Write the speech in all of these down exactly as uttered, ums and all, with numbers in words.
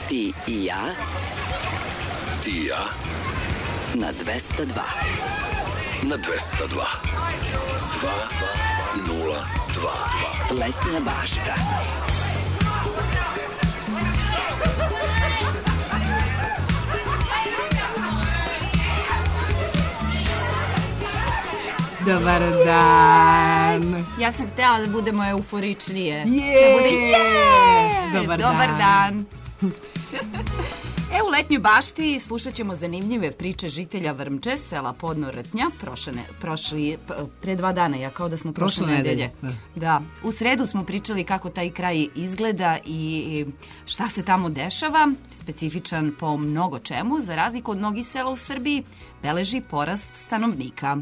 Ti i ja. Ti i ja. Na dvesta dva. Na dvesta dva. Dva nula dva. Letnja bašta. Dobar dan. Ja sam htjela da budemo euforičnije. Je! Da bude je! Dobar, Dobar dan. dan. E, u Letnjoj bašti slušat ćemo zanimljive priče žitelja Vrmče, sela Podnortnja, prošle, prošli, pre dva dana, ja kao da smo prošle, prošle nedelje. nedelje. Da, u sredu smo pričali kako taj kraj izgleda i šta se tamo dešava, specifičan po mnogo čemu, za razliku od mnogih sela u Srbiji, beleži porast stanovnika.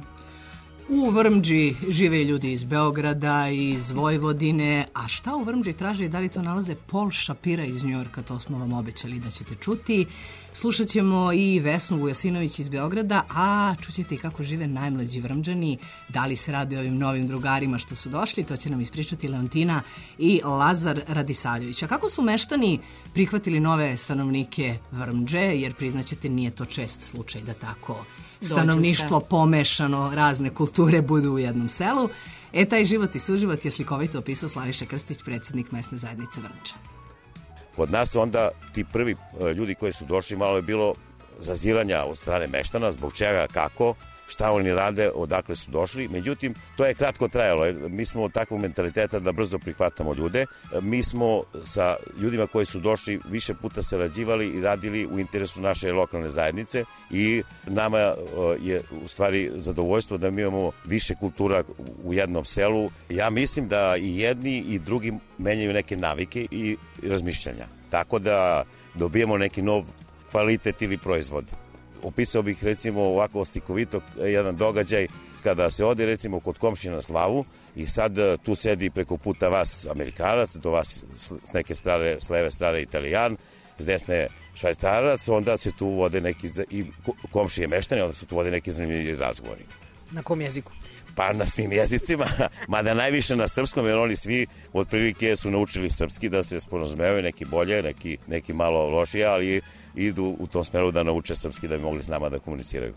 U Vrmđi žive ljudi iz Beograda, iz Vojvodine, a šta u Vrmđi traže i da li to nalaze Pol Šapira iz Njujorka, to smo vam obećali da ćete čuti. Slušat ćemo i Vesnu Vujasinović iz Beograda, a čućete i kako žive najmlađi Vrmđani, da li se radi o ovim novim drugarima što su došli, to će nam ispričati Leontina i Lazar Radisavljević. A kako su meštani prihvatili nove stanovnike Vrmđe, jer priznaćete nije to čest slučaj da tako stanovništvo pomešano, razne kulture budu u jednom selu. E, taj život i suživot je slikovito opisao Slaviša Krstić, predsjednik mesne zajednice Vrmča. Kod nas onda ti prvi ljudi koji su došli, malo je bilo zaziranja od strane meštana, zbog čega, kako, šta oni rade, odakle su došli. Međutim, to je kratko trajalo. Mi smo od takvog mentaliteta da brzo prihvatamo ljude. Mi smo sa ljudima koji su došli više puta sarađivali i radili u interesu naše lokalne zajednice i nama je u stvari zadovoljstvo da mi imamo više kultura u jednom selu. Ja mislim da i jedni i drugi menjaju neke navike i razmišljanja. Tako da dobijemo neki nov kvalitet ili proizvod. Opisao bih recimo ovako slikovito jedan događaj kada se ode recimo kod komšije na slavu i sad tu sedi preko puta vas Amerikanac, do vas s neke strane, s leve strane Italijan, s desne Švajcarac, onda se tu vode neki i komšije meštani, onda se tu vode neki zanimljivi razgovori. Na kom jeziku? Pa na svim jezicima, mada najviše na srpskom, jer oni svi otprilike su naučili srpski da se sporazumevaju, neki bolje, neki, neki malo lošije, ali idu u tom smeru da nauče srpski da bi mogli s nama da komuniciraju.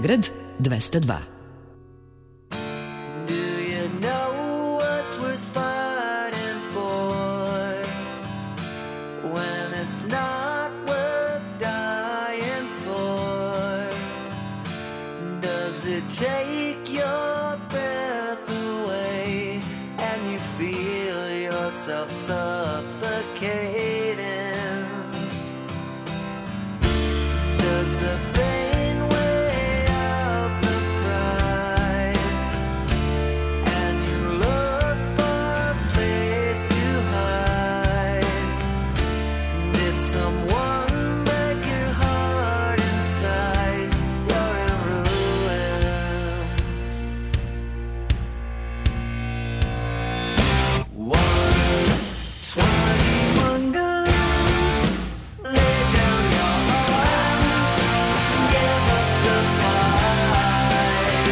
Beograd dvesta dva. Take your breath away and you feel yourself suffocating. Does the pain weigh out the pride and you look for a place to hide? Did someone break your heart inside? You're in ruins. One, twenty-one guns, lay down your arms, give up the fight.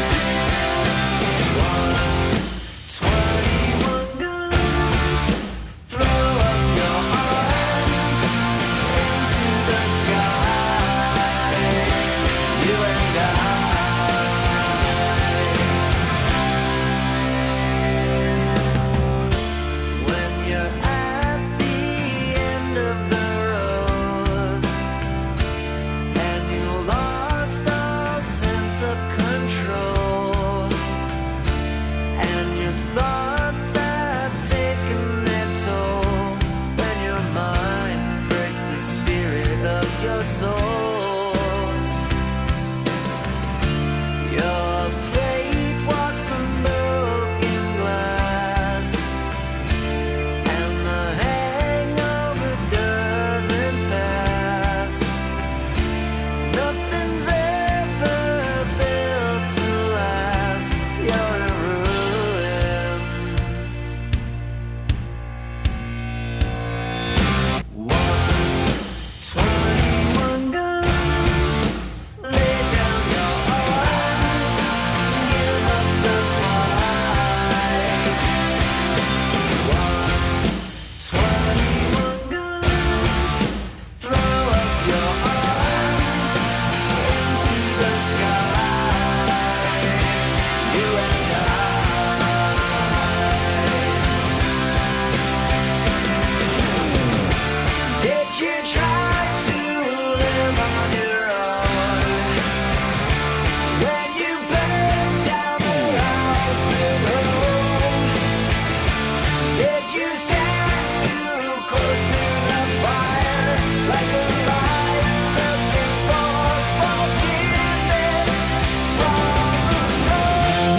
One, twenty-one guns, throw up your arms into the sky. You and I. When you're at the end of the road and you lost all sense of control and your thoughts have taken their toll, when your mind breaks the spirit of your soul, your faith walks on broken glass and the hangover doesn't pass. Nothing's ever built to last. You're in ruins. One, twenty-one guns, lay down your arms, give up the fight. One, twenty-one guns, throw up your arms into the sky. You and I. Did you try to live on your own when you burned down the house at home? Did you stand too close to the fire like a lion looking for forgiveness from the storm?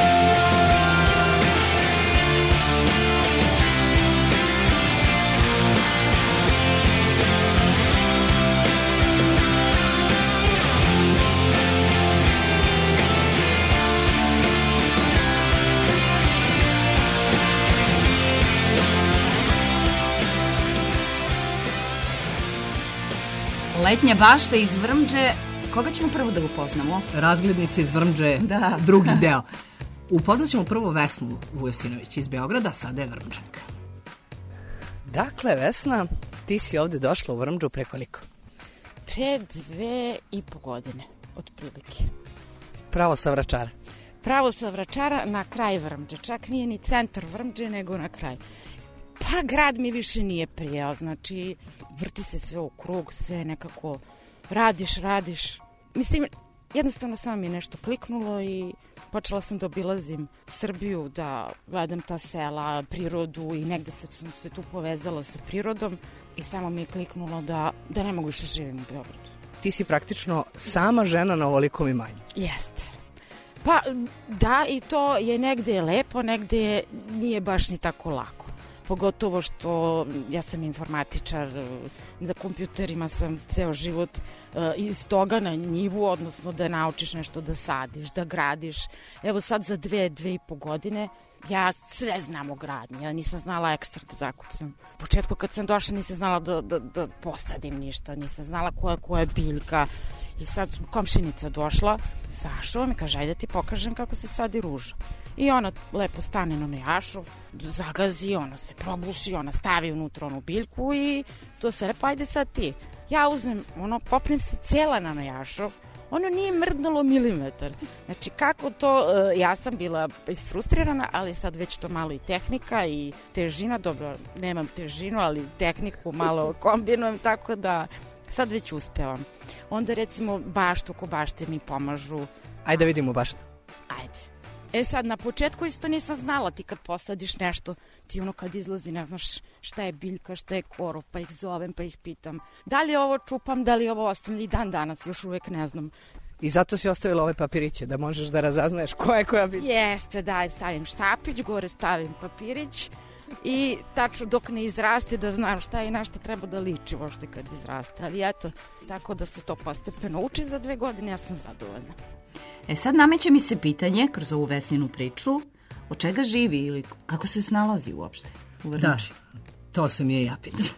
Letnja bašta iz Vrmđe. Koga ćemo prvo da upoznamo? Razglednice iz Vrmđe, Da. drugi deo. Upoznat ćemo prvo Vesnu Vujosinović iz Beograda, sada je Vrmđanka. Dakle, Vesna, ti si ovde došla u Vrmđu pre koliko? Pre dve i po godine, otprilike. Pravo sa Vračara. Pravo sa Vračara na kraj Vrmđe. Čak nije ni centar Vrmđe, nego na kraj. Pa grad mi više nije prijao, znači vrti se sve u krug, sve nekako radiš, radiš. Mislim, jednostavno samo mi je nešto kliknulo i počela sam da obilazim Srbiju, da gledam ta sela, prirodu i negde se, sam se tu povezala sa prirodom i samo mi je kliknulo da, da ne mogu više živim u Beogradu. Ti si praktično sama žena na ovolikom imanju. Jeste. Pa da, i to je negde lepo, negde nije baš ni tako lako. Pogotovo što ja sam informatičar, za kompjuterima sam ceo život iz toga na njivu, odnosno da naučiš nešto da sadiš, da gradiš. Evo sad za dve, dve i po godine ja sve znam o gradnji, ja nisam znala ekstra da zakucam. U početku kad sam došla nisam znala da, da, da posadim ništa, nisam znala koja, koja je biljka. I sad komšinica došla sa ašovom i kaže, ajde ti pokažem kako se sadi ruža. I ona lepo stane na jašov, zagazi, ona se probuši, ona stavi unutra onu biljku i to se lepo, ajde sad ti. Ja uzmem, ono, popnem se cela na jašov, ono nije mrdnulo milimetar. Znači, kako to, ja sam bila isfrustrirana, ali sad već to malo i tehnika i težina, dobro, nemam težinu, ali tehniku malo kombinujem, tako da sad već uspevam. Onda recimo baštu, ko bašte mi pomažu. Ajde da vidimo baštu. Ajde. E sad, na početku isto nisam znala, ti kad posadiš nešto, ti ono kad izlazi ne znaš šta je biljka, šta je korov, pa ih zovem, pa ih pitam. Da li ovo čupam, da li ovo ostavim, i dan danas još uvek ne znam. I zato si ostavila ove papiriće, da možeš da razaznaješ koja je koja biljka. Jeste, da, stavim štapić, gore stavim papirić i tačno dok ne izraste da znam šta je i na šta treba da liči uopšte kad izraste. Ali eto, tako da se to postepeno uči za dve godine, ja sam zadovoljna. E sad nameće mi se pitanje, kroz ovu Vesninu priču, od čega živi ili kako se snalazi uopšte u Vrnjači? Da, to sam je ja pitala.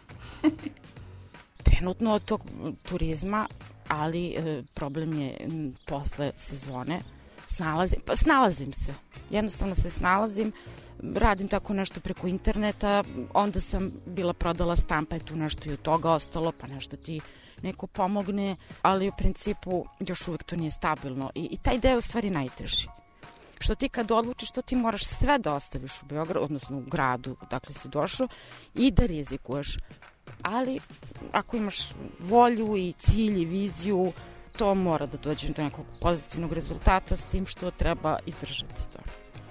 Trenutno od tog turizma, ali e, problem je m, posle sezone. Snalazim, pa snalazim se. Jednostavno se snalazim, radim tako nešto preko interneta, onda sam bila prodala stan, pa je tu nešto i od toga ostalo, pa nešto ti neko pomogne, ali u principu još uvek to nije stabilno i, i taj deo je u stvari najteži. Što ti kad odlučiš, što ti moraš sve da ostaviš u Beogradu, odnosno u gradu, dakle si došao, i da rizikuješ. Ali ako imaš volju i cilj i viziju, to mora da dođe do nekog pozitivnog rezultata, s tim što treba izdržati to.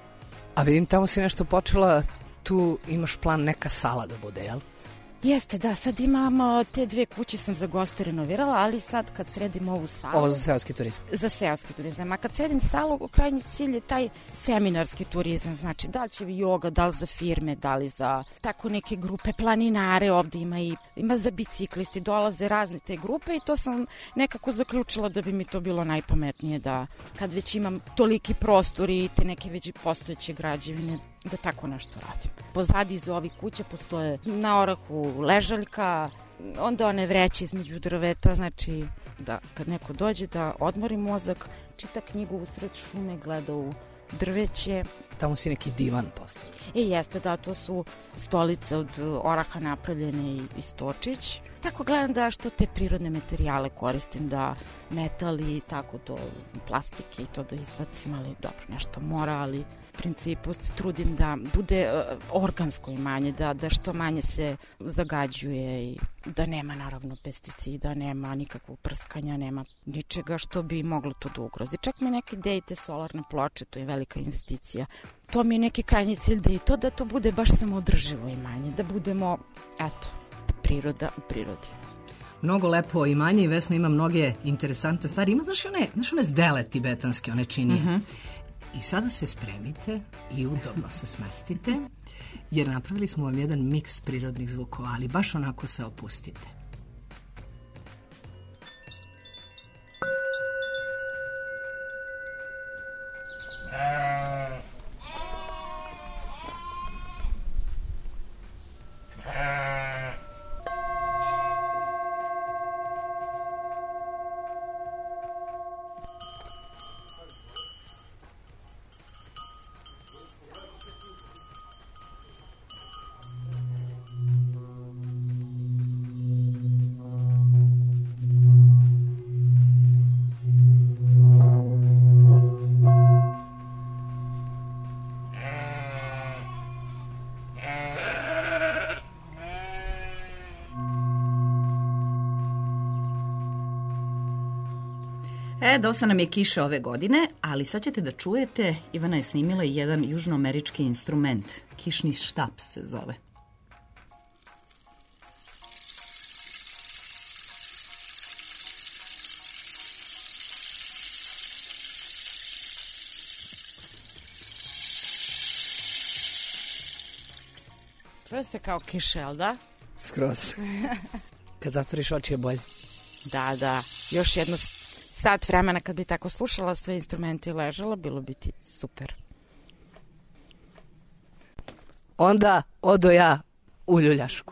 A vidim, tamo si nešto počela, tu imaš plan neka sala da bude, jel? Jeste, da, sad imam te dve kuće sam za goste renovirala, ali sad kad sredim ovu salu... Ovo za seoski turizam. Za seoski turizam, a kad sredim salu, krajnji cilj je taj seminarski turizam, znači da li će joga, da li za firme, da li za tako neke grupe, planinare, ovde ima i ima za biciklisti, dolaze razne te grupe i to sam nekako zaključila da bi mi to bilo najpametnije, da kad već imam toliki prostor i te neke već postojeće građevine, da tako nešto radim. Pozadi iz ovih kuće postoje na Orahu ležaljka, onda one vreće između drveta, znači da kad neko dođe da odmori mozak, čita knjigu usred šume, gleda u drveće. Tamo si neki divan postavljen. I jeste, da, to su stolice od oraha napravljene i, i stočić. Tako gledam da što te prirodne materijale koristim, da metal i tako to, plastike i to da izbacim, ali dobro, nešto mora, ali u principu se trudim da bude uh, organsko imanje, da, da što manje se zagađuje i da nema naravno pesticida, nema nikakvog prskanja, nema ničega što bi moglo to da ugrozi. Čak mi neke ideje te solarne ploče, to je velika investicija. To mi je neki krajnji cilj da i to, da to bude baš samoodrživo imanje, da budemo, eto, priroda u prirodi. Mnogo lepo imanje i Vesna ima mnoge interesantne stvari. Ima, znaš, one, znaš one zdele tibetanske, one činije. Mm-hmm. I sada se spremite i udobno se smestite, jer napravili smo vam jedan miks prirodnih zvukova, ali baš onako se opustite. E, dosta nam je kiše ove godine, ali sad ćete da čujete, Ivana je snimila jedan južnoamerički instrument, kišni štaps se zove. Čuje se kao kiše, jel da? Skroz. Kad zatvoriš oči je bolje. Da, da. Još jedno sat vremena kad bi tako slušala sve instrumente i ležala, bilo bi ti super. Onda odo ja u ljuljašku.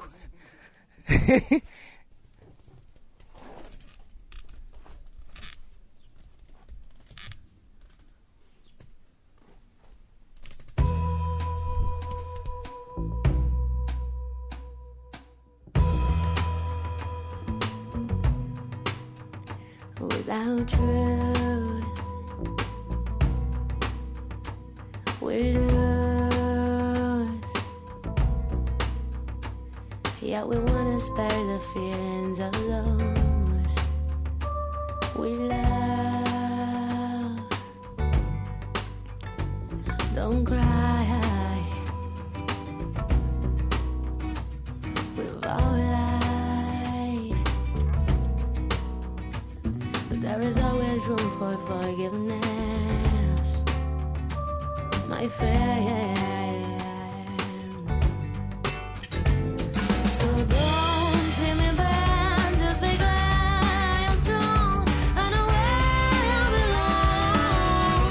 Without your we lose. Yet we wanna spare the feelings of those we love. Don't cry, we've all lied, but there is always room for forgiveness, my friend. So don't treat me bad, just be glad I'm strong. I know where I belong.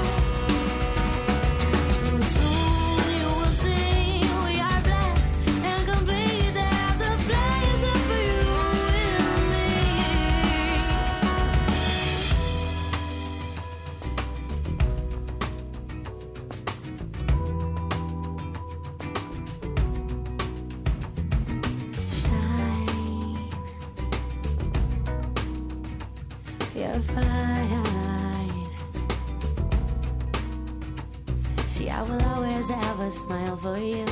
And soon you will see we are blessed and complete. There's a place for you and me. You're fine. See, I will always have a smile for you,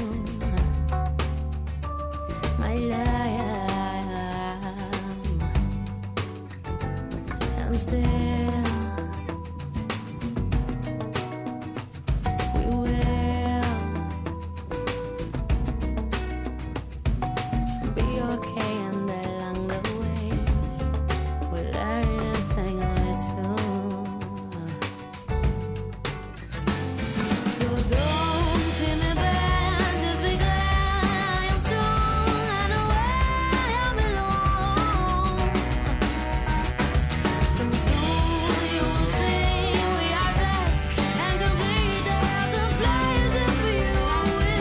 my love. And still, we will be okay, and along the way we'll learn a thing or two. So don't treat me bad, just be glad I'm strong. I know where I belong. And soon you will see we are blessed and complete. There's a place for you and me.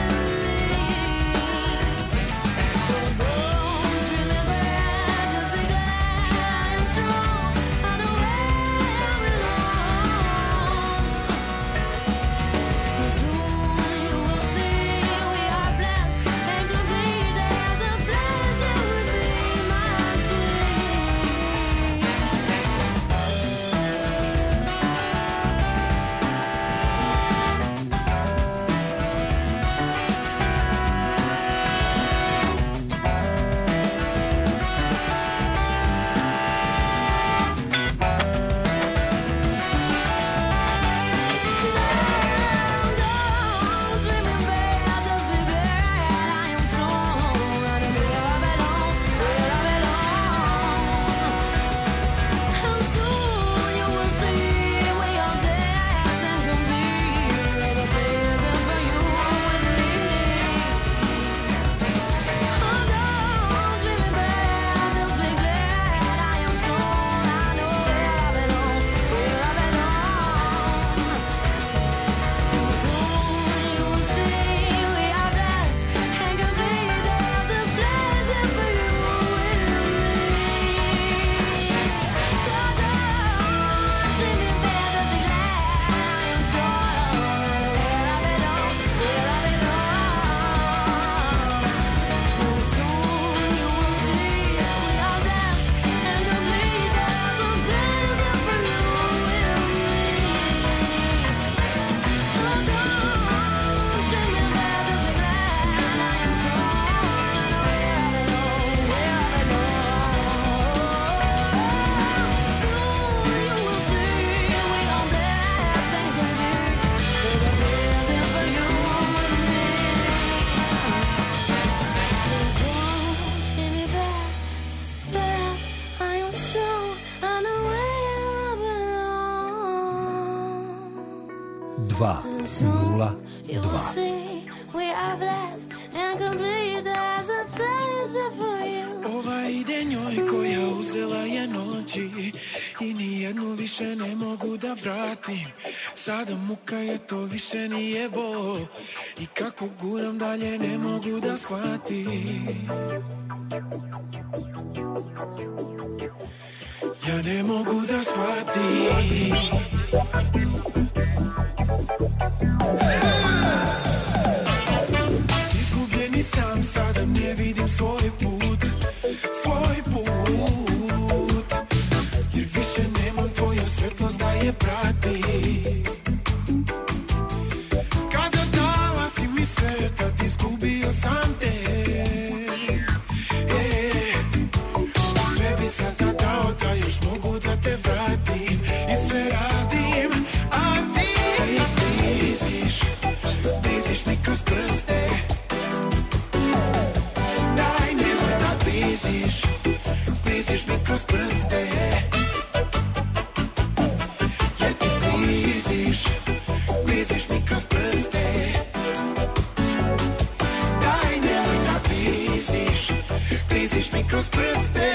So don't treat me bad, just be glad I'm strong. I know where I belong. And soon you will see we are blessed and complete. There's a place you would be, my sweet. dva nula You will dva. see we are blessed and complete. There's a place for you. Ova ide njoj koja uzela je noći i nijednu više ne mogu da vratim. Sada muka je, to više nije bol i kako guram dalje ne mogu da shvatim. Ja ne mogu da shvatim. Izgubljeni sam, sada ne vidim svoj put, svoj put, jer više nemam tvoju svetlost da je prati. Kada kroz prste.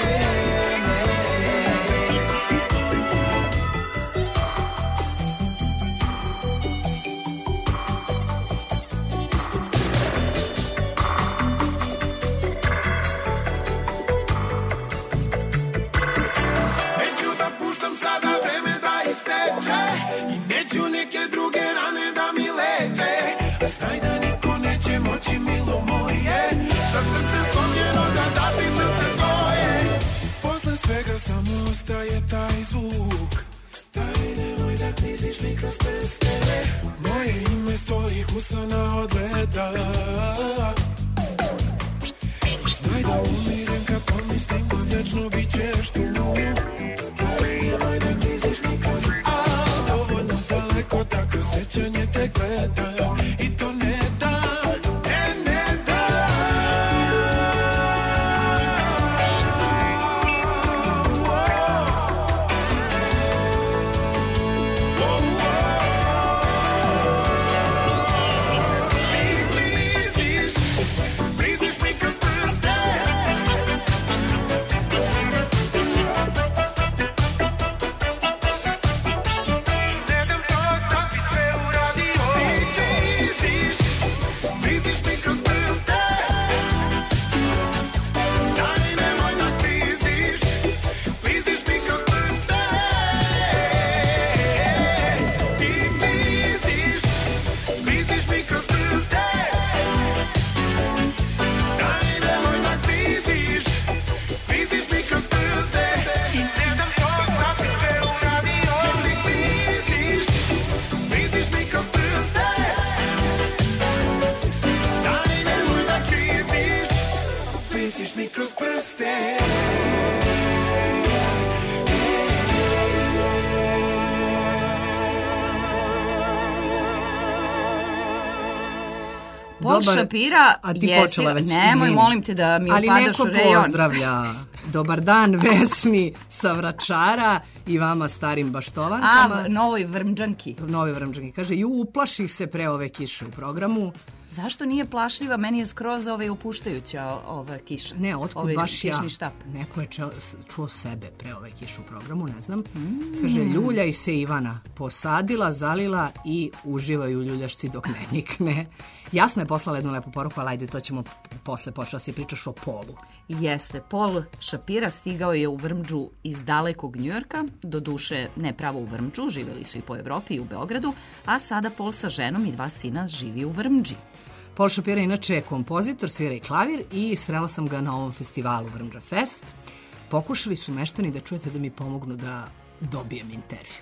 Neću da puštam sada vreme da isteče i neću neke druge rane da mi leče. Znaj da niko neće moći, milo moje, sa srce slomljeno da dati srce svoje. Posle svega samo ostaje taj zvuk. Daj nemoj da kniziš mi kroz prste. Moje ime s tvojih usana odgleda. Znaj da umirem kad pomislim da vječno bit ćeš tu. Daj nemoj da kniziš mi kroz prste. A dovoljno daleko da kroz sećanje te gledam. I to ne da, ne, ne da. Ti bliziš, bliziš mi kroz prste. Ne dam to da bi sve uradio. Ti bliziš, bliziš mi kroz prste. Daj nemoj da bliziš, bliziš mi kroz prste. Ti bliziš, bliziš mi kroz prste. Daj nemoj da bliziš, bliziš mi kroz prste. I ne dam to da bi sve uradio. Ti bliziš, bliziš mi kroz prste. Daj nemoj da bliziš, bliziš mi kroz prste. Pol Dobar- Šapira a ti jeste- počela već, Nemoj, izvini. molim te da mi Ali upadaš neko u rejon. pozdravlja. Dobar dan, Vesni sa Vračara i vama starim baštovankama. A, novoj vrmđanki. Nove vrmđanke. Kaže, ju uplaših se pre ove kiše u programu. Zašto nije plašljiva? Meni je skroz ovaj opuštajuća ova kiša. Ne, otkud Ovaj baš ja. kišni štap. Neko je čeo- čuo sebe pre ove kiše u programu, ne znam. Kaže, ljuljaj se Ivana, posadila, zalila i uživaju ljuljašci dok ne nikne. Jasna je poslala jednu lepu poruku, ali ajde, to ćemo posle počela si pričaš o Polu. Jeste, Pol Šapira stigao je u Vrmđu iz dalekog Njujorka, do duše ne pravo u Vrmđu, živjeli su i po Evropi i u Beogradu, a sada Pol sa ženom i dva sina živi u Vrmđi. Pol Šapira inače je kompozitor, svira i klavir i srela sam ga na ovom festivalu Vrmđa Fest. Pokušali su meštani da čujete da mi pomognu da dobijem intervju.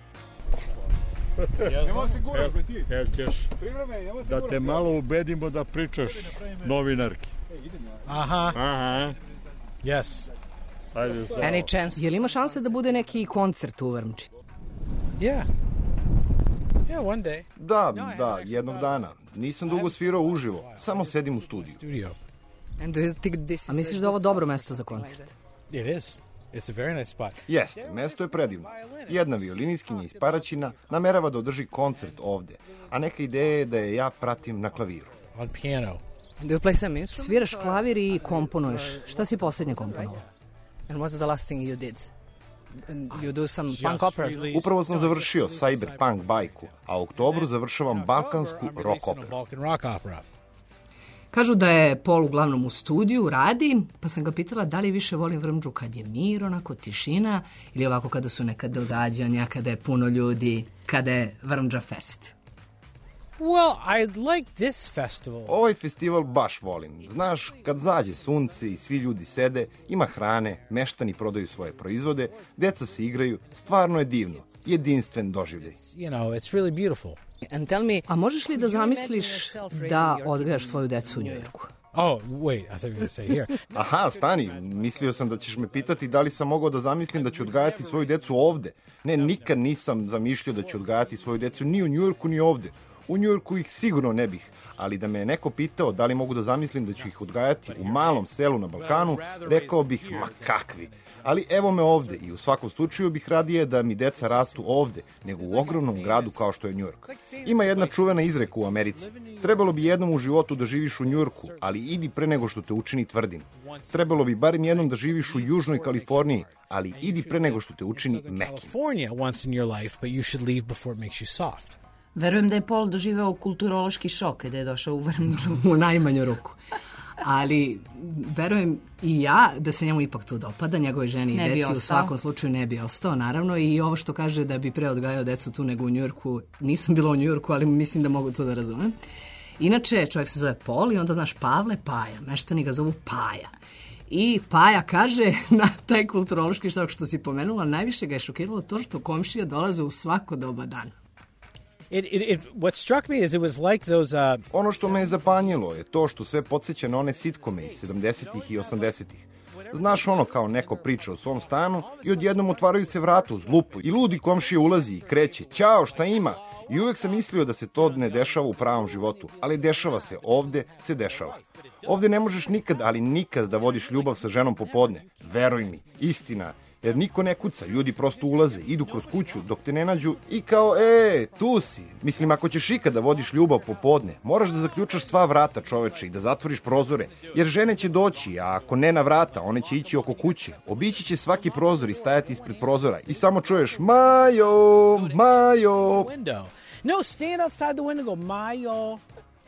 Evo, ćeš da te malo ubedimo da pričaš novinarki. Aha. Aha. Yes. Ajde, sad. Any chance? Je li ima šanse da bude neki koncert u Vrmđi? Yeah. Yeah, one day. Da, da, jednog dana. Nisam dugo svirao uživo, samo sedim u studiju. Studio. And do you think this A misliš da je ovo dobro mesto za koncert? It is. It's a very nice spot. Jeste, mesto je predivno. Jedna violiniskinja iz Paraćina namerava da održi koncert ovde, a neka ideja je da je ja pratim na klaviru. On piano. Do you play some instrument? Sviraš klavir i komponuješ. Šta si poslednje komponovao? And what's the last thing you did? And you do some Just punk operas? released- Upravo sam završio cyberpunk bajku, a u oktobru završavam balkansku I'm rock releasing a operu. Balkan rock opera. Kažu da je Pol uglavnom u studiju, radi, pa sam ga pitala da li više volim Vrmđu kad je mir, onako tišina, ili ovako kada su neka događanja, kada je puno ljudi, kada je Vrmđa Fest. Well, I like this festival. Ovaj festival baš volim. Znaš, kad zađe sunce i svi ljudi sede, ima hrane, meštani prodaju svoje proizvode, deca se igraju, stvarno je divno, jedinstven doživljaj. You know, it's really beautiful. And tell me, A možeš li da zamisliš da odgajaš svoju decu u Njujorku? Oh, wait, I thought you were going to say here. Aha, stani, mislio sam da ćeš me pitati da li sam mogao da zamislim da ću odgajati svoju decu ovde. Ne, nikad nisam zamišljao da ću odgajati svoju decu ni u Njujorku ni ovde. U Njujorku ih sigurno ne bih, ali da me je neko pitao da li mogu da zamislim da ću ih odgajati u malom selu na Balkanu, rekao bih, ma kakvi. Ali evo me ovde i u svakom slučaju bih radije da mi deca rastu ovde, nego u ogromnom gradu kao što je Njujork. Ima jedna čuvena izreka u Americi. Trebalo bi jednom u životu da živiš u Njujorku, ali idi pre nego što te učini tvrdim. Trebalo bi barem jednom da živiš u Južnoj Kaliforniji, ali idi pre nego što te učini mekim. California once in your life, but you should leave before it makes you soft. Verujem da je Paul doživeo kulturološki šok kada je došao u Vrmđu. U najmanju ruku. Ali verujem i ja da se njemu ipak tu dopada, njegove ženi i Ne bi deci u ostao. svakom slučaju ne bi ostao, naravno. I ovo što kaže da bi pre odgajao decu tu nego u Njujorku, nisam bila u Njujorku, ali mislim da mogu to da razumem. Inače, čovjek se zove Paul i onda znaš Pavle Paja, meštani ga zovu Paja. I Paja kaže na taj kulturološki šok što si pomenula, najviše ga je šokiralo to što komšije dolaze u svako doba dana. It, it, it, what struck me is it was like those... Uh, Ono što me je zapanjilo je to što sve podsjeća na one sitkome iz sedamdesetih i osamdesetih. Znaš ono kao neko priča o svom stanu i odjednom otvaraju se vrata uz lupu i ludi komšija ulazi i kreće, ćao, šta ima? I uvek sam mislio da se to ne dešava u pravom životu, ali dešava se, ovde se dešava. Ovde ne možeš nikad, ali nikad da vodiš ljubav sa ženom popodne. Veruj mi, istina, jer niko ne kuca, ljudi prosto ulaze, idu kroz kuću dok te ne nađu i kao, e, tu si. Mislim, ako ćeš ikad da vodiš ljubav popodne, moraš da zaključaš sva vrata, čoveče, i da zatvoriš prozore, jer žene će doći, a ako ne na vrata, one će ići oko kuće. Obići će svaki prozor i stajati ispred prozora i samo čuješ, Majo, Majo. window. No, stand outside the window and go, Mayo,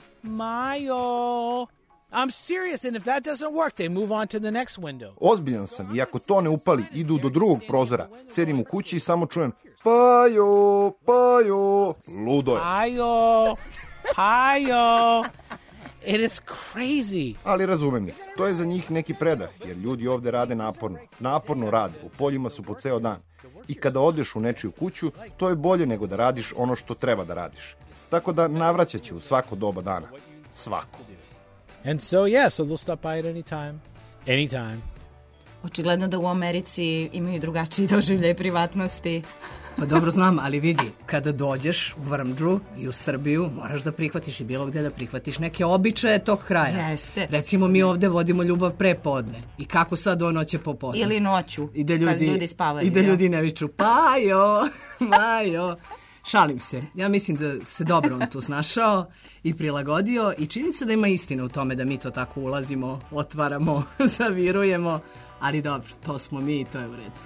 Mayo. I'm serious, and if that doesn't work, they move on to the next window. Ozbiljan sam i ako to ne upali, idu do drugog prozora. Sedim u kući i samo čujem Pajo, Pajo. Ludo je. Payo, Payo. It is crazy. Ali razumem ih. To je za njih neki predah, jer ljudi ovde rade naporno. Naporno rade, u poljima su po ceo dan. I kada odeš u nečiju kuću, to je bolje nego da radiš ono što treba da radiš. Tako da navraćat će u svako doba dana. Svako. And so, yeah, so they'll stop by at any time. Anytime. Očigledno da u Americi imaju drugačiji doživljaj privatnosti. Pa dobro znam, ali vidi, kada dođeš u Vrmđu i u Srbiju, moraš da prihvatiš i bilo gde da prihvatiš neke običaje tog kraja. Jeste. Recimo mi ovde vodimo ljubav prepodne. I kako sad on hoće popodne? Ili noću, I da kad ljudi, ljudi spavaju. I da jel? ljudi ne viču, Pajo, Majo. Šalim se. Ja mislim da se dobro on tu snašao i prilagodio i čini se da ima istina u tome da mi to tako ulazimo, otvaramo, zavirujemo, ali dobro, to smo mi i to je u redu.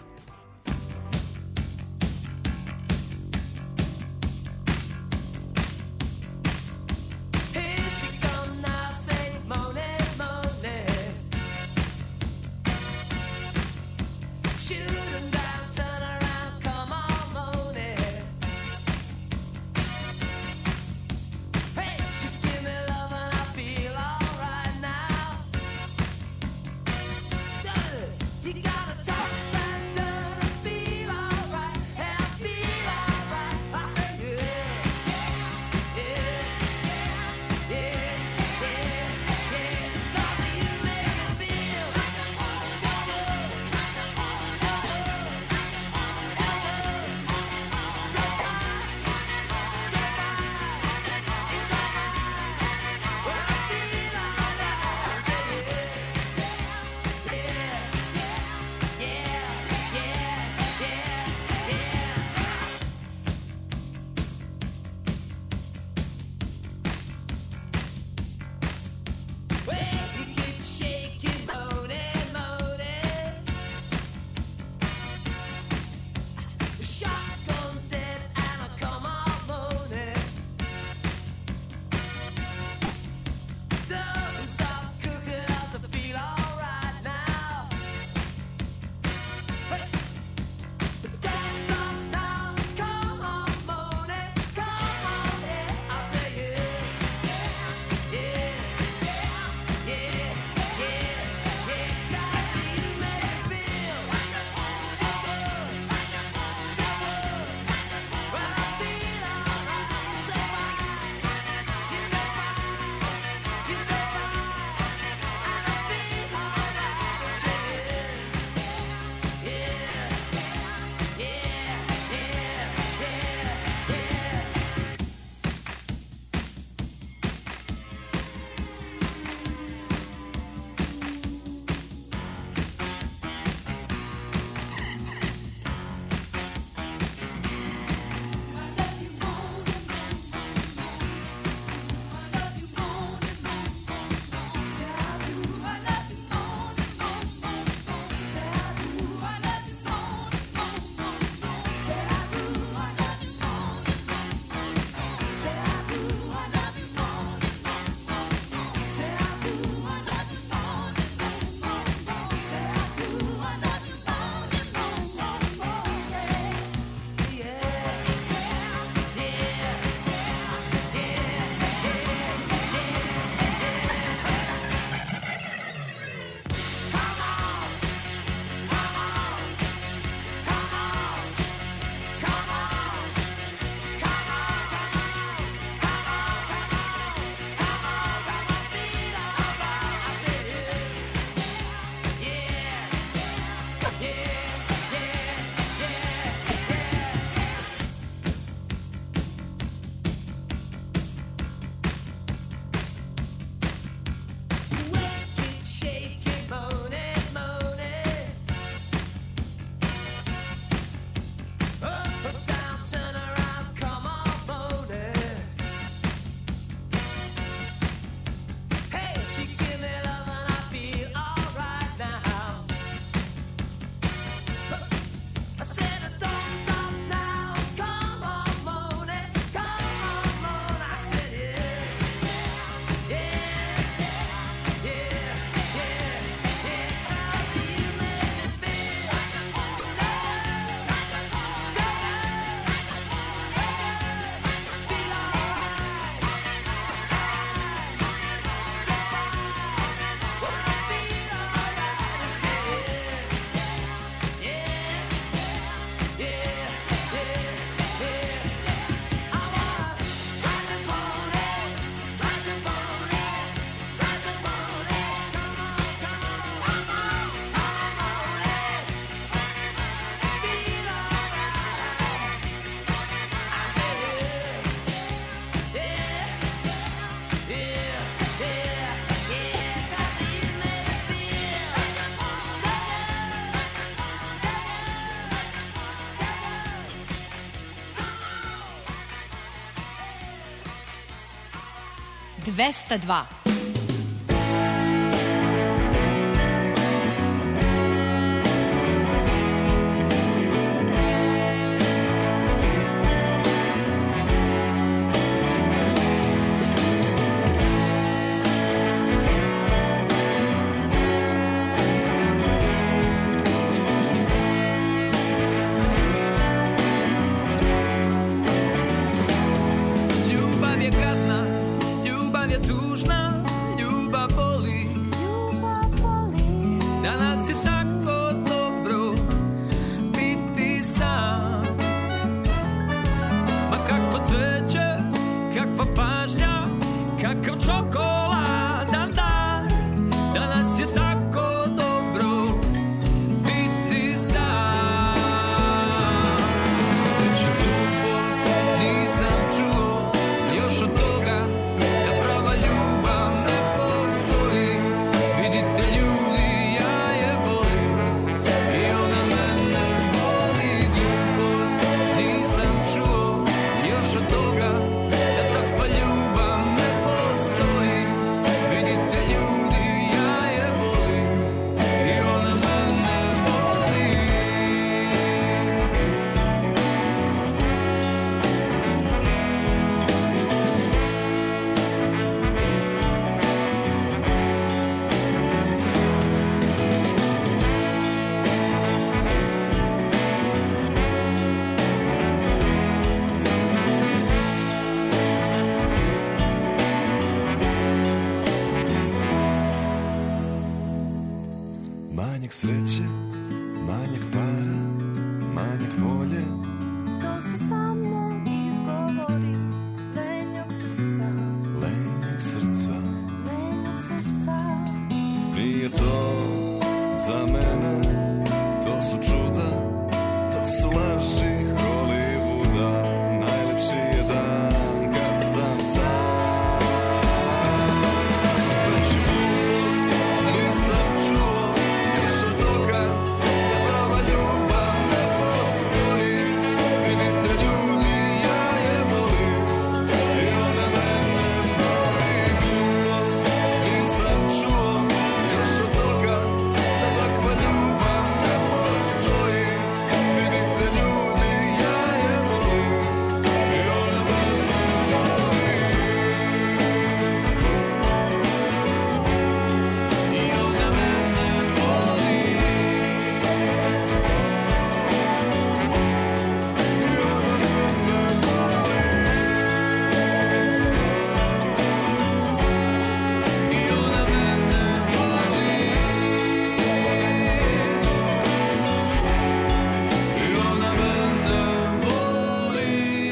You gotta toss and turn. dvesta dva. Ljubav je gadna, ljubav je tužna, ljubav boli. Danas je tako dobro biti sam. Ma kakvo cveće, kakva pažnja, kakav čokoladan dan. Danas je tako dobro biti sam. Veću glupost nisam čuo još od toga da prava ljubav ne postoji. Vidite ljudi, ja je volim i ona mene voli. Glupost nisam čuo još od toga da takva ljubav ne postoji. Vidite ljudi, ja je volim i ona mene voli. Manjak sreće, manjak para, manjak volje. To su samo izgovori lenjog srca, Lenjeg srca, lenjog srca. nije to za mene, to su čuda, to su laži Hollywooda. Najlepši je dan kad sam sam. Veću glupost nisam čuo još od toga da prava ljubav ne postoji. Vidite ljudi, ja je volim i ona mene voli. Glupost nisam čuo još od toga da takva ljubav ne postoji. Vidite ljudi, ja je volim i ona mene voli. I ona mene voli. I ona mene voli. I ona mene voli.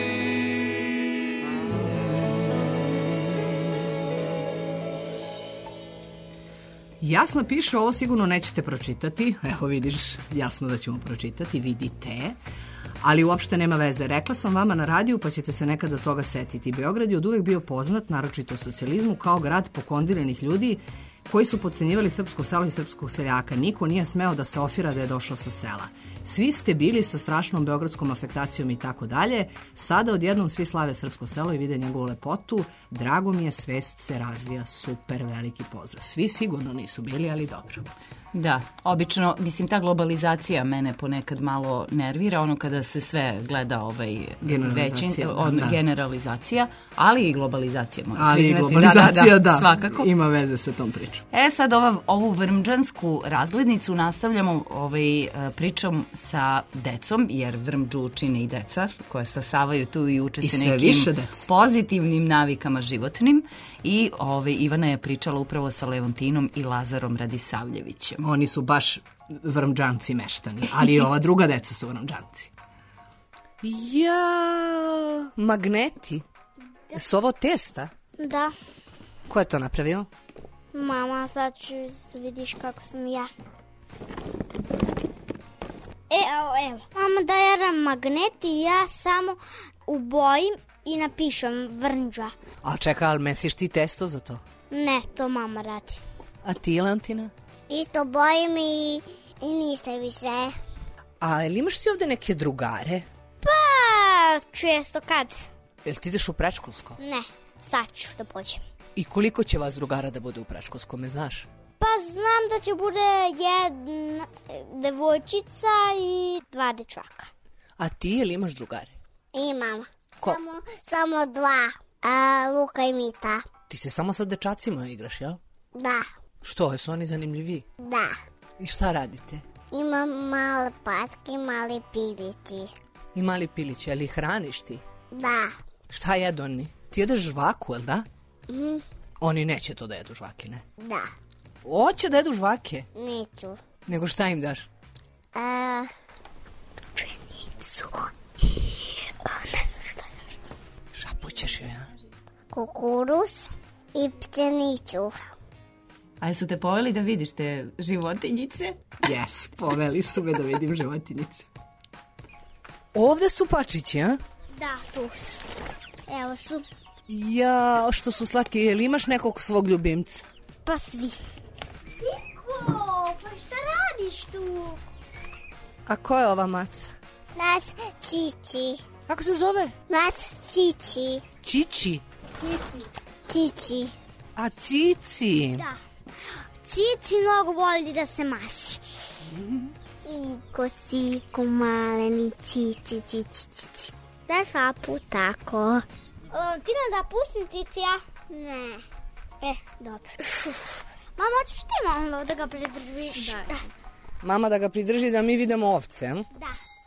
Jasna piše, ovo sigurno nećete pročitati. Evo vidiš, jasno da ćemo pročitati, vidite. Ali uopšte nema veze. Rekla sam vama na radiju, pa ćete se nekada toga setiti. Beograd je od uvek bio poznat, naročito u socijalizmu, kao grad pokondiranih ljudi koji su podcenjivali srpsko selo i srpskog seljaka. Niko nije smeo da se ofira da je došao sa sela. Svi ste bili sa strašnom beogradskom afektacijom i tako dalje. Sada odjednom svi slave srpsko selo i vide njegovu lepotu. Drago mi je, svest se razvija, super, veliki pozdrav. Svi sigurno nisu bili, ali dobro. Da, obično, mislim, ta globalizacija mene ponekad malo nervira, ono kada se sve gleda ovaj Generalizacija, većin, da, on, da. generalizacija, ali i globalizacija, moram Ali i priznati. globalizacija, da, da, da, svakako. ima veze sa tom pričom. E sad ova, ovu vrmđansku razglednicu nastavljamo ovaj, pričom sa decom, jer vrmđu čine i deca koja stasavaju tu i uče I se sve nekim više dece. pozitivnim navikama životnim. I ovaj, Ivana je pričala upravo sa Leontinom i Lazarom Radisavljevićem. Oni su baš vrmđanci meštani, ali i ova druga deca su vrmđanci. Ja, magneti. Su ovo testa? Da. Ko je to napravio? Mama, sad ću vidiš kako sam ja. E, evo, evo. Mama daje magnet i ja samo ubojim i napišem vrnđa. A čekaj, ali mesiš ti testo za to? Ne, to mama radi. A ti, Leontina? Isto bojim i, i ništa više. A jel imaš ti ovde neke drugare? Pa, često kad? Jel ti ideš u predškolsko? Ne, sad ću da pođem. I koliko će vas drugara da bude u predškolskome, znaš? Pa znam da će bude jedna devojčica i dva dečaka. A ti, ili imaš drugare? Imam. Ko? Samo, samo dva. A, Luka i Mita. Ti se samo sa dečacima igraš, jel? Da, Što, jesu oni zanimljivi? da. I šta radite? Imam male patke i mali pilići. I mali pilići, ali ih hraniš ti? Da. Šta jedu oni? Ti jedeš žvaku, jel da? Mhm. Oni neće to da jedu žvake, ne? Da. Hoće da jedu žvake, Neću. nego šta im daš? A, pšenicu i ne znam šta još. Šapućeš joj, a? Kukuruz i pšenicu. A jesu te poveli da vidiš te životinjice? Jes, poveli su me da vidim životinjice. Ovde su pačići, a? Da, tu su. Evo su. Ja, što su slatki, jel imaš nekog svog ljubimca? Pa svi. Siko, pa šta radiš tu? A ko je ova maca? Nas Čiči. Kako se zove? Nas Čiči. Čiči. Cici. Čiči. A Cici. Da. Cici mnogo voli da se masi. Ciko, ciko, maleni, cici, cici, cici. Daj šapu tako. O, ti ne da pustim Cicija? Ne. E, dobro. Mama, hoćeš ti malo da ga pridržiš? Da. Mama da ga pridrži da mi vidimo ovce, a? Da.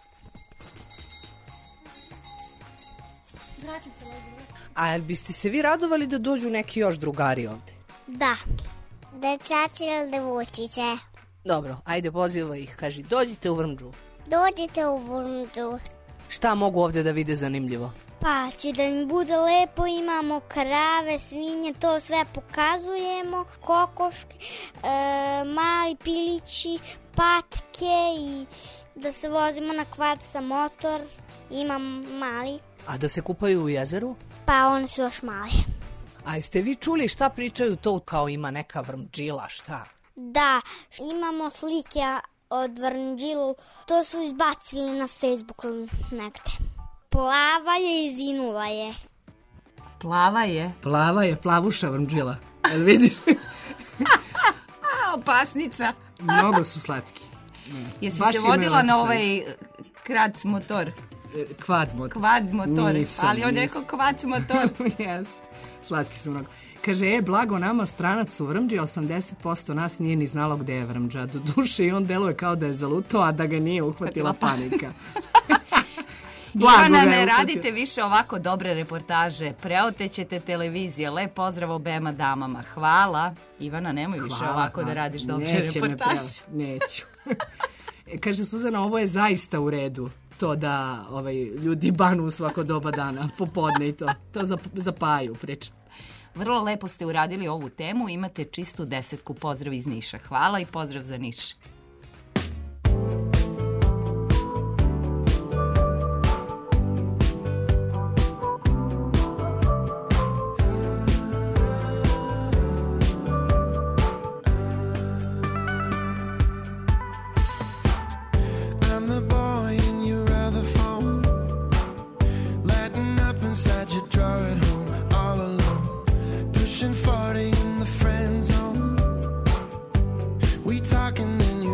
Vraćam se ovdje. A jel biste se vi radovali da dođu neki još drugari ovde? Da. Dečaci ili devojčice? Dobro, ajde poziva ih, kaži, dođite u Vrmđu. Dođite u Vrmđu. Šta mogu ovde da vide zanimljivo? Pa će da mi bude lepo, imamo krave, svinje, to sve pokazujemo, kokoške, e, mali pilići, patke i da se vozimo na kvart sa motor, imam mali, A da se kupaju u jezeru? pa oni su još mali. A jeste vi čuli šta pričaju to kao ima neka vrmđila, šta? Da, imamo slike od Vrmđilu, to su izbacili na Facebooku negde. Plava je i zinula je. Plava je. Plava je, plavuša Vrmđila. Jel vidiš? A, opasnica. Mnogo su slatki. Jesi Baš se imaju vodila lepe na stvari. ovaj krac motor? Kvad motor. Kvad motor, Nisam, ali on nisam. rekao kvac motor. Jest. Slatki su mnogo. Kaže, e, blago nama stranac u Vrmđi, osamdeset posto nas nije ni znalo gde je Vrmđa. Do duše i on deluje kao da je zalutao, a da ga nije uhvatila panika. Blago Ivana, ga je ne uhvatila. radite više ovako dobre reportaže. Preotećete televizije. Lep pozdrav obema damama. Hvala. Ivana, nemoj više Hvala, ovako hvala. da radiš dobre Neće me reportaže. pravo- Neću. E, Kaže Suzana, ovo je zaista u redu. To da ovaj, ljudi banu u svako doba dana, popodne i to. To za, za paju priča. Vrlo lepo ste uradili ovu temu. Imate čistu desetku. Pozdrav iz Niša. Hvala i pozdrav za Niš. I'm the boy in your other phone, lighting up inside your drawer at home, all alone, pushing forty in the friend zone. We talking, then you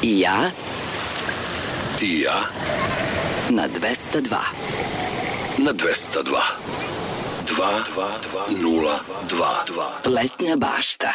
I ja Ti i ja na dvesta dva. na dvesta dva. Dva, dva, dva, nula, dva, dva. Letnja bašta.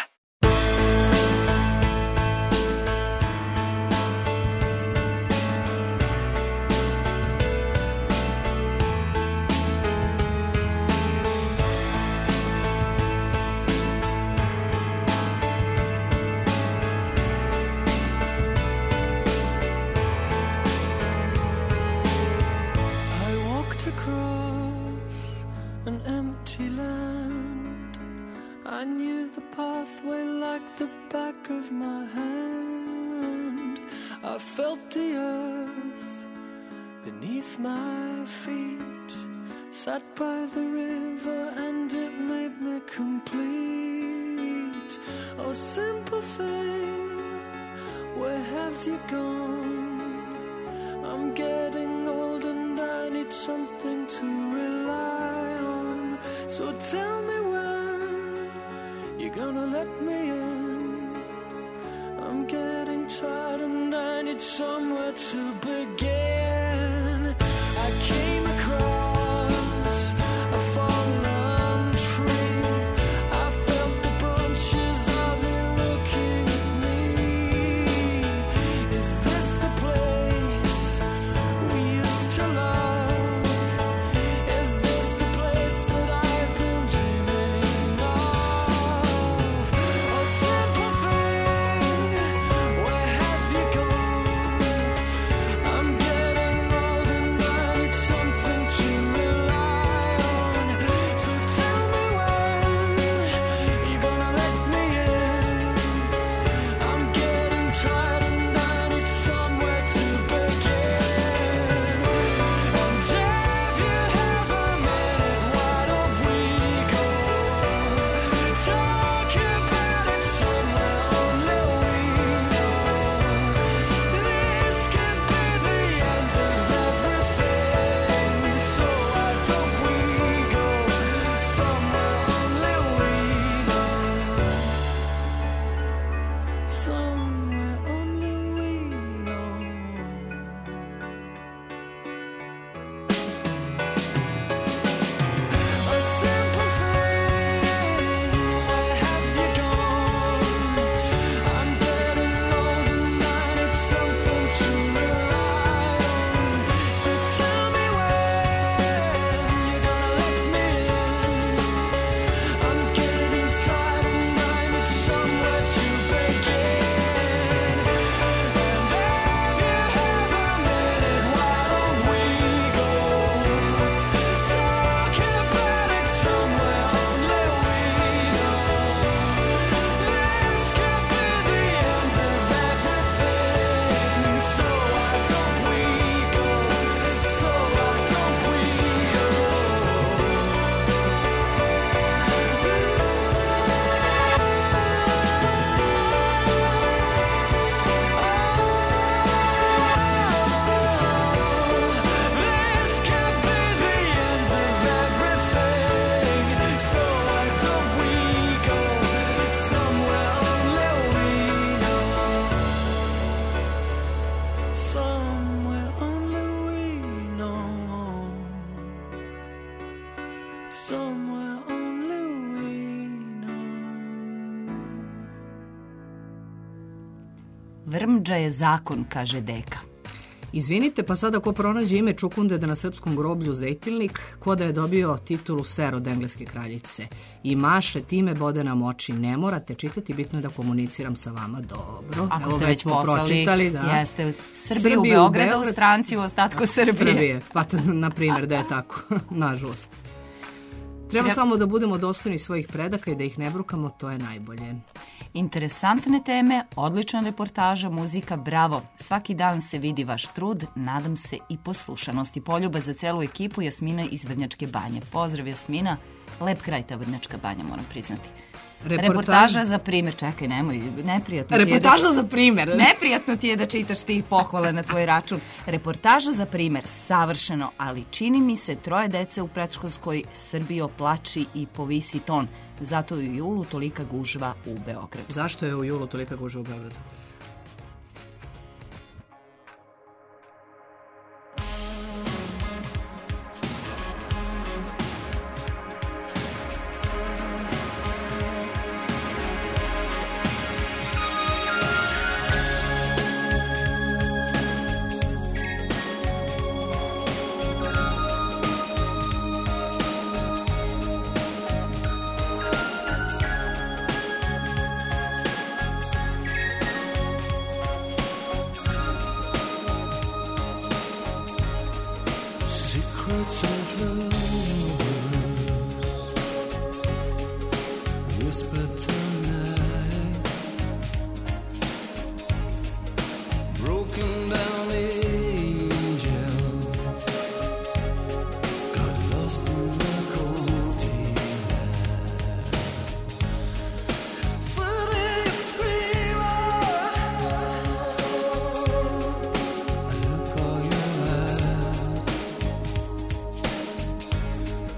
I walked across an empty land. I knew the pathway like the back of my hand. I felt the earth beneath my feet. Sat by the river and it made me complete. Oh, simple thing, where have you gone? I'm getting old and I need something to rely on. So tell me when you're gonna let me in. I'm getting tired and I need somewhere to begin. I came across a fallen tree. I felt the branches of it looking at me. Is this the place we used to love? Is this the place that I've been dreaming of? A simple thing, where have you gone? I'm getting old and I need something to rely on. So tell me when you're gonna let me in. I'm getting tired and I need somewhere to begin. And if you have a minute, why don't we go talk about it somewhere only we know. This could be the end of everything. So why don't we go somewhere only we know. Somewhere only we know. A simple thing, where have you gone? I'm getting old and I need something to rely on. So tell me when you're gonna let me in. I'm getting tired and I need somewhere to begin. And if you have a minute, why don't we go talk about it somewhere only we know. This could be the end of everything. So why don't we go? So why don't we go? This could be the end of everything. So why don't we go somewhere only we know? Somewhere only we know. Somewhere only we know. Vrmđa je zakon, kaže deka. Izvinite, pa sada ko pronađe ime Čukunde da na srpskom groblju Zejtilnik, ko da je dobio titulu ser od engleske kraljice. I maše time, bode nam oči. Ne morate čitati, bitno je da komuniciram sa vama dobro. Ako Evo, ste već smo poslali, pročitali, da. jeste Srbiju, Srbiju u u Beogradu, Beograd. stranci u ostatku Srbije. Srbije, pa to, na primjer da je tako, nažalost. Treba Treba- samo da budemo dostojni svojih predaka i da ih ne brukamo, to je najbolje. Interesantne teme, odlična reportaža, muzika, bravo. Svaki dan se vidi vaš trud, nadam se i poslušanost i poljuba za celu ekipu. Jasmina iz Vrnjačke banje. Pozdrav Jasmina, lep kraj ta Vrnjačka banja, moram priznati. Reportaž- Reportaža za primjer, čekaj, nemoj, neprijatno ti je da... Reportaža za primjer. Neprijatno ti je da čitaš ti pohvale na tvoj račun. Reportaža za primjer, savršeno, ali čini mi se troje dece u predškolskoj Srbiji oplači i povisi ton. Zato je u julu tolika gužva u Beogradu. Zašto je u julu tolika gužva u Beogradu? hurts of love whisper tonight, broken down angel got lost in the cold night. City screamer, I look all your eyes.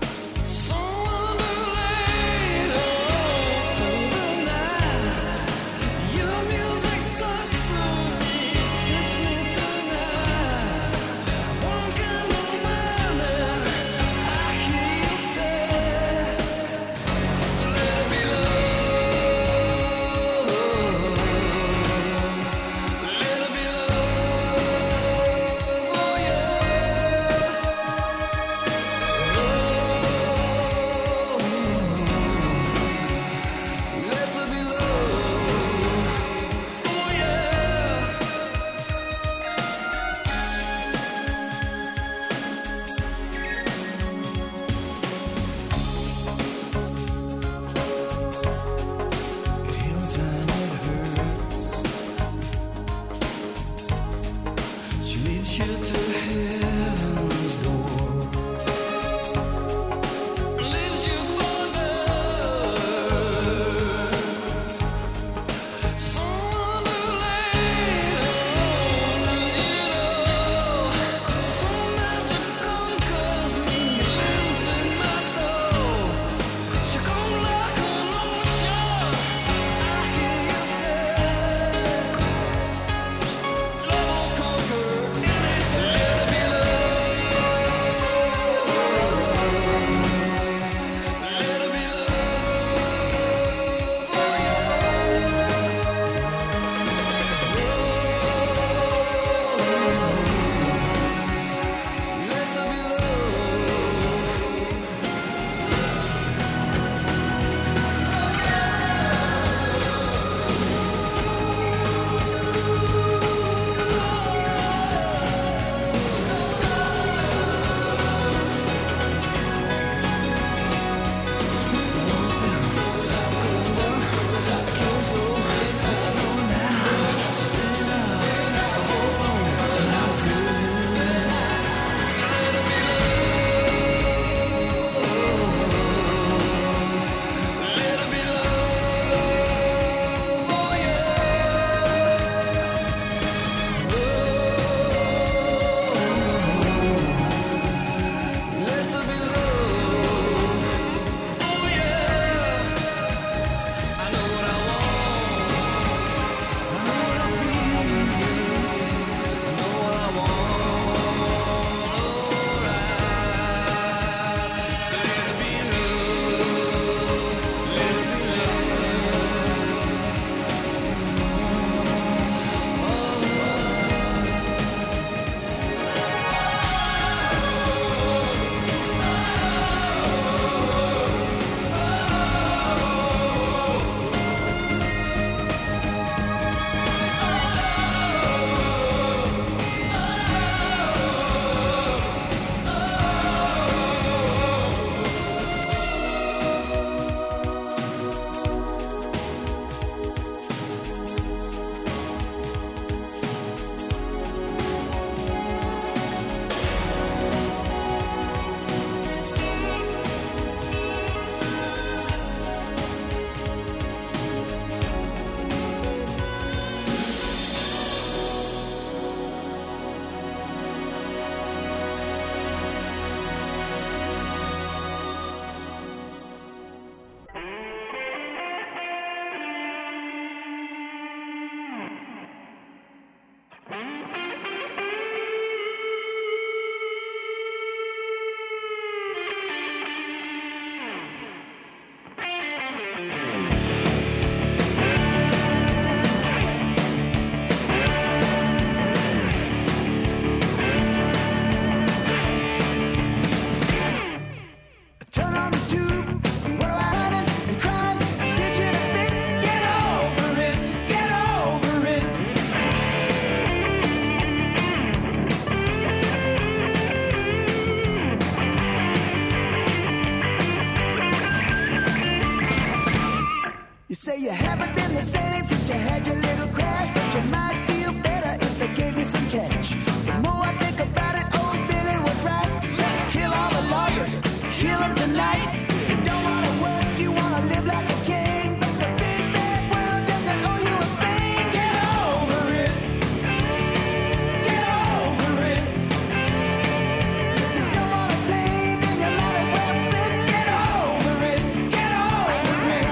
night. You don't wanna work, you wanna live like a king, but the big bad world doesn't owe you a thing. Get over it. Get over it. If you don't wanna play, then you might as well quit. Get over it. Get over it.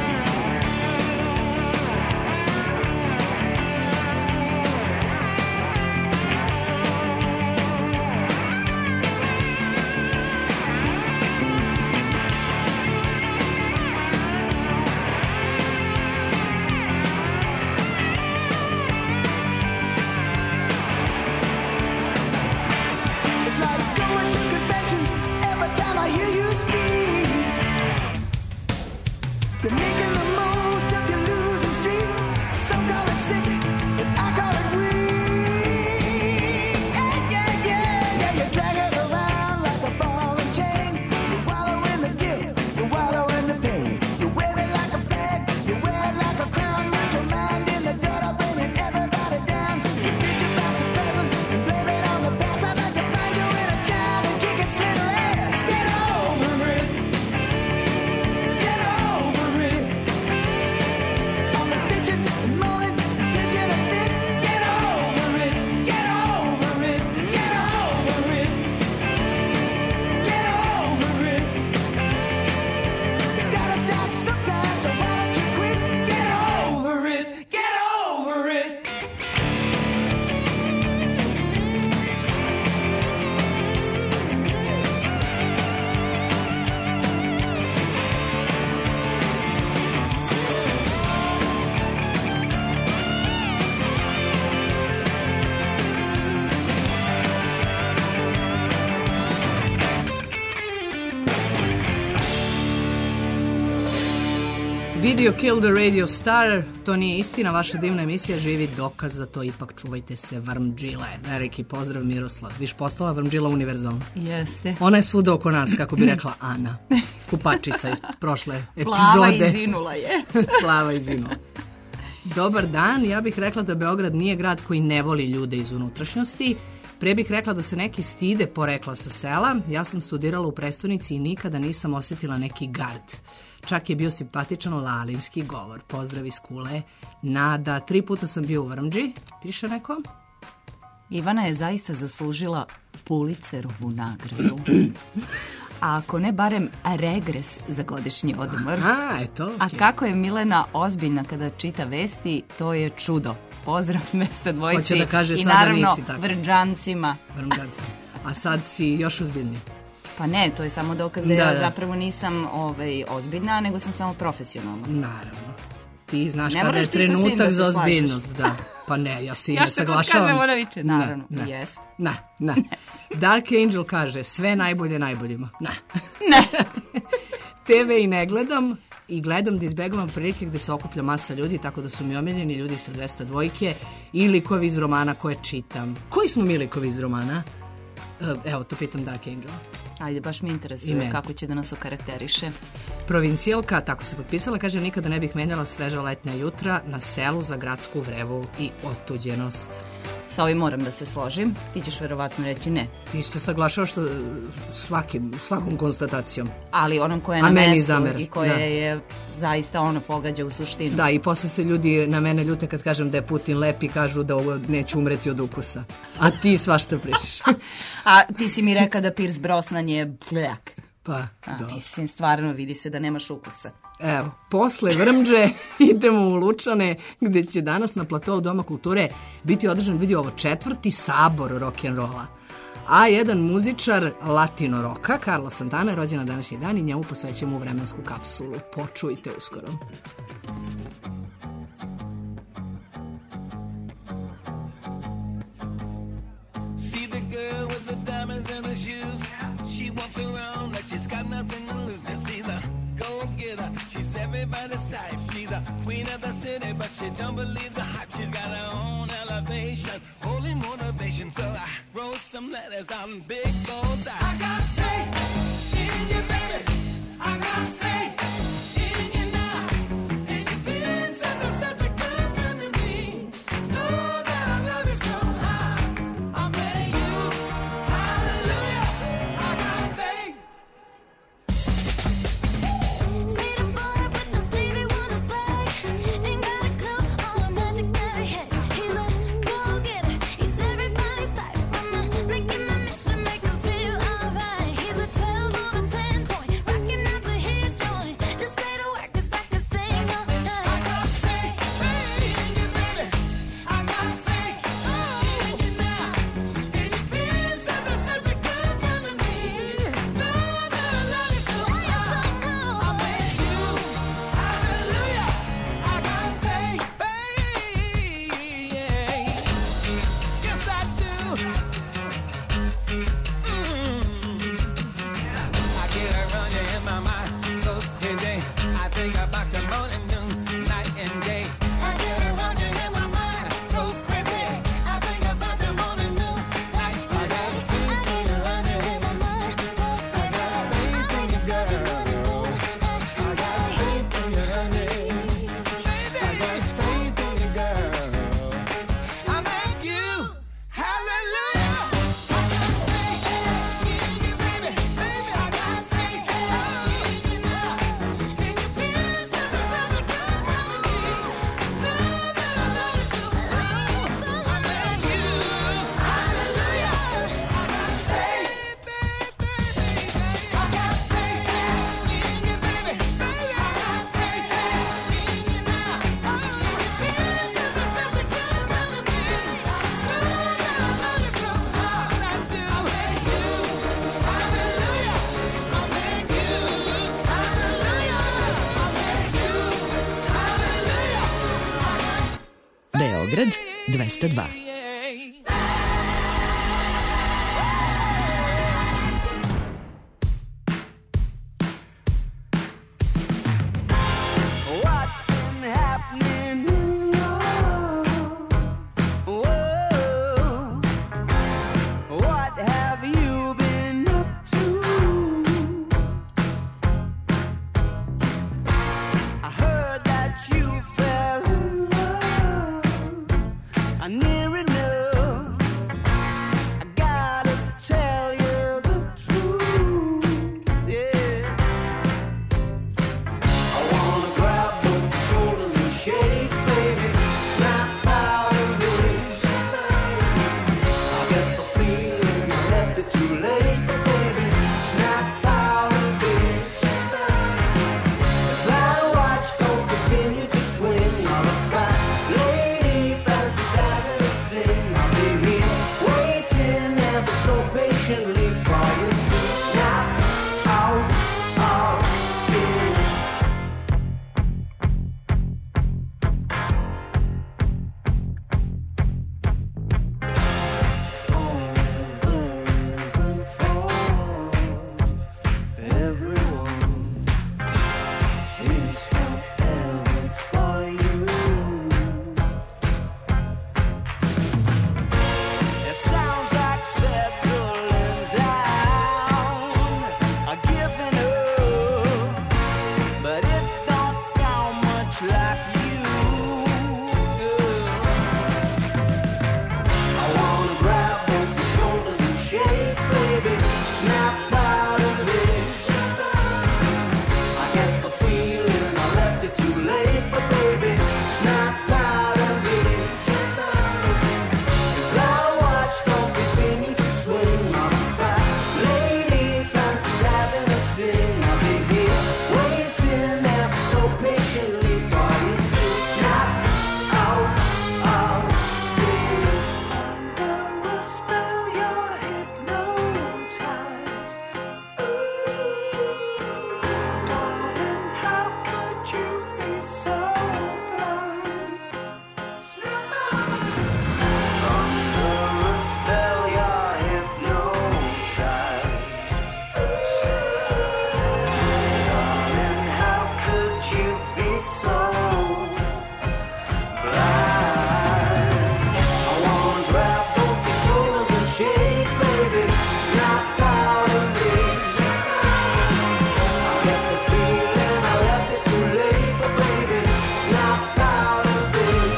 It's like going to confessions every time I hear you speak. You're making the most of your losing streak. Some call it sick, but I call it weak. Yeah, yeah, yeah, yeah. You drag it around like a ball and chain. You wallow in the guilt, you wallow in the pain. You wave it like a flag, you wear it like a crown. Put your mind in the gutter, bringing everybody down. You bitch about the present and blame it on the past. I'd like to find you in a child and kick its little ass. Get over it. Get over it. All the bitches and moaning, bitching a fit. Get over it. Get over it. Get over it. Get over it. It's gotta stop sometimes, so why don't you quit? Get over it. Get over it. Video Kill the Radio Star, to nije istina, vaša divna emisija živi dokaz za to, ipak čuvajte se Vrmdžile. Veliki pozdrav Miroslav, viš postala Vrmdžila univerzalna. Jeste. Ona je svuda oko nas, kako bi rekla Ana, kupačica iz prošle epizode. Plava izinula je. Plava izinula. Dobar dan, ja bih rekla da Beograd nije grad koji ne voli ljude iz unutrašnjosti. Pre bih rekla da se neki stide porekla sa sela. Ja sam studirala u prestonici i nikada nisam osjetila neki gard. Čak je bio simpatičan lalinski govor. Pozdrav iz Kule. Nada, tri puta sam bio u Vrmdži, piše neko. Ivana je zaista zaslužila Pulitzerovu nagradu. A ako ne barem regres za godišnji odmor. Aha, eto. Okay. A kako je Milena ozbiljna kada čita vesti, to je čudo. Pozdrav mesta dvojici. Hoće da kaže i sad da naravno nisi tako. Vrmđancima. Vrmđancima. A sad si još ozbiljniji. Pa ne, to je samo dokaz da, Da, ja da. zapravo nisam ovaj, ozbiljna, nego sam samo profesionalna. Naravno. Ti znaš Ne kada je moraš ti sa svim trenutak da se za slažeš. ozbiljnost. Da. Pa ne, ja se i Ja ne što god saglašavam. kažem, ona viče, naravno, Ne, ne. jest. Ne, ne. Dark Angel kaže, sve najbolje najboljima. Ne. Ne. Te ve i ne gledam i gledam da izbegavam prilike gde se okuplja masa ljudi, tako da su mi omiljeni ljudi sa dvesta dvojke i likovi iz romana koje čitam. Koji smo mi likovi iz romana? Evo, to pitam Dark Angel. Ajde, baš me I interesuje mene. kako će da nas okarakteriše. Provincijalka, tako se potpisala, kaže nikada ne bih menjala sveža letnja jutra na selu za gradsku vrevu i otuđenost. Sa ovim moram da se složim. Ti ćeš verovatno reći ne. Ti se saglašavaš sa svakim, svakom konstatacijom. Ali onom koja je A na meni mestu zamera, i koja da. je zaista ono pogađa u suštinu. Da, i posle se ljudi na mene ljute kad kažem da je Putin lep i kažu da ovo neću umreti od ukusa. A ti svašta pričaš. A ti si mi rekao da Pierce Brosnan je bljak. Pa, A, dobro. mislim, stvarno vidi se da nemaš ukusa. Evo, posle Vrmdže idemo u Lučane, gde će danas na platovu Doma kulture biti održan, vidi ovo, četvrti sabor rock'n'rolla. A jedan muzičar latino roka, Carla Santana, je rođen na današnji dan i njemu posvećujemo vremensku kapsulu. Počujte uskoro. See the girl with the diamonds in her shoes. She walks around like she's got nothing to lose. Just see the go-getter. She's everybody's type. She's a queen of the city, but she don't believe the hype. She's got her own elevation, holy motivation. So I wrote some letters on big goals. I, I got faith in you, baby. I got faith in you now. And you've been such a, such a good friend to me. Know that I love you somehow. I'm letting you, hallelujah. I got faith. Beograd dvesta dva. What's been happening in your world? What have you been up to? I heard that you fell in love. I near enough. I gotta tell you the truth. Yeah. I wanna grab both shoulders and shake, baby. Snap out of this. I get the feeling I left it too late, baby. Snap out of this. If that watch don't continue to swing, I'll be fat lady fancies having a thing. I'll be here waiting ever so patiently for you to snap out of this. Everyone is forever for you. It sounds like settling down, a giving up, but it don't sound much like you, girl. I wanna grab both your shoulders and shake, baby. Snap out of this. I get the feeling I left it too late, but baby, snap out of this. If that watch don't continue to swing, I'm a fat lady fancies having a sing. I'll be here waiting ever so patiently for you to snap out of this. Under a spell, you're hypnotized. Darling, how could you be so blind? Under a spell, you're hypnotized. Darling, how could you be so blind? I wanna grab both your shoulders and shake, baby. Snap out of this. I get the feeling I left it too late, but baby, snap out of this.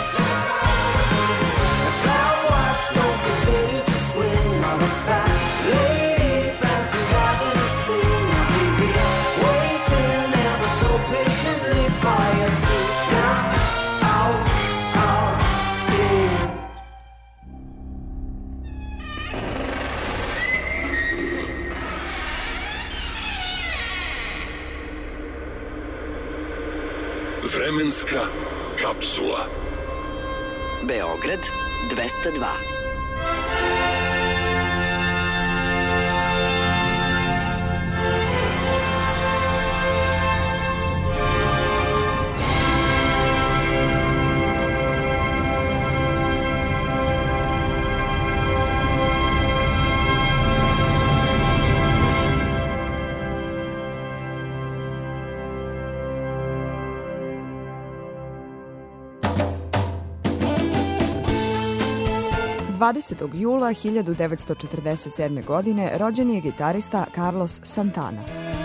If that watch don't continue to swing, I'm a fat lady fancies having a sing. I'll be here waiting ever so patiently for you to snap out of this. Vremenska kapsula. Beograd dvesta dva. dvadesetog jula hiljadu devetsto četrdeset sedme. godine rođen je gitarista Carlos Santana.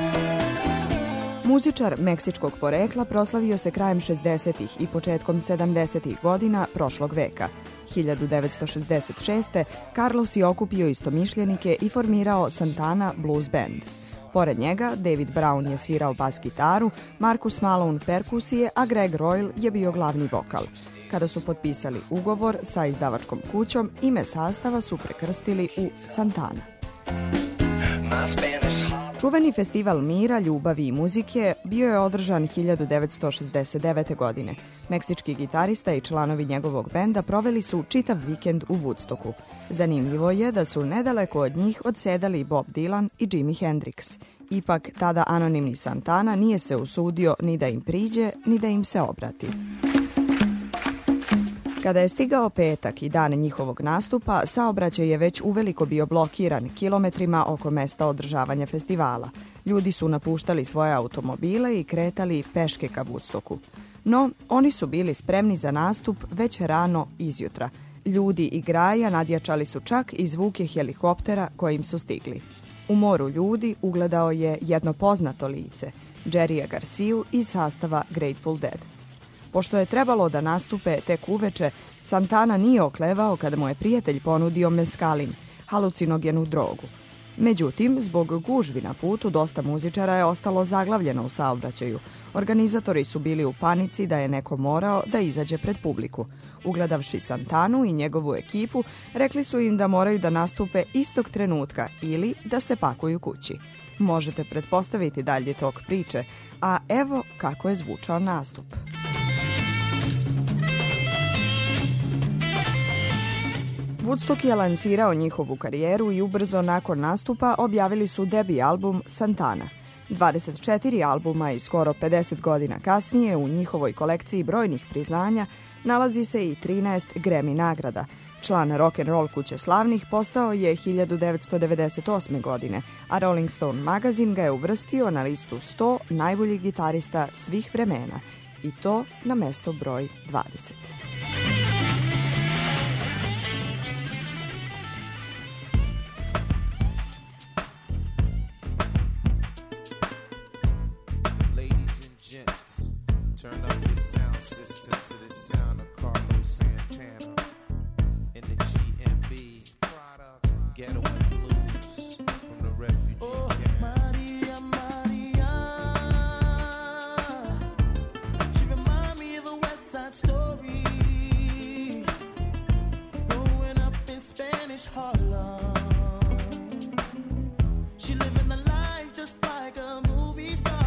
Muzičar meksičkog porekla proslavio se krajem šezdesetih i početkom sedamdesetih godina prošlog veka. hiljadu devetsto šezdeset šeste. Carlos je okupio istomišljenike i formirao Santana Blues Band. Pored njega, David Brown je svirao bas gitaru, Marcus Malone perkusije, a Greg Royal je bio glavni vokal. Kada su potpisali ugovor sa izdavačkom kućom, ime sastava su prekrstili u Santana. Čuveni festival mira, ljubavi i muzike bio je održan hiljadu devetsto šezdeset devete. godine. Meksički gitarista i članovi njegovog benda proveli su čitav vikend u Woodstocku. Zanimljivo je da su nedaleko od njih odsedali Bob Dylan i Jimi Hendrix. Ipak, tada anonimni Santana nije se usudio ni da im priđe, ni da im se obrati. Kada je stigao petak i dan njihovog nastupa, saobraćaj je već uveliko bio blokiran kilometrima oko mesta održavanja festivala. Ljudi su napuštali svoje automobile i kretali peške ka Woodstocku. No, oni su bili spremni za nastup već rano izjutra. Ljudi i graja nadjačali su čak i zvuke helikoptera kojim su stigli. U moru ljudi ugledao je jedno poznato lice, Jerrya Garciju iz sastava Grateful Dead. Pošto je trebalo da nastupe tek uveče, Santana nije oklevao kada mu je prijatelj ponudio meskalin, halucinogenu drogu. Međutim, zbog gužvi na putu, dosta muzičara je ostalo zaglavljeno u saobraćaju. Organizatori su bili u panici da je neko morao da izađe pred publiku. Ugledavši Santanu i njegovu ekipu, rekli su im da moraju da nastupe istog trenutka ili da se pakuju kući. Možete pretpostaviti dalje tok priče, a evo kako je zvučao nastup. Woodstock je lansirao njihovu karijeru i ubrzo nakon nastupa objavili su debi album Santana. dvadeset četiri albuma i skoro pedeset godina kasnije u njihovoj kolekciji brojnih priznanja nalazi se i trinaest Grammy nagrada. Član rock'n'roll kuće slavnih postao je hiljadu devetsto devedeset osme. godine, a Rolling Stone magazin ga je uvrstio na listu sto najboljih gitarista svih vremena i to na mesto broj dvadeset. Turn up your sound system to the sound of Carlos Santana in the G M B Ghetto and Blues from the refugee Oh, camp. Maria, Maria, she remind me of a West Side Story, growing up in Spanish Harlem. She living a life just like a movie star.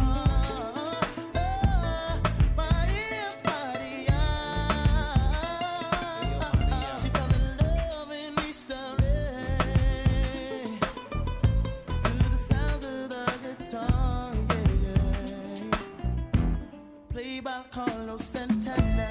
By Carlos Santana.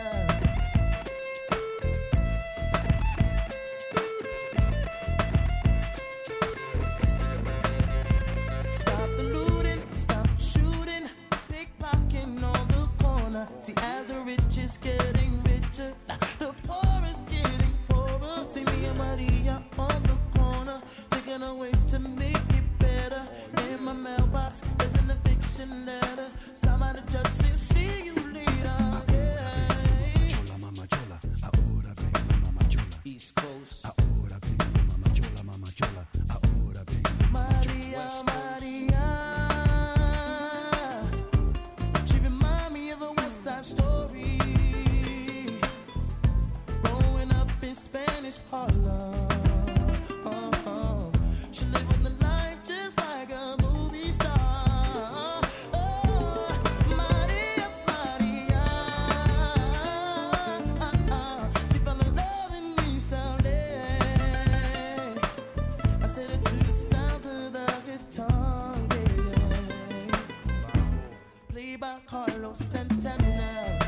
Stop the looting, stop the shooting, pickpocketing on the corner. See, as the rich is getting richer, the poor is getting poorer. See me and Maria on the corner, thinking of ways to make it better. In my mailbox, there's an eviction letter. Somebody just said, see you later. East Coast. Maria, Maria, she remind me of a West Side Story, growing up in Spanish Harlem. Oh, oh. She living the life just like a movie star. Oh, Maria, Maria, she fell in love in East L A. I said it to the sound of the guitar, yeah. Played by Carlos Santana.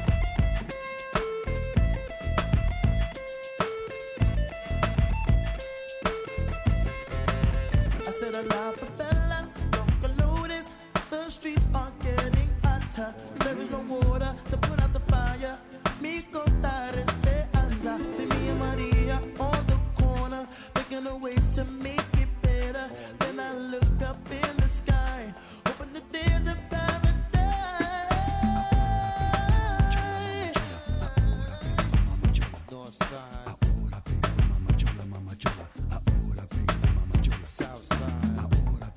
I said a la favela, don't notice, the streets are getting hotter. There is no water to put out the fire. Mi contar esperanza. See me and Maria on the corner, thinking of ways to make it better. Then I look up in the sky, hoping that there's a paradise. North side. South side.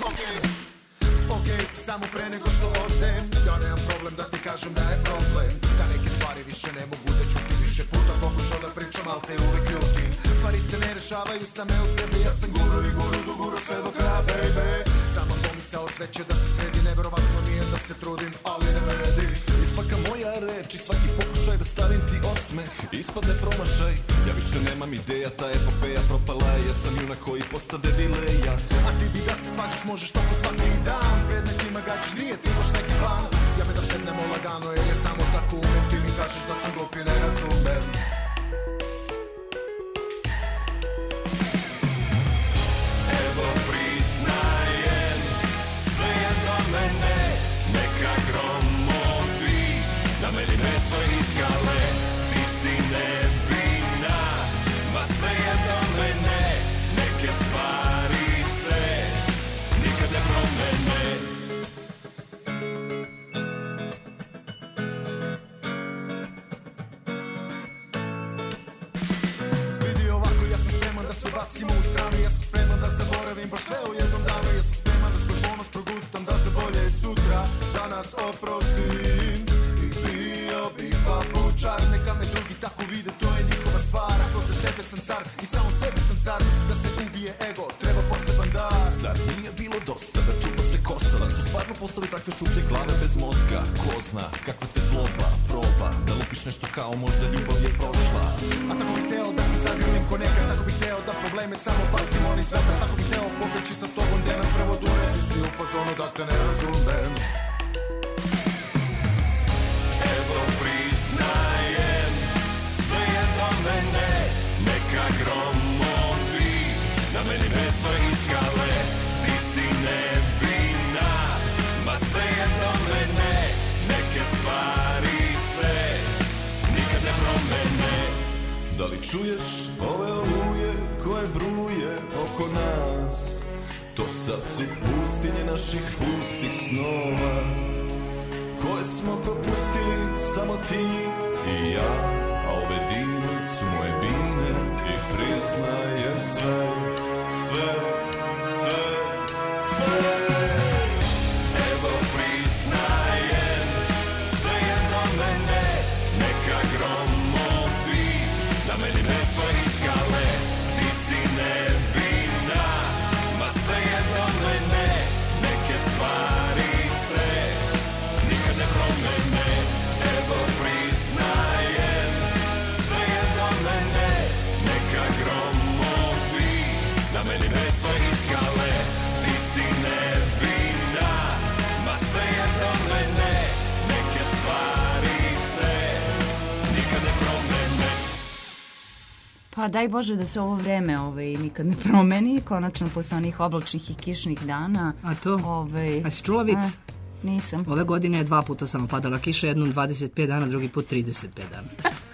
okej. Okej, samo pre nego što odem, ja nemam problem da ti kažem da je problem. Da neke stvari više ne mogu da čutim. Više puta pokušao da pričam, al te uvek ljutim. Stvari se ne rešavaju same od sebe, ja sam guru i guru do guru sve do kraja, baby. Samo pomisao sve će da se sredi, neverovatno nije da se trudim, ali ne vredi. I svaka moja reč i svaki pokušaj da stavim ti osmeh ispadne promašaj. Ja više nemam ideja, ta epopeja propala je, jer sam junak koji postade vileja. A ti bi da se svađaš, možeš toko svaki dan. Predmetima gađaš, nije ti baš neki plan. Ja bi da sednemo lagano, jer je samo tako umem. Ti mi kažeš da sam glup i ne razumem. Evo priznajem, sve je do mene. Neka gromovi na meni me svoje iskale. Ti si nevina, ma sve je do mene. Neke stvari se nikad ne promene. Vidi ovako, ja sam spreman da sve bacimo u stranu. Ja sam spreman da zaboravim baš sve u jednom danu. Ja sam spreman da svoj ponos progutam, da za bolje sutra danas oprostim. I bio bih papučar, neka me drugi tako vide, to je njihova stvar. Ako za tebe sam car i samo sebi sam car, da se ubije ego, treba poseban dar. Zar nije bilo dosta da čupa se kosa? Da su stvarno postali takve šuplje glave bez mozga? Ko zna kakva te zloba proba, da lupiš nešto kao možda ljubav je prošla. A tako bih teo da ti zagrlim ko nekad, tako bih teo da probleme samo bacim oni s vetra. Tako bih teo pobeći sa tobom, gde nam prvo dure. Ti si u fazonu da te ne razumem. Evo priznajem, sve je do mene. Neka gromovi na meni me svoje iskale. Ti si nevina, ma sve je do mene. Neke stvari se nikad ne promene. Da li čuješ ove oluje koje bruje oko nas? To sad su pustinje naših pustih snova, koje smo propustili samo ti i ja. A ove dine su moje bine i priznajem sve, sve, sve, sve. Evo priznajem, sve je do mene. Neka gromovi na meni me svoje iskale. Ti si nevina, ma sve je do mene. Neke stvari se nikad ne promene. Evo priznajem, sve je do mene. Neka gromovi na meni me svoje iskale. Ti si nevina, ma sve je do mene. Neke stvari se nikad ne promene. Pa daj Bože da se ovo vreme ovaj, nikad ne promeni, konačno posle onih oblačnih i kišnih dana. A to? Ovaj, A si čula vic? A, nisam. Ove godine je dva puta samo padala kiša, jednom dvadeset pet dana, drugi put trideset pet dana.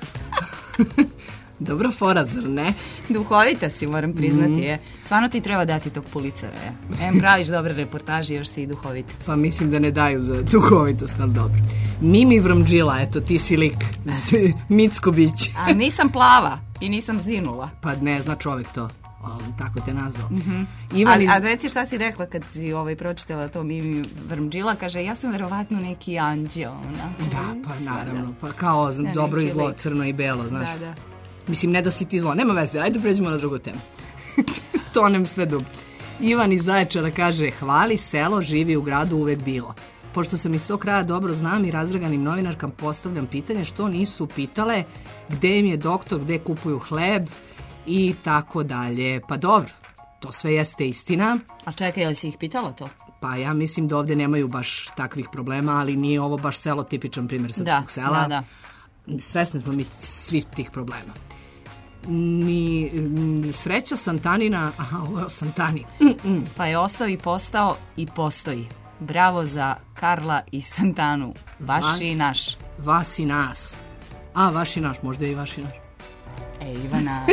Dobra fora, zar ne? Duhovita si, moram priznati. Mm. Je. Stvarno ti treba dati tog Pulitzera. Je. Em, praviš dobre reportaže, još si i duhovita. Pa mislim da ne daju za duhovitost, ali dobro. Mimi Vrmđila, eto ti si lik. Micko bić. A nisam plava i nisam zinula. Pa ne zna čovjek to. O, tako te nazvao. Mm-hmm. Ivan a, iz... a reci šta si rekla kad si ovaj, pročitala to Mimi Vrmđila, kaže ja sam verovatno neki anđeo. Onako. Da, pa naravno. Pa kao Ne, dobro i neki zlo, lik. crno i belo, znaš. Da, da. Mislim, ne da si ti zlo. Nema veze, ajde pređemo na drugu temu. Tonem sve dub. Ivan iz Zaječara kaže, hvali selo, živi u gradu uvek bilo. Pošto sam iz tog kraja dobro znam i razdraganim novinarkam postavljam pitanje što nisu pitale gde im je doktor, gde kupuju hleb i tako dalje. Pa dobro, to sve jeste istina. A čekaj, jel si ih pitala to? Pa ja mislim da ovdje nemaju baš takvih problema, ali nije ovo baš selo tipičan primjer srpskog Da, sela. da, da. Svesni smo mi svih tih problema. Ni m, sreća Santanina, aha, ovo je o Santani. Mm-mm. Pa je ostao i postao i postoji. Bravo za Karla i Santanu. Vaš Vas- i naš. Vas i nas. A, vaš i naš, možda i vaš i naš. E, Ivana...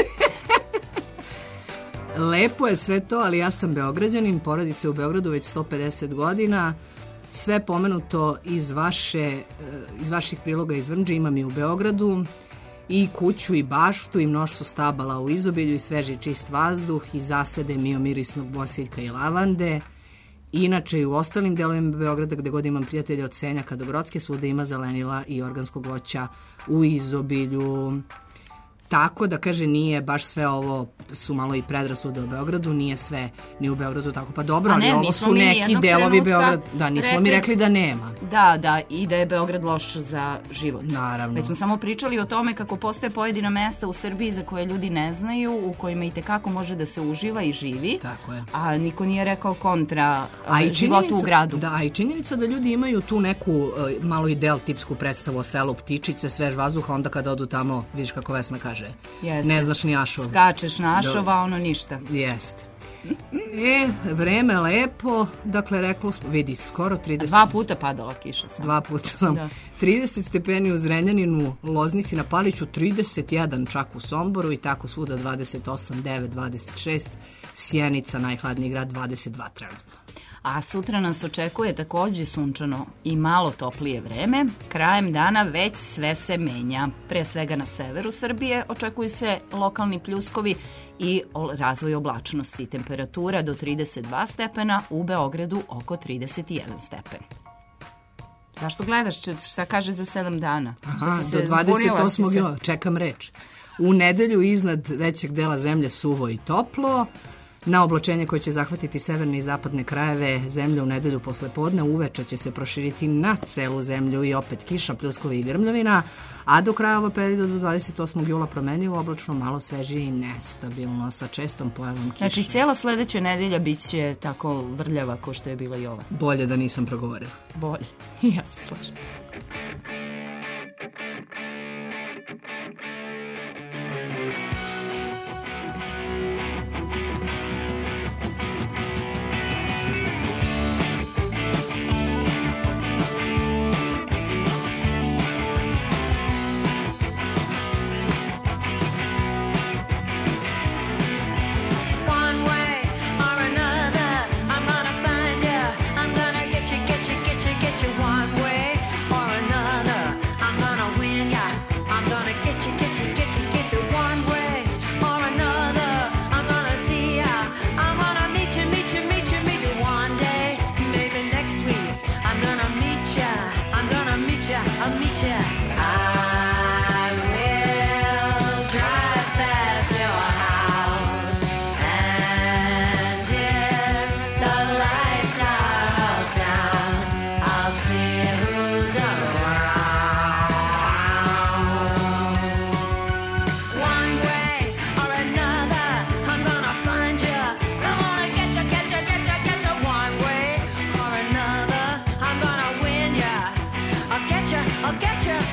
Lepo je sve to, ali ja sam Beograđanin, porodice u Beogradu već sto pedeset godina. Sve pomenuto iz, vaše, eh, iz vaših priloga iz Vrmđe imam i u Beogradu. I kuću i baštu i mnoštvo stabala u izobilju i sveži čist vazduh i zasede miomirisnog bosiljka i lavande. Inače i u ostalim delovima Beograda gde god imam prijatelje od Senjaka do Grocke, svuda ima zelenila i organskog voća u izobilju. Tako da, kaže, nije baš sve ovo, su malo i predrasude o Beogradu, nije sve ni u Beogradu tako. Pa dobro, ali ovo su neki delovi Beograda. Da, nismo rekli, mi rekli da nema. Da, da, i da je Beograd loš za život. Naravno. Već smo samo pričali o tome kako postoje pojedina mesta u Srbiji za koje ljudi ne znaju, u kojima i tekako može da se uživa i živi. Tako je. A niko nije rekao kontra a i životu u gradu. Da, a i činjenica da ljudi imaju tu neku uh, malo ideal tipsku predstavu o selu, ptičice, svež vazduh, onda kada odu tamo, vidiš kako Vesna kaže. Jeste. Ne znaš ni Ašov. Skačeš na Ašova, ono ništa. Jeste. E, vreme lepo, dakle reklo smo, vidi, skoro trideset... Dva puta padala kiša sam. Dva puta sam. Da. trideset stepeni u Zrenjaninu, Loznici, na Paliću, trideset jedan čak u Somboru i tako svuda dvadeset osam, devet, dvadeset šest, Sjenica, najhladniji grad, dvadeset dva trenutno. A sutra nas očekuje takođe sunčano i malo toplije vreme. Krajem dana već sve se menja. Pre svega na severu Srbije očekuju se lokalni pljuskovi i razvoj oblačnosti. Temperatura do trideset dva stepena, u Beogradu oko trideset jedan stepen. Zašto gledaš šta kaže za sedam dana? Aha, do dvadeset osmog jula, čekam reč. U nedelju iznad većeg dela zemlje suvo i toplo. Na oblačenje koje će zahvatiti severne i zapadne krajeve zemlje u nedelju posle podne, uveče će se proširiti na celu zemlju i opet kiša, pljuskovi i grmljavina, a do kraja ovog perioda do dvadeset osmog jula promenljivo, oblačno, malo svežije i nestabilno sa čestom pojavom kiše. Znači, cijela sledeća nedelja bit će tako vrljava kao što je bila i ova. Bolje da nisam progovorila. Bolje, ja se slažem. I'll get you.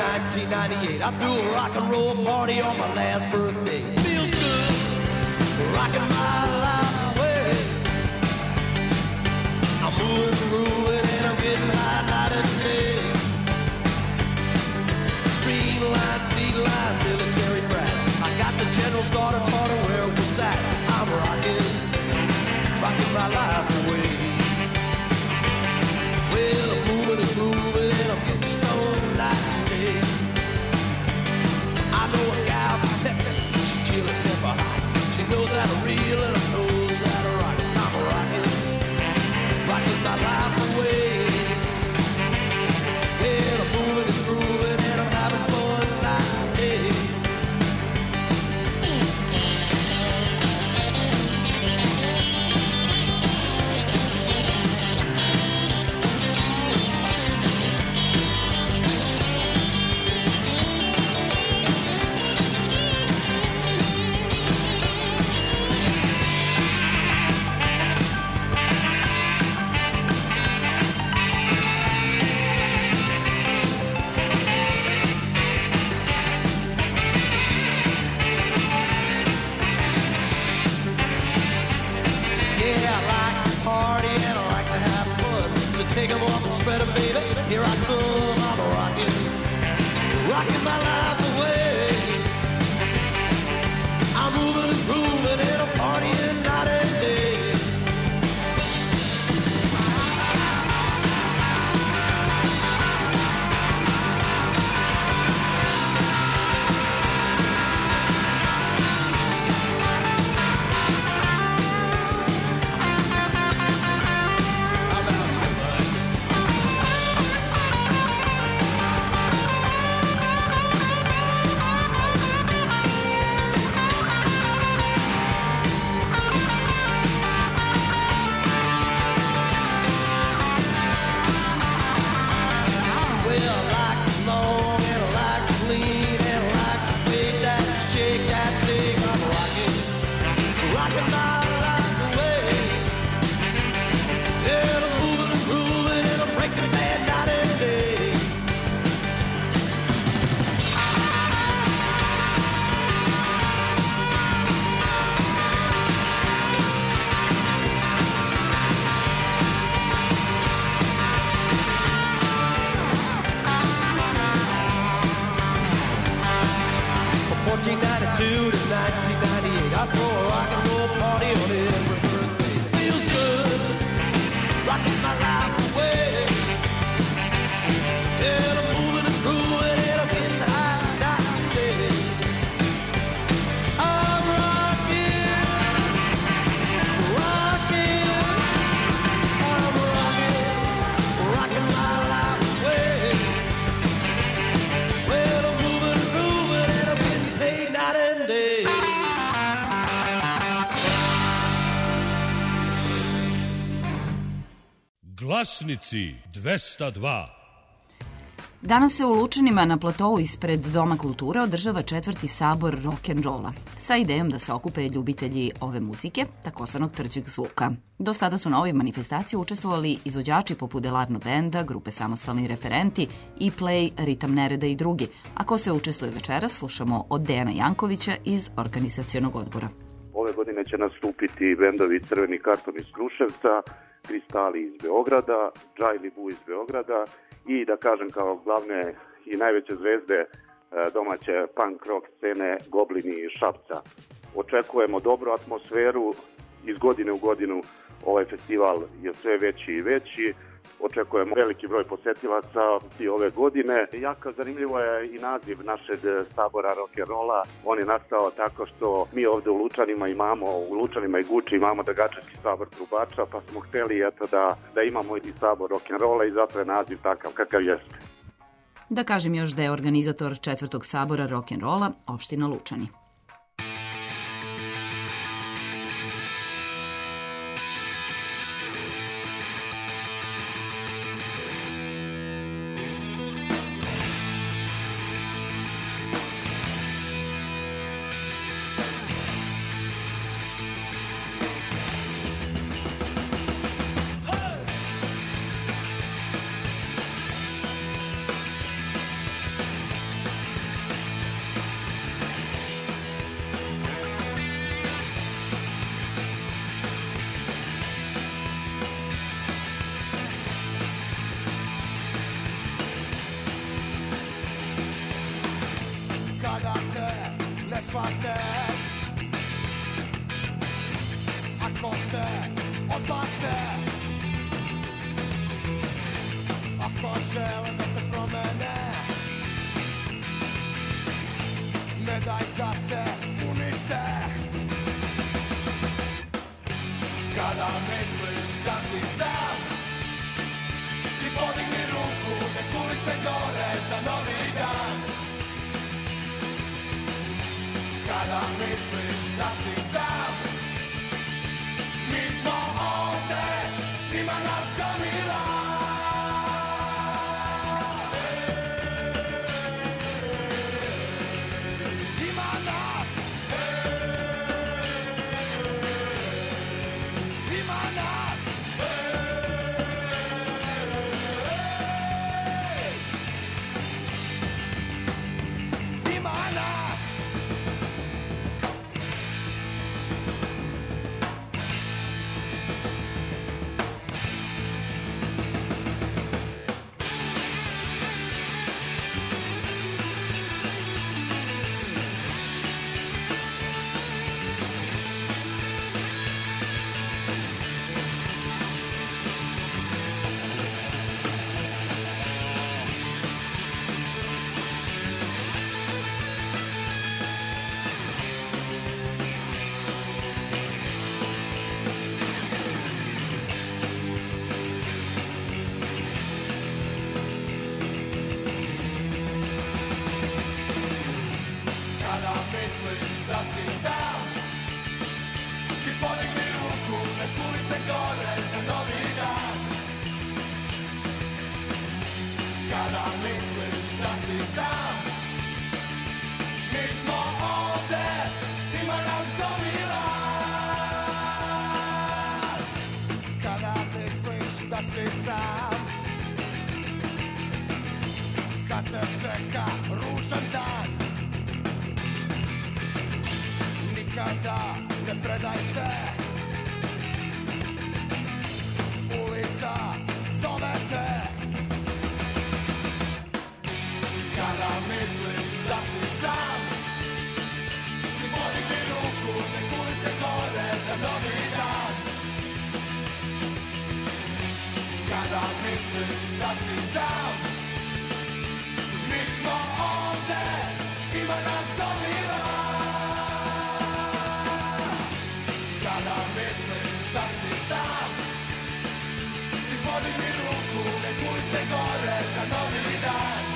nineteen ninety-eight. I threw a rock and roll party on my last birthday. Feels good, rocking my life away. I'm moving, grooving, and I'm getting high night and day. Streamline, feed line, military brat. I got the general starter, taught her where it was at. I'm rocking, rocking my life away. Well, I'm moving and grooving, and I'm getting stoned night and day. I know a gal from Texas, she chillin' pepper hot. She knows how to reel and I knows how to rock. I'm rocking, rocking my life away. Yeah, I'm moving and grooving, and I'm having fun night and day. Take 'em off and spread 'em, baby. Here I come, I'm rocking, rocking my life away. I'm moving and grooving and I'm partying night and day. fourteen ninety-two to nineteen ninety-eight, I throw a rock and roll party on every birthday. Feels good, rocking my life away. And I'm moving and grooving and I'm getting high night and day. I'm rocking, rocking, I'm rocking, rocking my life away. Well, I'm moving and grooving and I'm getting paid night and day. Glasnici dvesta dva. Danas se u Lučanima na platovu ispred Doma kulture održava četvrti sabor rock'n'rolla sa idejom da se okupe ljubitelji ove muzike, takozvanog tvrđeg zvuka. Do sada su na ovoj manifestaciji učestvovali izvođači poput Delarno benda, grupe Samostalni referenti, E-Play, Ritam nereda i drugi. A ko se učestvuje večeras, slušamo od Dejana Jankovića iz organizacionog odbora. Ove godine će nastupiti bendovi Crveni karton iz Kruševca, Kristali iz Beograda, Džajli Bu iz Beograda i da kažem kao glavne i najveće zvezde domaće punk rock scene Goblini iz Šapca. Očekujemo dobru atmosferu, iz godine u godinu ovaj festival je sve veći i veći. Očekujemo veliki broj posetilaca i ove godine. Jako zanimljivo je i naziv našeg sabora rock'n'rolla. On je nastao tako što mi ovde u Lučanima imamo, u Lučanima i Guči imamo Dagačevski sabor trubača, pa smo hteli eto da, da imamo i sabor rock'n'rolla i zato je naziv takav kakav jeste. Da kažem još da je organizator četvrtog sabora rock'n'rolla opština Lučani. žele da te promene. Ne daj da te unište. Kada misliš da si sam, ti podigni ruku, nek ulice gore za novi dan. Kada misliš da si sam, mi smo ovde, ima nas gomila. Ima nas. Ima nas. Ima nas. Kada misliš da si sam, ti podigni ruku, nek ulice gore za novi dan. Kada misliš da si sam, mi smo ovde, ima nas gomila. Kada misliš da si sam, kad te čeka ružan dan, nikada ne predaj se. Ulica zove te. Kada misliš da si sam, ti podigni ruku, nek ulice gore za novi dan. Kada misliš da si sam, mi smo ovde, ima nas gomila. Kada misliš da si sam, ti podigni ruku, nek ulice gore za novi dan.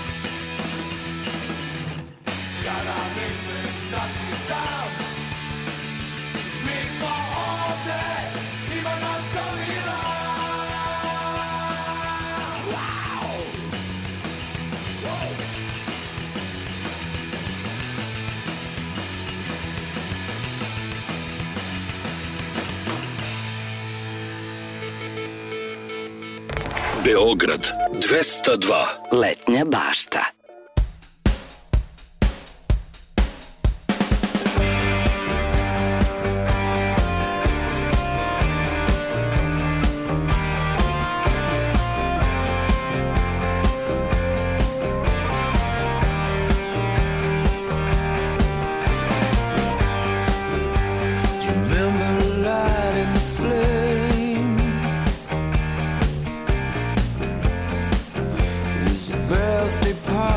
Kada misliš da si sam, mi smo ovde, ima nas gomila. Wow! Wow! Beograd dvesta dva. Letnja bašta. Birthday party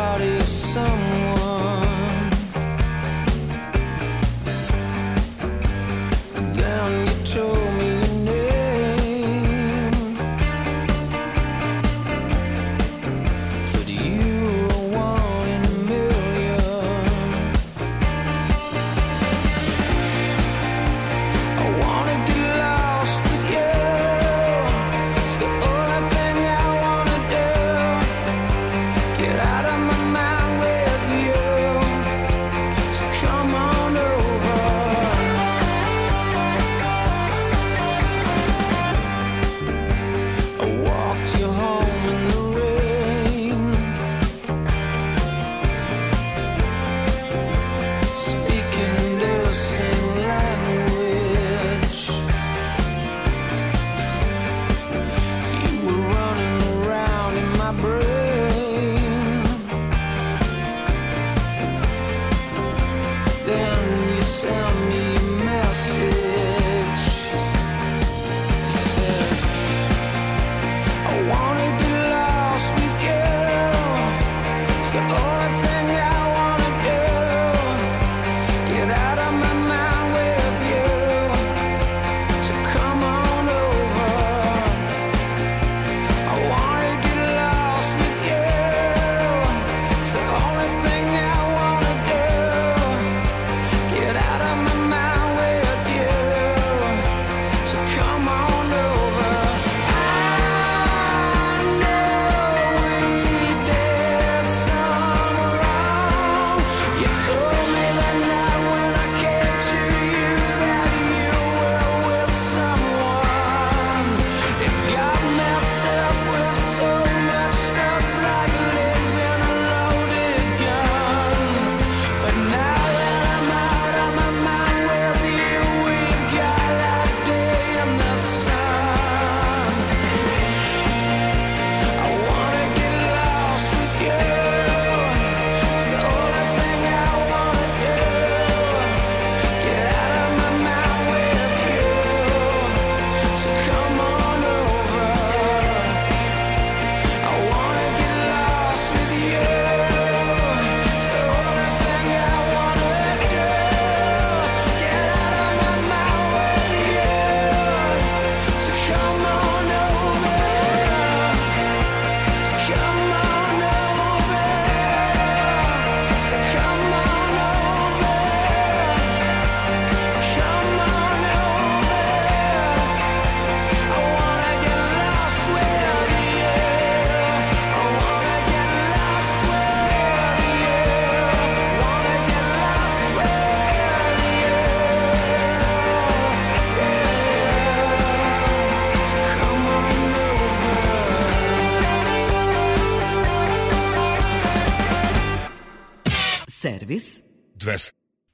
Servis dvesta.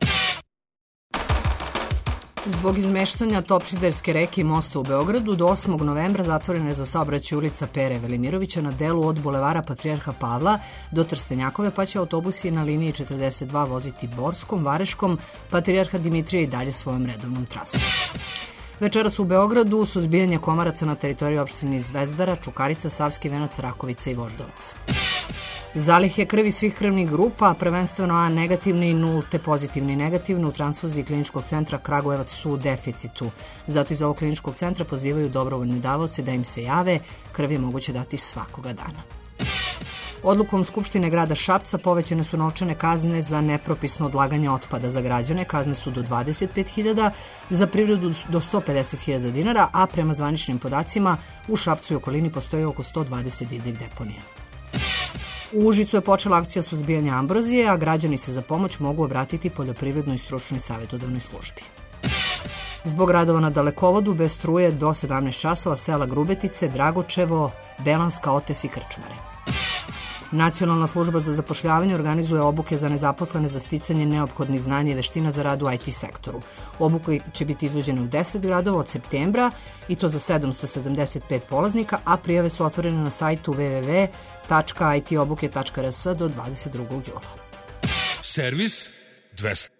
Zbog izmeštanja Topšiderske reke i mosta u Beogradu do osmog novembra zatvorena je za saobraćaj ulica Pere Velimirovića na delu od bulevara Patrijarha Pavla do Trstenjakove, pa će autobusi na liniji četrdeset dva voziti Borskom, Vareškom, Patrijarha Dimitrija i dalje svojom redovnom trasom. Večeras u Beogradu suzbijanje komaraca na teritoriji opštine Zvezdara, Čukarica, Savski Venac, Rakovica i Voždovac. Zalihe krvi svih krvnih grupa, prvenstveno A negativni, nulte pozitivni i negativni u transfuziji kliničkog centra Kragujevac su u deficitu. Zato iz ovog kliničkog centra pozivaju dobrovoljne davaoce da im se jave, krv je moguće dati svakoga dana. Odlukom Skupštine grada Šapca povećane su novčane kazne za nepropisno odlaganje otpada za građane. Kazne su do dvadeset pet hiljada, za privredu do sto pedeset hiljada dinara, a prema zvaničnim podacima u Šapcu i okolini postoji oko sto dvadeset divljih deponija. U Užicu je počela akcija suzbijanja ambrozije, a građani se za pomoć mogu obratiti poljoprivrednoj i stručnoj savjetodavnoj službi. Zbog radova na dalekovodu bez struje do sedamnaest časova sela Grubetice, Dragočevo, Belanska, Otes i Krčmare. Nacionalna služba za zapošljavanje organizuje obuke za nezaposlene za sticanje neophodnih znanja i veština za rad u I T sektoru. Obuke će biti izvođene u deset gradova od septembra i to za sedamsto sedamdeset pet polaznika, a prijave su otvorene na sajtu w w w tačka i t obuke tačka r s do dvadeset drugog jula. Servis dvesta.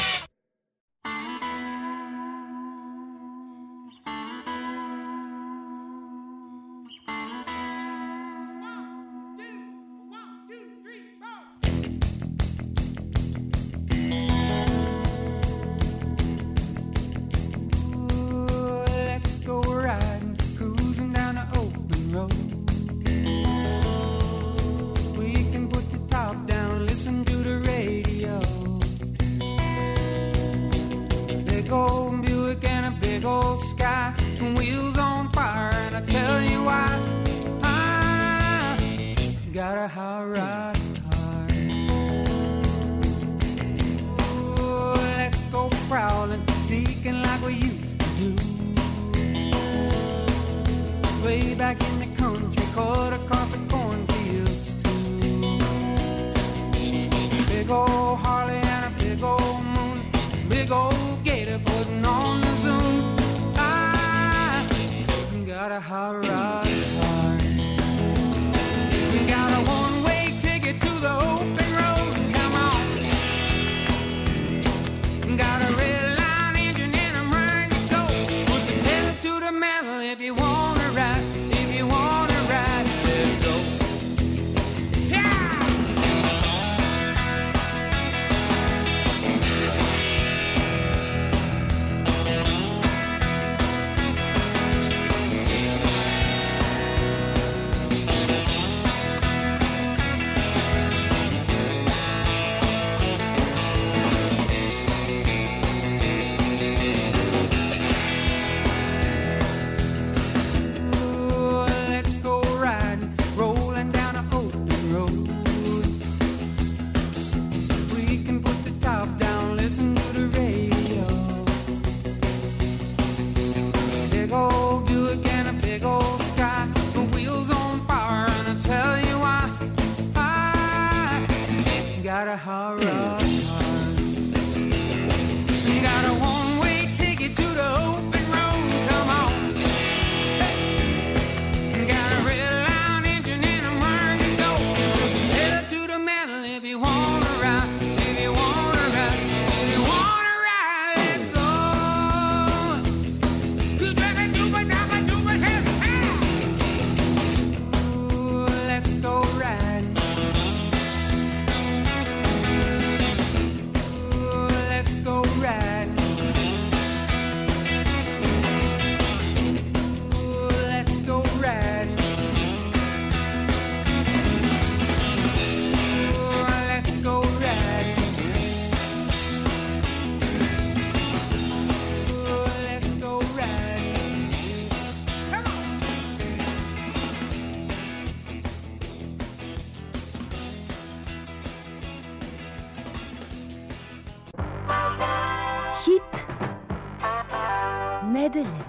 Nedelje.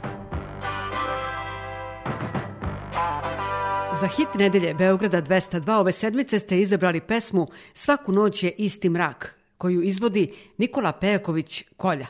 Za hit nedelje Beograda dvesta dva ove sedmice ste izabrali pesmu Svaku noć je isti mrak, koju izvodi Nikola Pejaković Kolja.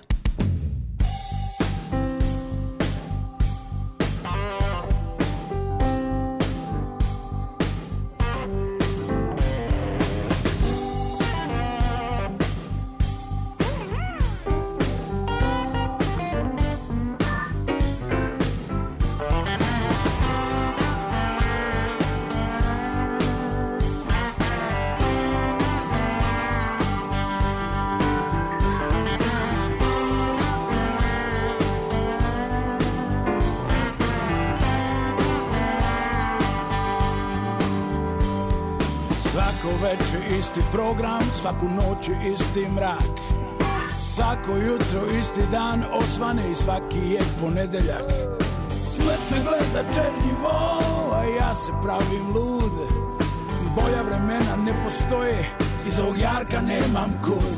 Veče isti program, svaku noć isti mrak. Svako jutro isti dan osvane i svaki je ponedeljak. Smrt me gleda čežnjivo, a ja se pravim lud. Bolja vremena ne postoje, iz ovog jarka nemam kud.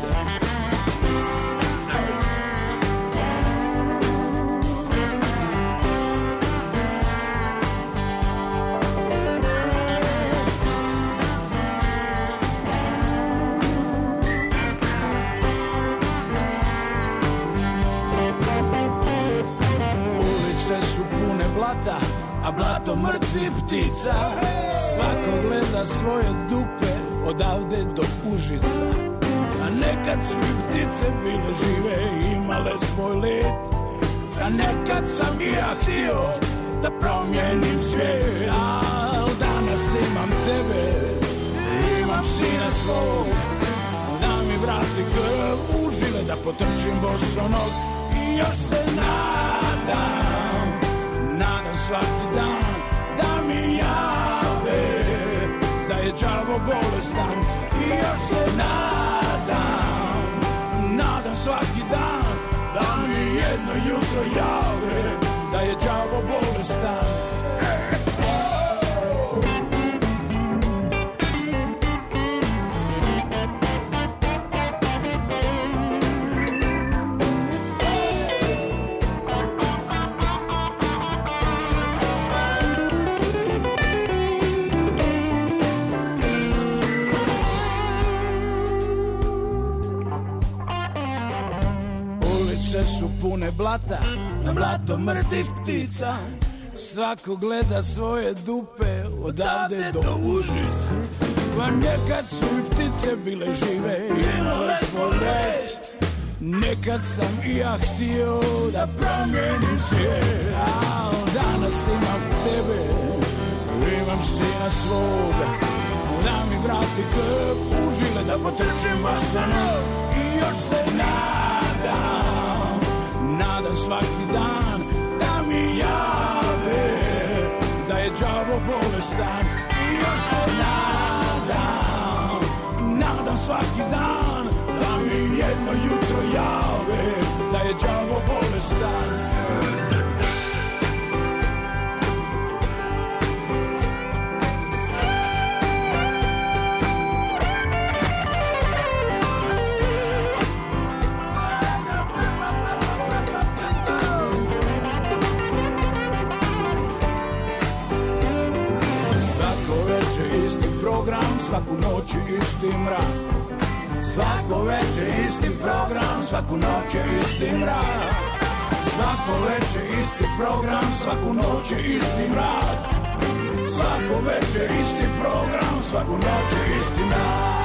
A blato mrtvih ptica, svako gleda svoje dupe odavde do Užica. A nekad su i ptice bile žive i imale svoj let. A nekad sam i ja htio da promijenim svijet. Al danas imam tebe, imam sina svog. Da mi vrati krv u žile, da potrčim bosonog i još se nadam. Nadam svaki dan da mi jave da je đavo bolestan i još se nadam. Nadam svaki dan da mi jedno jutro jave da je đavo bolestan. Su pune blata, na blato mrtvih ptica. Svako gleda svoje dupe odavde do Užica. Pa nekad su i ptice bile žive i imale svoj let. Nekad sam i ja htio da promijenim svijet. A danas imam tebe, imam sina svoga. Da mi vrati krv u žile, da potrčim bosonog i još se nadam. Nadam svaki dan da mi jave da je đavo bolestan i još se nadam. Nadam svaki dan da mi jedno jutro jave da je đavo bolestan. Program, svaku noć isti mrak. Svako veče isti program, svaku noć isti mrak. Svako veče isti program, svaku noć isti mrak. Svako veče isti program, svaku noć isti mrak.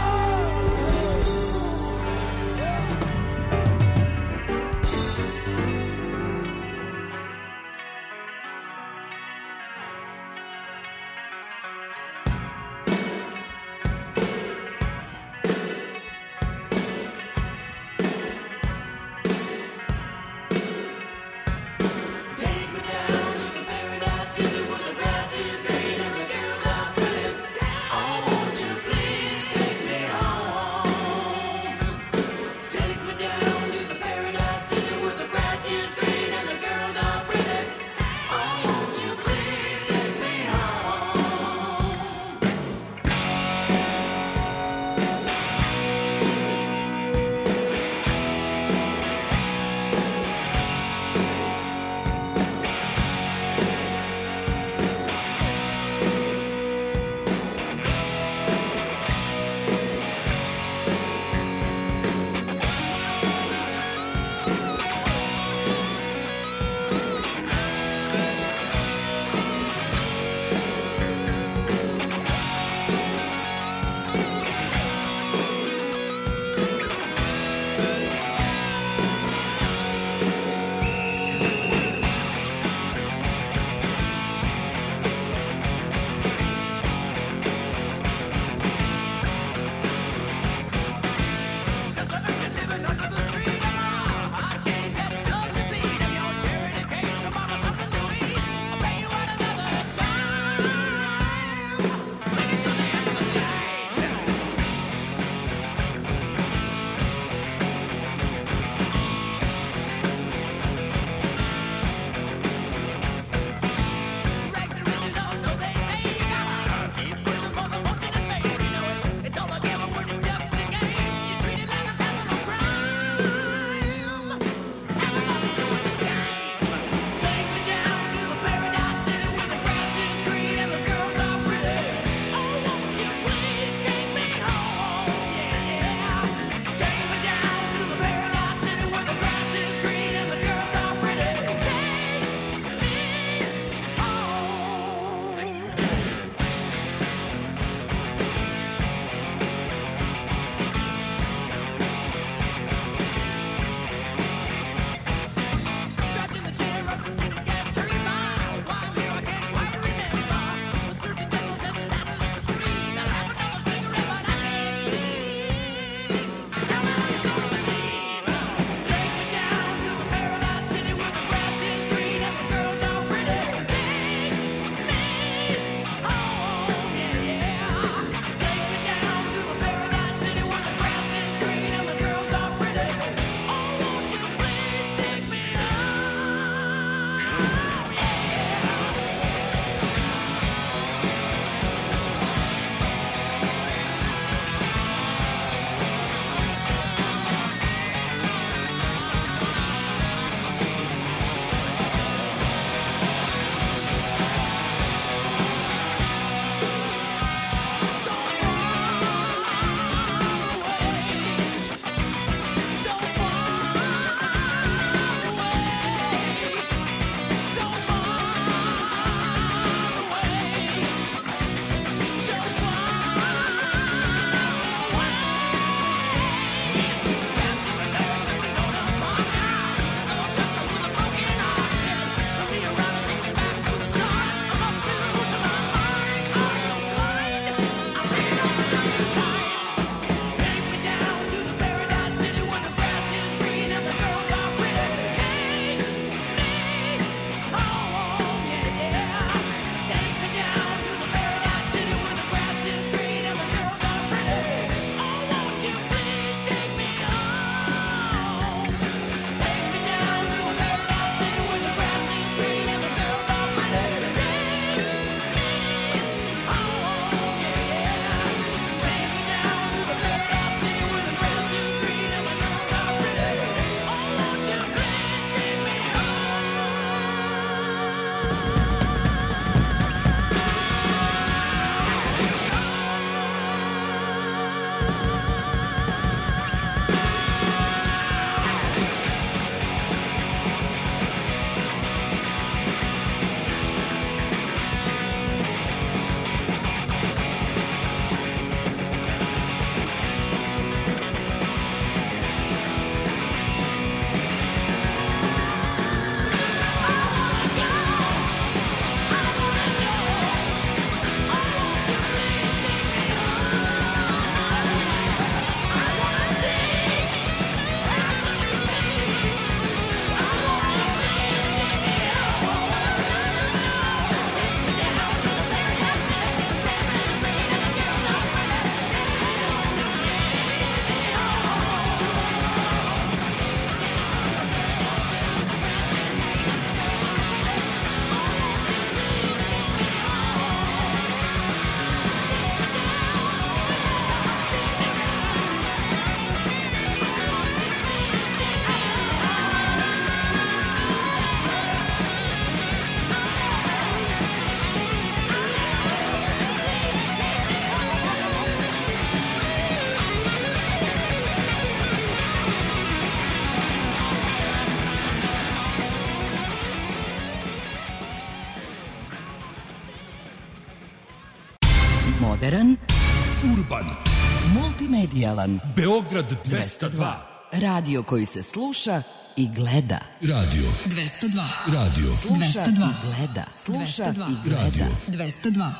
Take me Modern, Urban, multimedijalan, Beograd dvesta dva. Radio koji se sluša i gleda. Radio. dvesta dva. Radio. Sluša i gleda. Sluša i gleda. dvesta dva.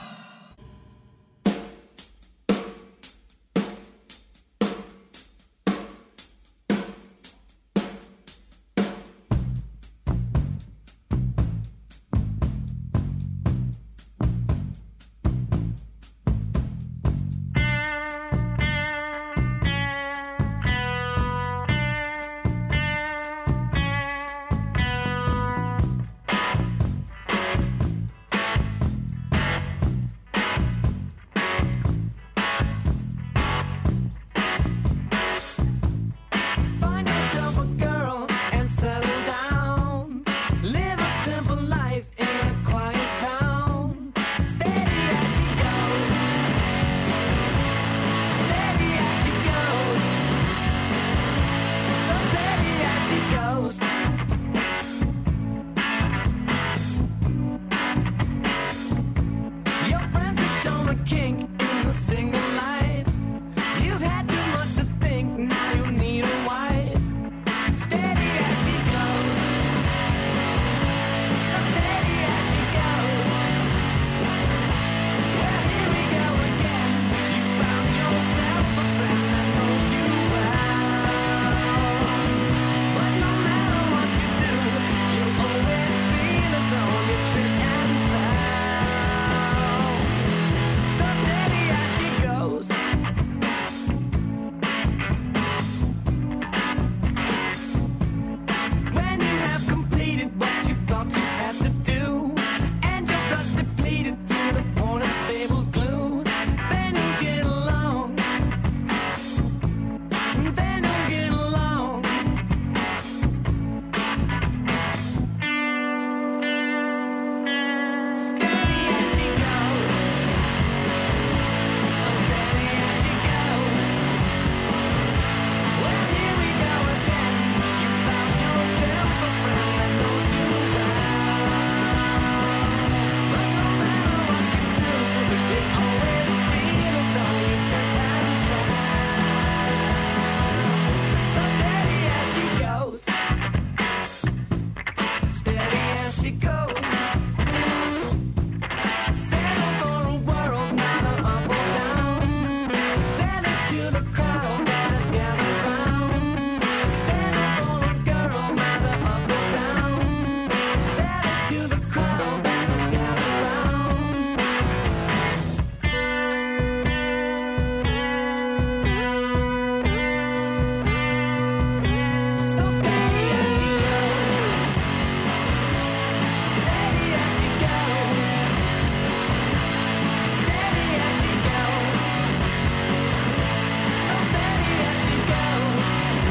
Find yourself a girl and settle down. Live a simple life in a quiet town. Steady as she goes. Steady as she goes. So steady as she goes. Your friends have shown a kink in the single life. You've had too much to think, now you need a wife. Steady as she goes. So steady as she goes. Well, here we go again. You found yourself a friend that knows you well. But no matter what you do, you'll always feel as though you tripped and fell. So steady as she goes. When you have completed what you thought you had to do, and your blood's depleted to the point of stable glue, then you'll get along. Then you'll get along. Steady as she goes. So steady as she goes. Well, here we go again. You found yourself a friend that knows you well. But no matter what you do, it always feels as though you tripped and fell. So steady as she goes. Steady as she goes. Settle for a world, neither up or down. Send it to the crowd that has gathered round. Send it for a girl, neither up or down. Send it to the crowd that has gathered round. So steady as she goes. Steady as she goes. Steady as she goes. So steady as she goes.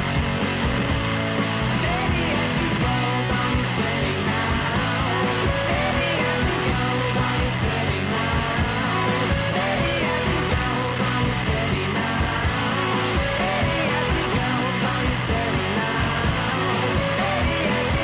Steady as she goes. Are you steady now? Steady as she goes. Are you steady now? Steady as she goes. Are you steady now? Steady as she goes. Are you steady now? Steady as she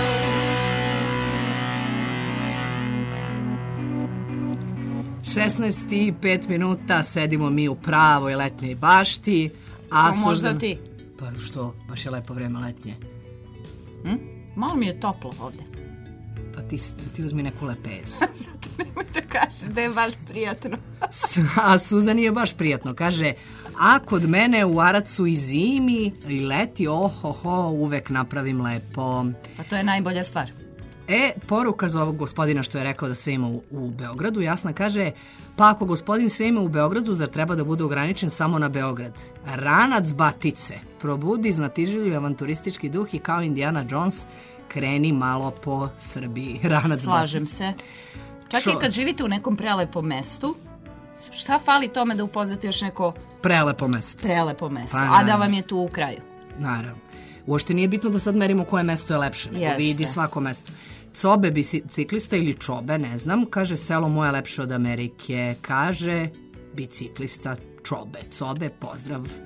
goes. šesnaest i pet minuta, sedimo mi u pravoj letnjoj bašti. A Pa možda Suzan- ti. Pa što, baš je lepo vreme letnje. Hm? Malo mi je toplo ovde. Pa ti, ti uzmi neku lepezu. Zato nemoj da kažeš da je baš prijatno. A Suzani je baš prijatno. Kaže, a kod mene u Aracu i zimi i leti, ohoho, uvek napravim lepo. Pa to je najbolja stvar. E, poruka za ovog gospodina što je rekao da sve ima u, u Beogradu, jasna kaže, pa ako gospodin sve ima u Beogradu, zar treba da bude ograničen samo na Beograd? Ranac batice, probudi znatiželju i avanturistički duh i kao Indiana Jones, kreni malo po Srbiji. Ranac Slažem batice. se. Čak Čo- i kad živite u nekom prelepom mestu, šta fali tome da upoznate još neko Prelepo mesto. prelepo mesto, Pa, a da naravno. vam je tu u kraju? Naravno. Uopšte nije bitno da sad merimo koje mesto je lepše, nego Jeste. vidi svako mesto. Cobe biciklista ili Čobe, ne znam, kaže selo moje lepše od Amerike, kaže biciklista Čobe. Cobe, pozdrav.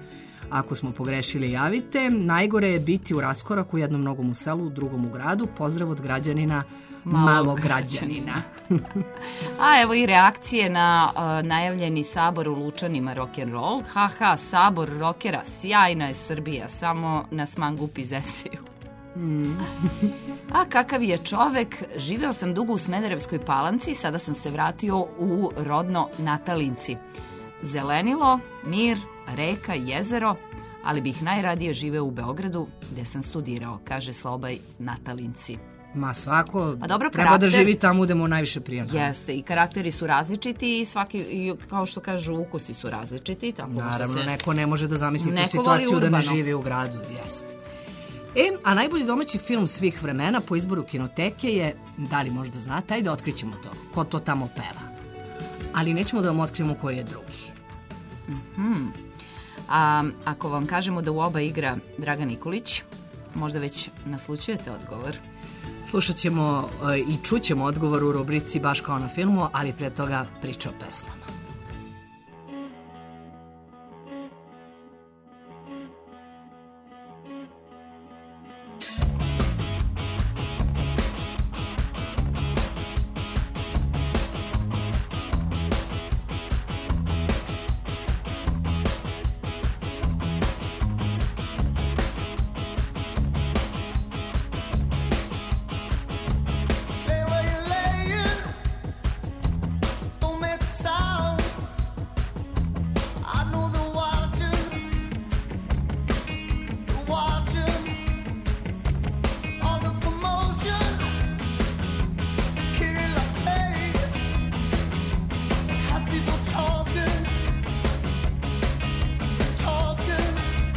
Ako smo pogrešili, javite. Najgore je biti u raskoraku u jednom nogom u selu, u drugom u gradu. Pozdrav od građanina, malog građanina. A evo i reakcije na uh, najavljeni sabor u Lučanima rock'n'roll. Haha, sabor rockera, sjajna je Srbija, samo nas mangupi zesiju. Mm. A kakav je čovek, živeo sam dugo u Smederevskoj Palanci, sada sam se vratio u rodno Natalinci. Zelenilo, mir, reka, jezero, ali bih najradije živeo u Beogradu gde sam studirao, kaže Slobaj Natalinci. Ma svako, Pa dobro, treba karakter- da živi tamo gde mu najviše prija. Jeste, i karakteri su različiti i svaki, i kao što kažu, ukusi su različiti. Tako možda Naravno, se... neko ne može da zamisli tu Neko situaciju voli da ne urbano. živi u gradu. Jeste. E, a najbolji domaći film svih vremena po izboru Kinoteke je, da li možda znate, ajde otkrićemo to, ko to tamo peva. Ali nećemo da vam otkrijemo koji je drugi. Mhm. A ako vam kažemo da u oba igra Dragan Nikolić, možda već naslučujete odgovor. Slušat ćemo e, i čućemo odgovor u rubrici Baš kao na filmu, ali pre toga priča o pesmama. Lay where you're laying, don't make a sound. I know they're watching, they're watching all the commotion, kicking like hay, has people talking, talking.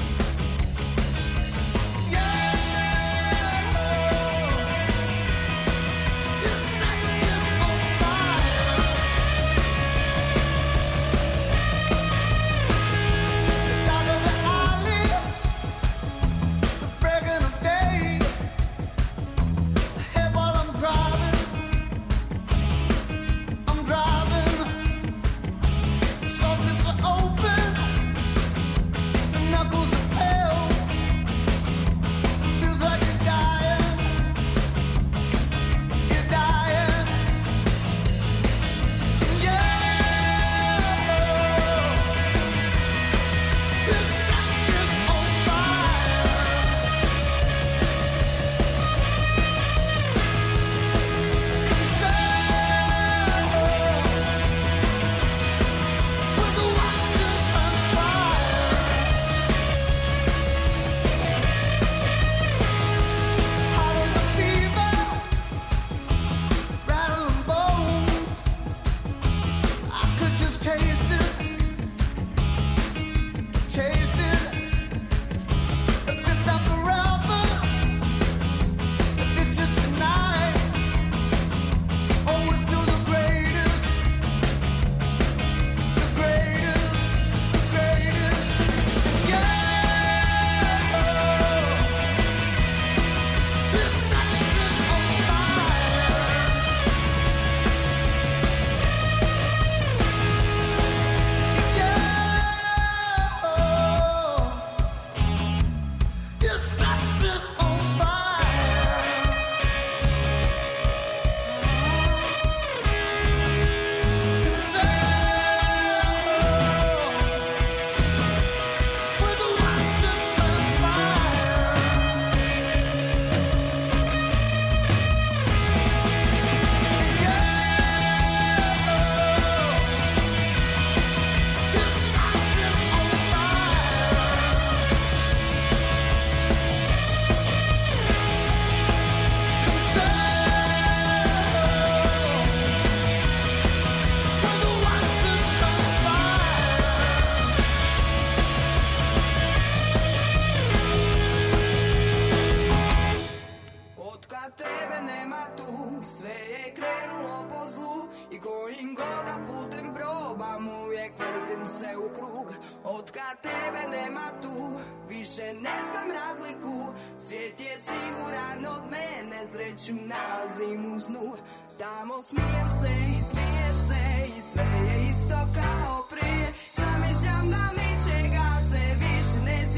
Otkad tebe nema tu, više ne znam razliku. Svijet je siguran od mene, sreću nalazim u snu. Tamo smijem se i smiješ se i sve je isto kao prije. Zamišljam da ničega se više ne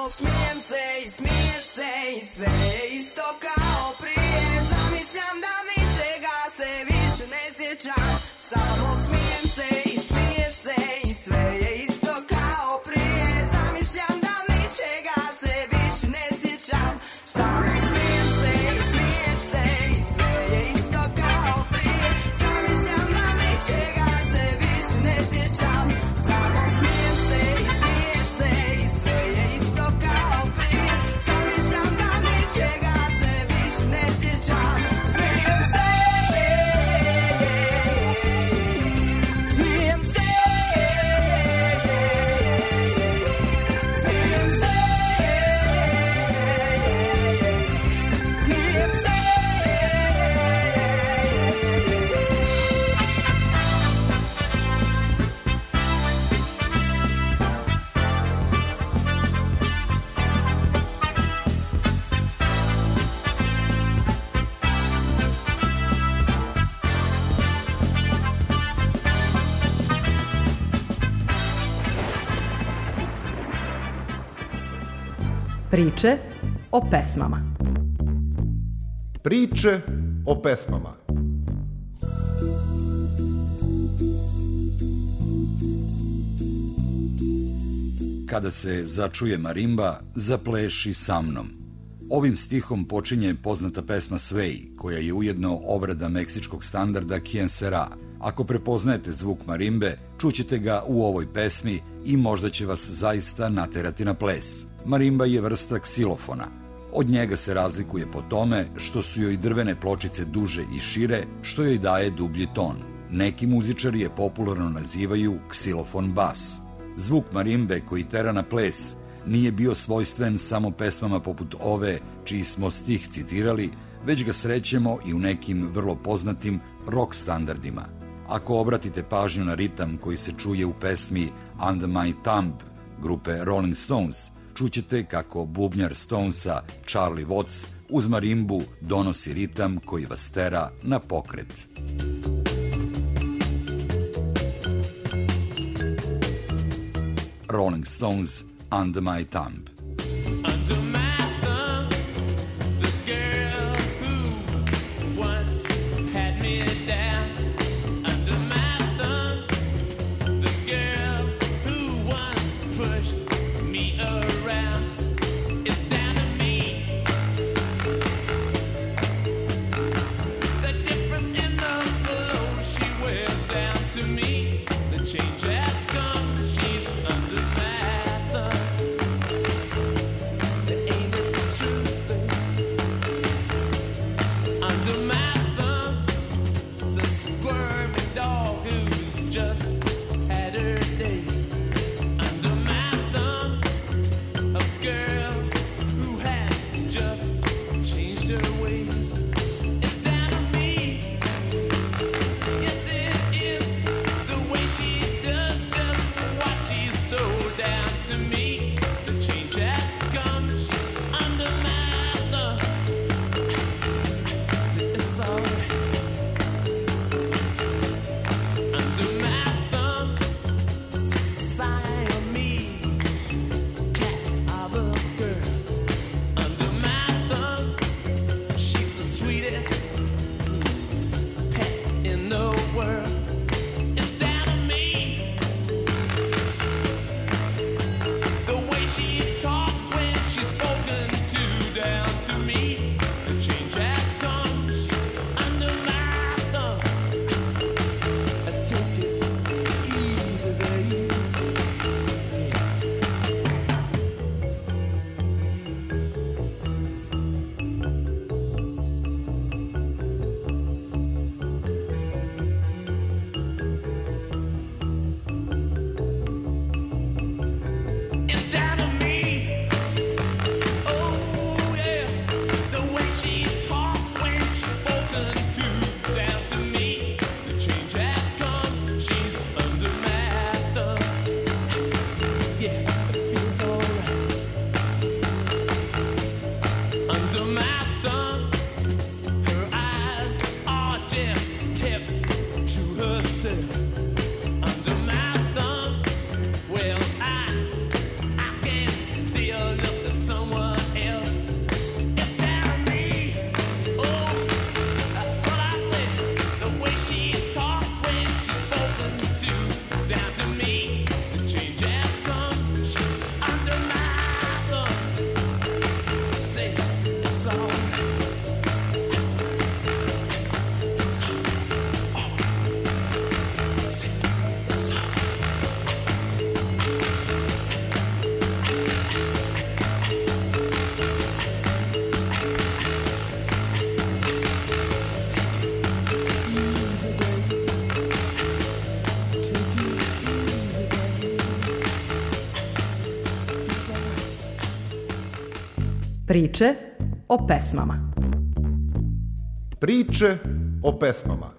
Samo smijem se i smiješ se i sve je isto kao prije. Zamišljam da ničega se više ne sjećam. Samo smijem se i smiješ se i sve je isto kao prije. Zamišljam da ničega se više ne sjećam. Samo smijem se i smiješ se i sve je isto kao prije. Zamišljam da ničega se više ne sjećam. Samo smijem se i smiješ se i sve je isto kao prije. Zamišljam da ničega se više ne sjećam. Smijem se. Smijem se. Smijem se. Smijem se. Priče o pesmama. Priče o pesmama. Kada se začuje marimba, zapleši sa mnom. Ovim stihom počinje poznata pesma Sway, koja je ujedno obrada meksičkog standarda Quien Sera. Ako prepoznajete zvuk marimbe, čućete ga u ovoj pesmi i možda će vas zaista naterati na ples. Marimba je vrsta ksilofona. Od njega se razlikuje po tome što su joj drvene pločice duže i šire, što joj daje dublji ton. Neki muzičari je popularno nazivaju ksilofon bas. Zvuk marimbe koji tera na ples nije bio svojstven samo pesmama poput ove čiji smo stih citirali, već ga srećemo i u nekim vrlo poznatim rock standardima. Ako obratite pažnju na ritam koji se čuje u pesmi Under My Thumb grupe Rolling Stones, čućete kako bubnjar Stonesa Charlie Watts uz marimbu donosi ritam koji vas tera na pokret. Rolling Stones, Under My Thumb. Under my thumb, the girl who once had me down. Under my thumb, the girl who once pushed me around. It's down to me. The difference in the clothes she wears down to me. The change has come. She's under my thumb. The Priče o pesmama. Priče o pesmama.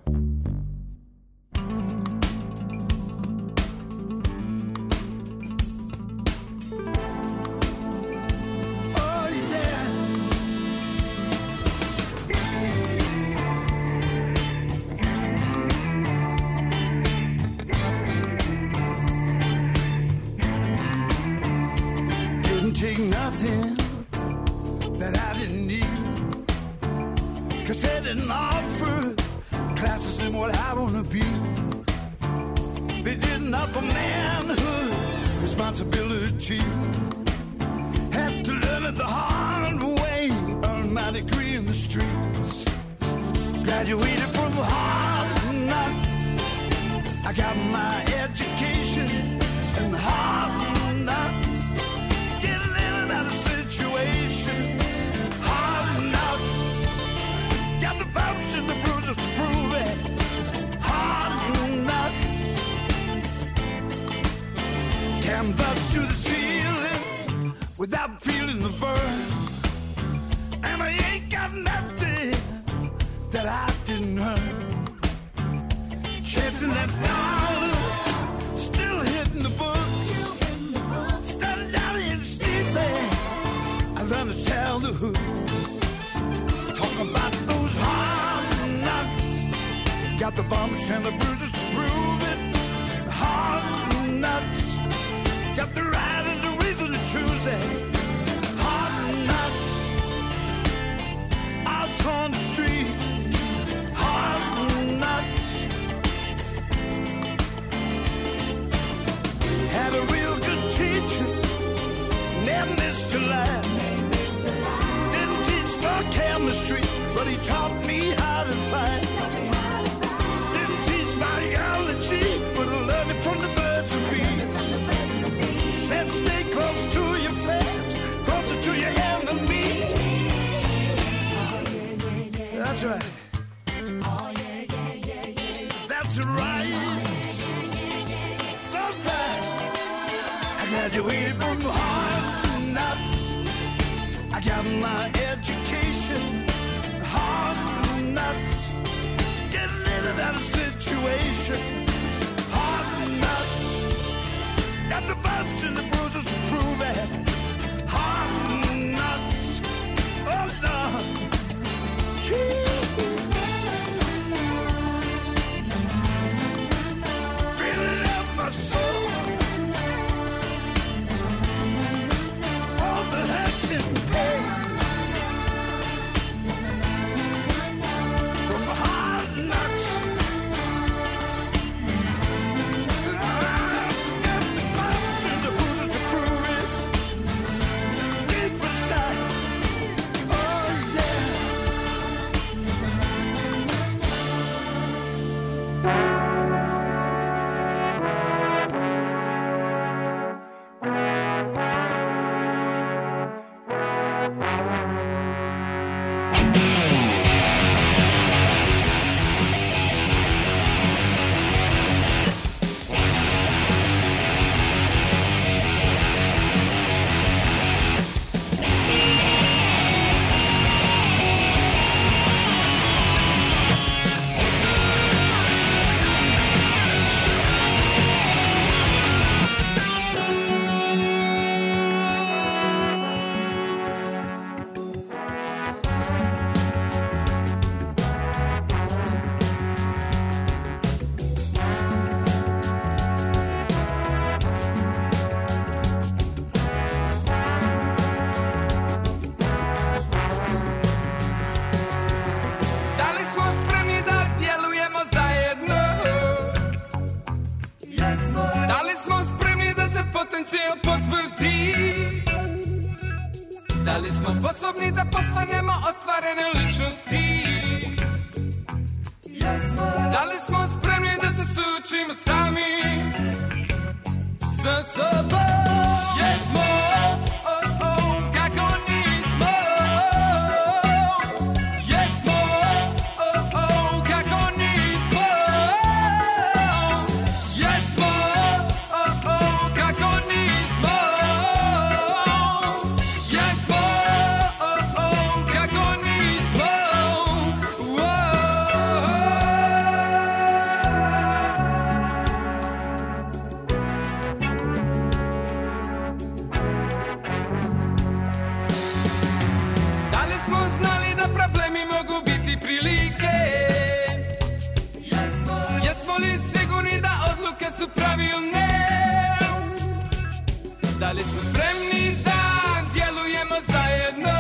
Da li smo spremni da djelujemo zajedno?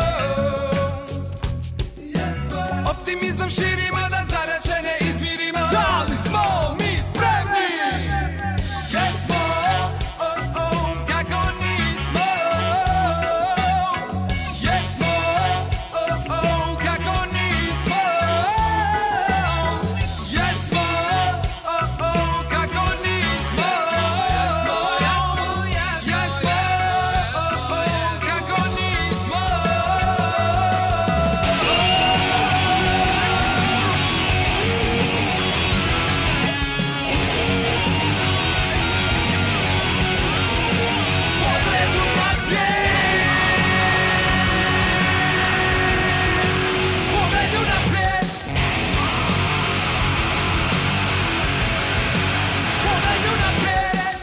Optimizam širimo da zaračene izmirimo. Da li smo mi spremni? Jesmo, oh, oh, kako nismo? Jesmo, oh, oh, kako nismo? Jesmo, oh, oh, kako nismo? Jesmo, jesmo, jesmo, oh, oh, kako nismo? Pogledu naprijed, pogledu naprijed, pogledu naprijed.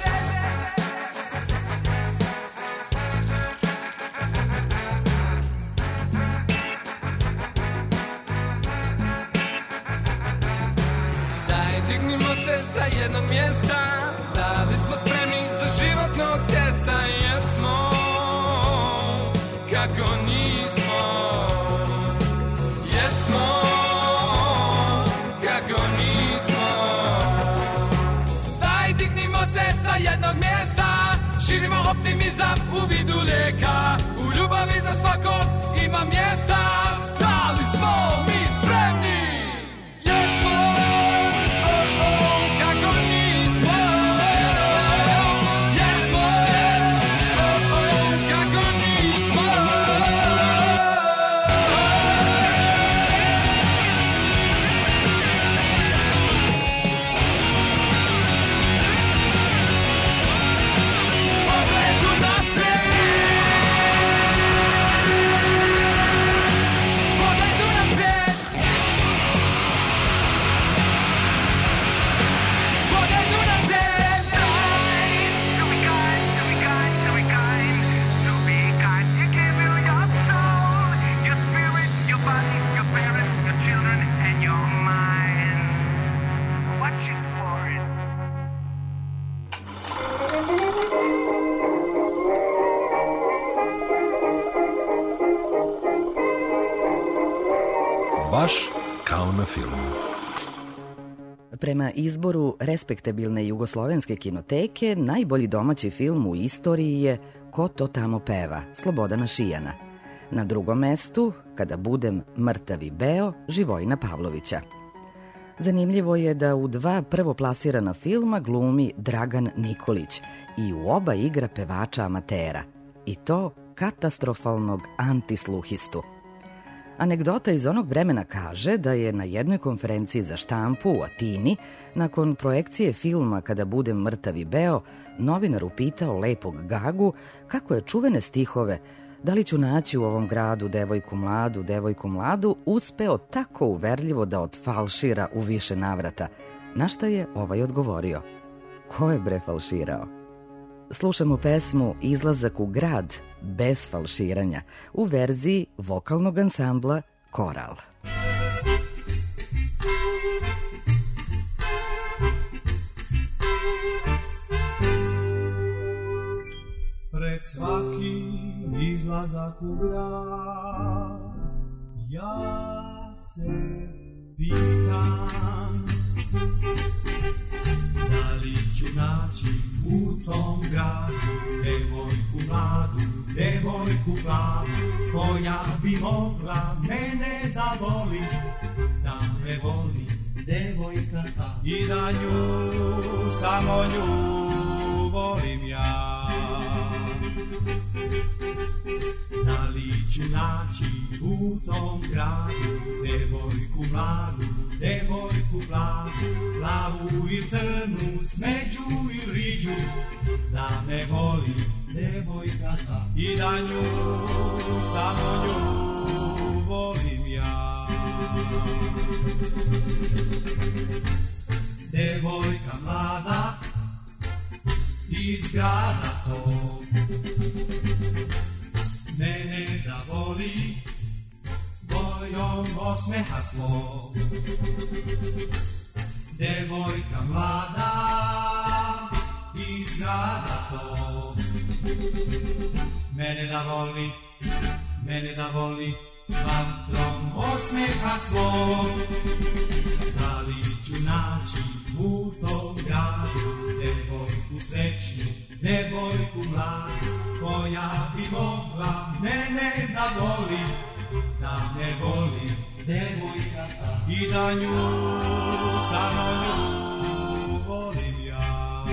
Daj, dignimo se sa jednog mjesta. Da li smo spremni za životnog testa? Jesmo, kako nismo? Jesmo, kako nismo? Daj, dignimo se sa jednog mjesta. Širimo optimizam u vidu lijeka. U ljubavi za svakog ima mjesta. Da li smo mi spremni? Jesmo, oh, oh, kako nismo? Jesmo, oh, oh, kako nismo? Pogledu naprijed, pogledu naprijed, pogledu naprijed. To be kind, to be kind, to be kind, to be kind. You give me your soul, your spirit, your body, your parents, your children, and your mind. Watch it for it. Baš kao na filmu. Prema izboru respektabilne jugoslovenske kinoteke, najbolji domaći film u istoriji je Ko to tamo peva, Slobodana Šijana. Na drugom mestu, Kada budem mrtav i beo, Živojina Pavlovića. Zanimljivo je da u dva prvoplasirana filma glumi Dragan Nikolić i u oba igra pevača amatera. I to katastrofalnog antisluhistu. Anegdota iz onog vremena kaže da je na jednoj konferenciji za štampu u Atini, nakon projekcije filma Kada budem mrtav i beo, novinar upitao lepog Gagu kako je čuvene stihove Da li ću naći u ovom gradu devojku mladu, devojku mladu, uspeo tako uverljivo da odfalšira u više navrata. Na šta je ovaj odgovorio? Ko je bre falširao? Slušamo pesmu Izlazak u grad bez falširanja u verziji vokalnog ansambla Koral. Pred svaki izlazak u grad ja se pitam da li ću naći u tom gradu devojku mladu, devojku plavu koja bi mogla mene da voli, da me voli devojka ta i da nju, samo nju volim ja. Da li ću naći u tom gradu devojku mladu, devojku plavu, plavu i crnu, smeđu i riđu, da me voli devojka ta i da nju, samo nju volim ja. Devojka mlada iz grada tog, mene da voli bojom osmeha svog. Devojka mlada iz grada tog, Mene da voli, mene da voli, vatrom osmeha svog. Da li ću naći u tom gradu devojku srećnu, devojku mladu, koja bi mogla mene da voli, da me voli devojka ta, i da nju, samo nju volim ja.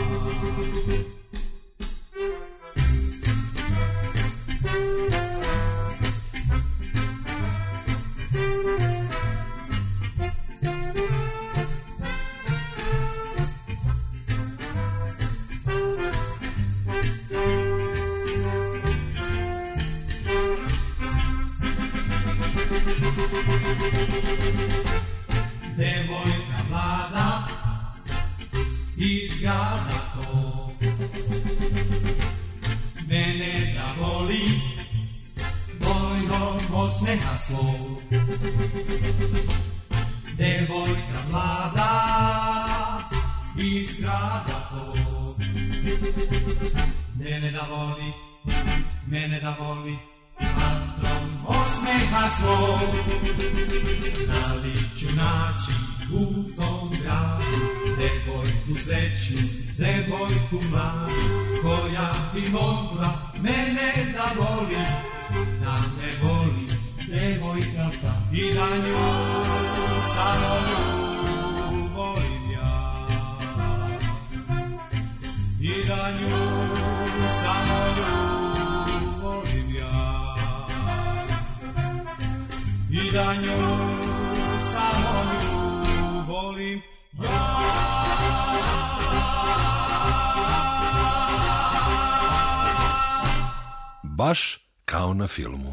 Devojka mlada iz grada tog, mene da voli bojnom osmeha svog. Devojka mlada iz grada tog, mene da voli, mene da voli vatrom osmeha svog. Da li ću naći u tom gradu devojku srećnu, devojku mladu, koja bi mogla mene da voli, da me voli devojka ta, i da nju, samo nju volim ja, i da nju, samo nju volim ja, i da nju, samo nju volim ja. Baš kao na filmu.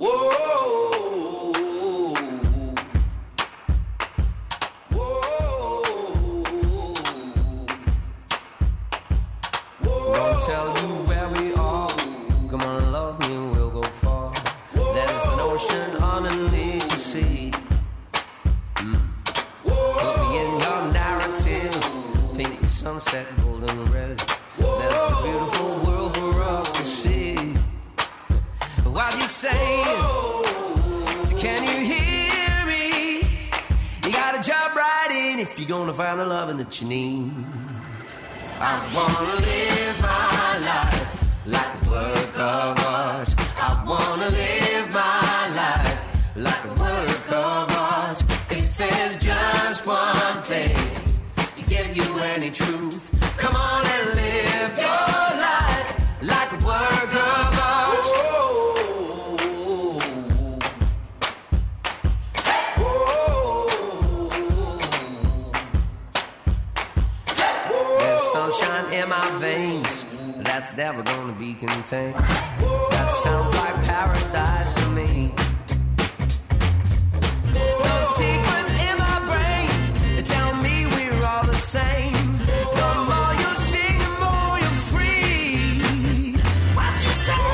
Gonna tell you where we are. Come on, love me, we'll go far. There's an ocean underneath the sea. Mm. Put me in your narrative. Paint your sunset golden red. There's a beautiful world for us to see. What you saying? So can you hear me? You gotta jump right in if you're gonna find the loving that you need. I wanna live my life like a work of art. I wanna live my life like a work of art. If there's just one thing to give you any truth, come on and live your life like a work of art. There's sunshine in my veins that's never gonna be contained. That sounds like paradise to me. Those secrets in my brain, they tell me we're all the same. The more you sing, the more you're free. What you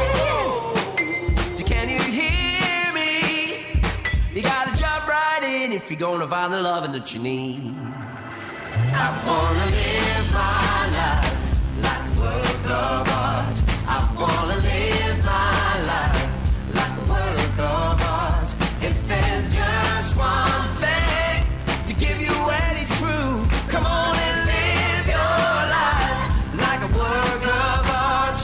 say? Can you hear me? You gotta jump right in if you're gonna find the loving that you need. I wanna live my life like a work of art. I wanna live my life like a work of art. If there's just one thing to give you any truth, come on and live your life like a work of art.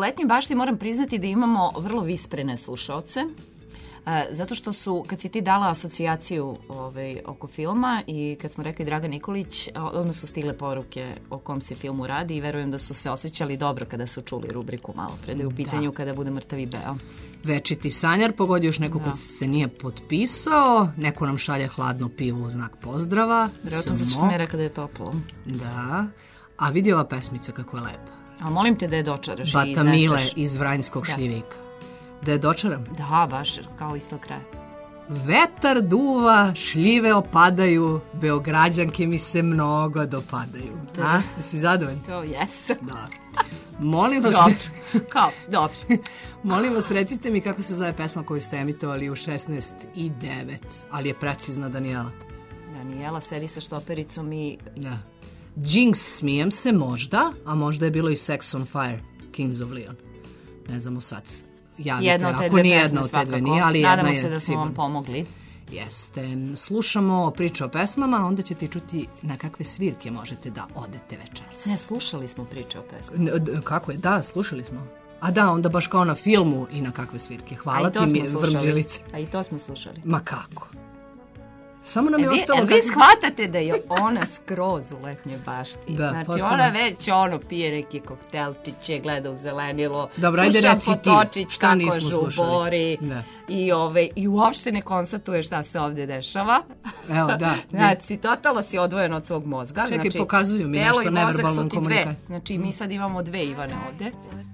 Letnjoj bašti moram priznati da imamo vrlo visprene slušaoce. E, zato što su, kad si ti dala asocijaciju ovaj, oko filma i kad smo rekli Dragan Nikolić, odmah su stigle poruke o kom se filmu radi i verujem da su se osjećali dobro kada su čuli rubriku malo pre, da je u pitanju kada bude mrtavi beo. Večiti sanjar, pogodio još neko ko se nije potpisao, neko nam šalje hladno pivo u znak pozdrava. Vjerojatno zato što mi je rekao da je toplo. Da, a vidi ova pesmica kako je lepa. A molim te da je dočaraš i izneseš. Bata Mile iz Vranjskog da. Šljivika. Da je dočaram? Da, baš, kao iz tog kraja. Vetar duva, šljive opadaju, Beograđanke mi se mnogo dopadaju. A? Si zadovoljni? To jesam. Dobro. Molim vas... Dobro. Kao, dobro. Molim vas, recite mi kako se zove pesma koju ste emitovali u šesnaest i devet, ali je precizna Danijela. Danijela sedi sa štopericom i... Da. Jinx, smijem se, možda, a možda je bilo i Sex on Fire, Kings of Leon. Ne znamo sad. Javite, jedna od te ako dve nije pesme jedna od te dve, svakako. nije, ali Nadamo jedna se je da smo sigurno. vam pomogli. Jeste. Slušamo priču o pesmama, onda ćete čuti na kakve svirke možete da odete večeras. Ne, slušali smo priče o pesmama. N- d- kako je? Da, slušali smo. A da, onda baš kao na filmu i na kakve svirke. Hvala ti mi, Vrmđelice. A i to smo slušali. Ma kako? Samo nam e je vi, ostalo... E vi shvatate da je ona skroz u Letnjoj bašti. Da, znači potpuno. ona već ono pije neke koktelčiće, gleda u zelenilo, Dobro, ajde sluša reci ti, Potočić šta kako nismo slušali. žubori Da. i, ove, i uopšte ne konstatuje šta se ovdje dešava. Evo, da. Znači, totalno si odvojen od svog mozga. Čekaj, znači, pokazuju mi telo nešto i mozak neverbalnom su ti dve. komunikacijom. Znači, mi sad imamo dve Ivane ovdje.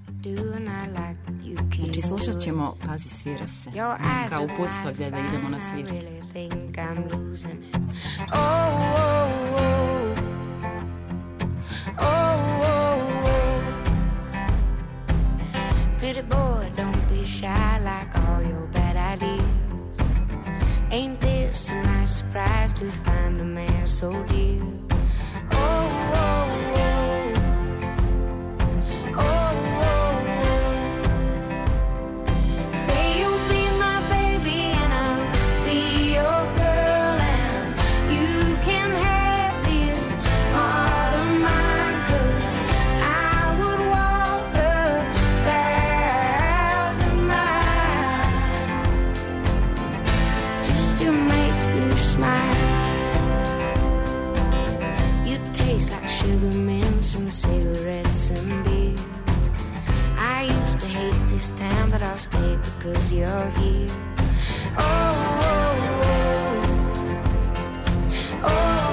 Znači, slušat ćemo Pazi, svira se. Kao uputstva gdje da idemo na svirke. Oh, oh, oh. Oh, oh, oh. Pretty boy, don't be shy like all your bad ideas. Ain't this a nice surprise to find a man so dear? Oh, oh, oh. Oh, oh, oh. Say you'll be my baby and I'll be your girl, and you can have this heart of mine, 'cause I would walk a thousand miles just to make you smile. You taste like sugar mints and cigarettes and beer. I used to hate this town, but I'll stay because you're here. Oh, oh, oh. Oh,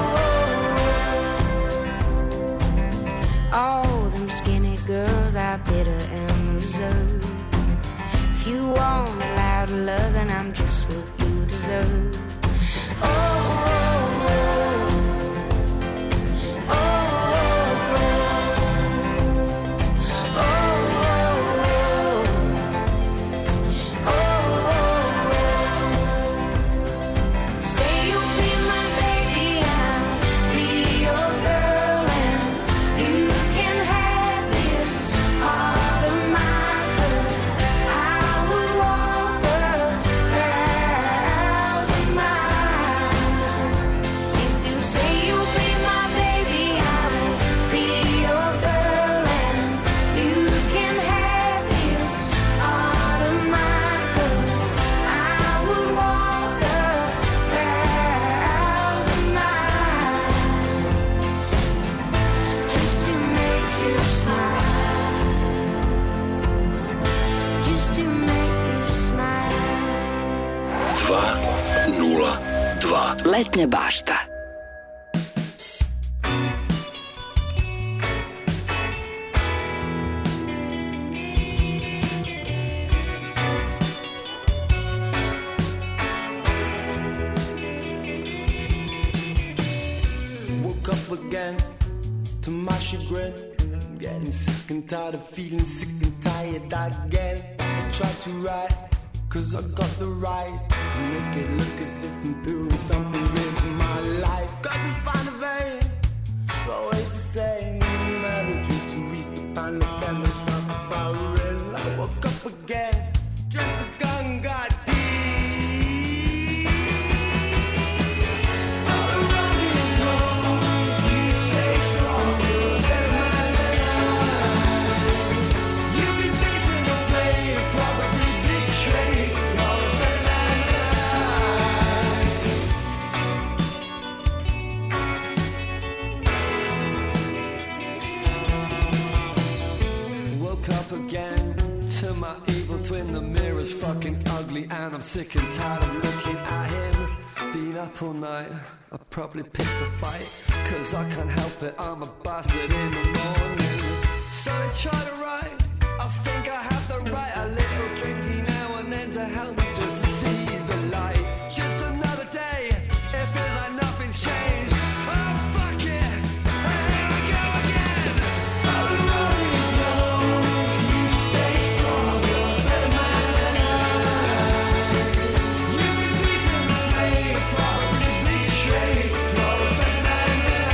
oh, oh. All them skinny girls are bitter and reserved. If you want a loud love, then I'm just what you deserve. Oh, oh, oh. Oh, oh, oh. Oh, oh, oh. Say you'll be my baby and I'll be your girl, and you can have this heart of mine, 'cause I would walk a thousand miles. If you say you'll be my baby, I will be your girl, and you can have this heart of mine, 'cause I would walk a thousand miles just to make you smile, just to make you smile. dva nula dva. Letnja bašta. Woke up again to my chagrin. I'm getting sick and tired of feeling sick and tired again. I tried to write, cause I got the right to make it look as if I'm doing something with my life. Got to find a vein, it's always the same. Melody to reach the final canvas of the fire. I woke up again, drank the gun, got deep. All around me is home, you stay stronger than my life. You be me and I'm sick and tired of looking at him. Been up all night, I probably picked a fight, cause I can't help it, I'm a bastard in the morning. So I try to write, I think I have the right, a little drinky now and then to help me just to see the light. Just another day, it feels like nothing's changed. Oh fuck it, and here I go again. Oh, the road is long, you stay strong, you're a better man than I. You've been beaten, played, probably betrayed, you're a better man than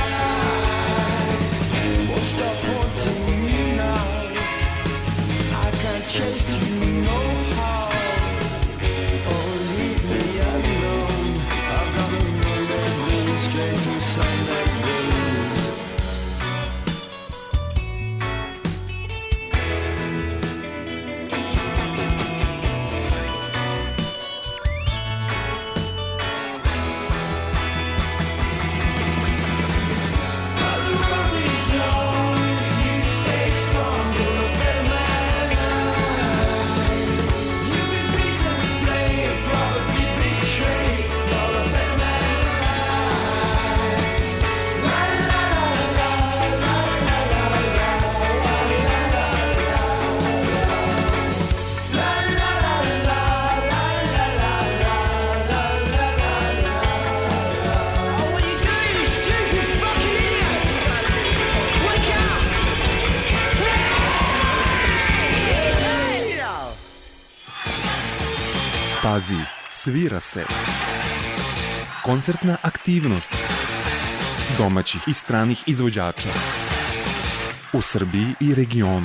I. Won't stop haunting me now, I can't chase you no how. Oh, leave me alone, I've got those moonlit blues straight from sunlit blues. Oh, the road is long, you stay strong, you're a better man than I. You've been beaten, played, probably betrayed, you're a better man than I. La la la la la la la la la la la la. Oh, what you doing, you stupid fucking idiot? Wake up! Pazi, svira se. Koncertna aktivnost domaćih i stranih izvođača u Srbiji i regionu.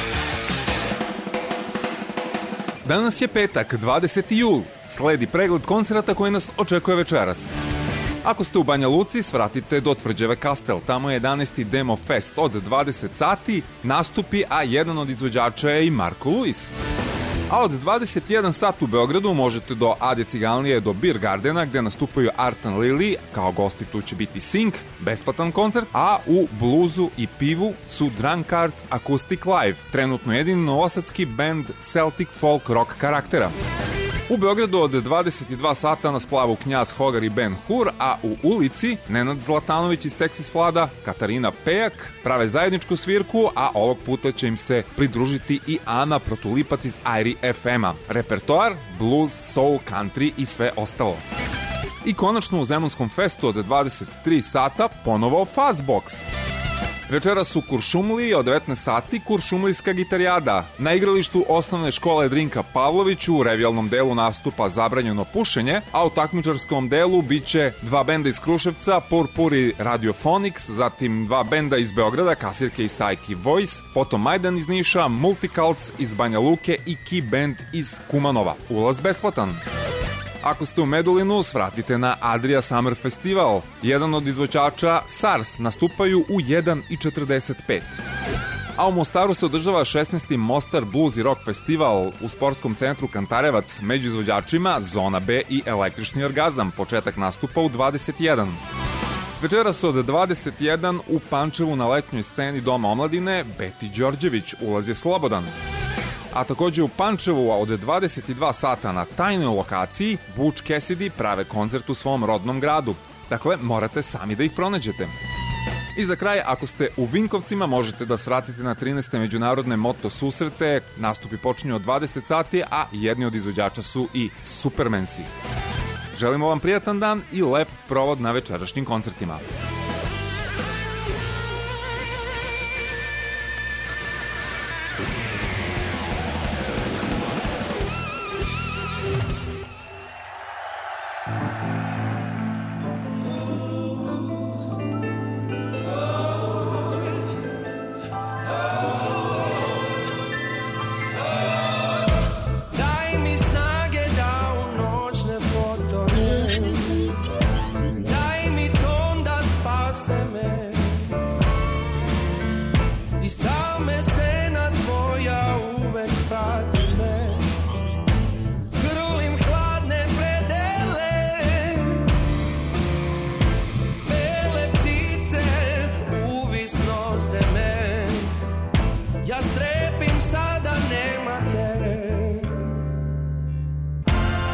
Danas je petak, dvadeseti jul. Sledi pregled koncerata koji nas očekuje večeras. Ako ste u Banja Luci, svratite do Tvrđave Kastel. Tamo je jedanaesti Demo Fest od dvadeset sati, nastupi, a jedan od izvođača je i Marko Luis. A od dvadeset jedan sat u Beogradu možete do Ade Ciganlije do Beer Gardena, gde nastupaju Artan Lily, kao gosti tu će biti Sink, besplatan koncert, a u bluzu i pivu su Drunkards Acoustic Live, trenutno jedini novosadski band Celtic folk rock karaktera. U Beogradu od dvadeset dva sata na splavu Knjaz Hogar i Ben Hur, a u ulici Nenad Zlatanović iz Texas Vlada, Katarina Pejak prave zajedničku svirku, a ovog puta će im se pridružiti i Ana Protulipac iz Airi ef ema. Repertoar, blues, soul, country i sve ostalo. I konačno u Zemunskom festu od dvadeset tri sata ponovo Fuzzbox. Večeras u Kuršumliji od devetnaest sati Kuršumlijska gitarijada. Na igralištu osnovne škole Drinka Pavlović u revijalnom delu nastupa Zabranjeno pušenje, a u takmičarskom delu biće dva benda iz Kruševca, Purpuri Radiophonics, zatim dva benda iz Beograda, Kasirke i Sajki Voice, potom Majdan iz Niša, Multicults iz Banja Luke i Key Band iz Kumanova. Ulaz besplatan. Ako ste u Medulinu, svratite na Adria Summer Festival. Jedan od izvođača SARS nastupaju u jedan i četrdeset pet. A u Mostaru se održava šesnaesti Mostar Blues i Rock Festival u sportskom centru Kantarevac, među izvođačima Zona B i Električni orgazam. Početak nastupa u dvadeset jedan. Večeras od dvadeset jedan u Pančevu na letnjoj sceni Doma omladine Beti Đorđević, ulaz je slobodan. A takođe u Pančevu od dvadeset dva sata na tajnoj lokaciji Butch Cassidy prave koncert u svom rodnom gradu. Dakle, morate sami da ih pronađete. I za kraj, ako ste u Vinkovcima, možete da svratite na trinaeste međunarodne moto susrete. Nastupi počinju od dvadeset sati, a jedni od izvođača su i Supermansi. Želimo vam prijatan dan i lep provod na večerašnjim koncertima. Daj mi snage da u noć ne potonem, daj mi ton da spase me, i stav me sena tvoja uvek prati me, grlim hladne predele, bele ptice uvisno se me, ja strepim sada nema te.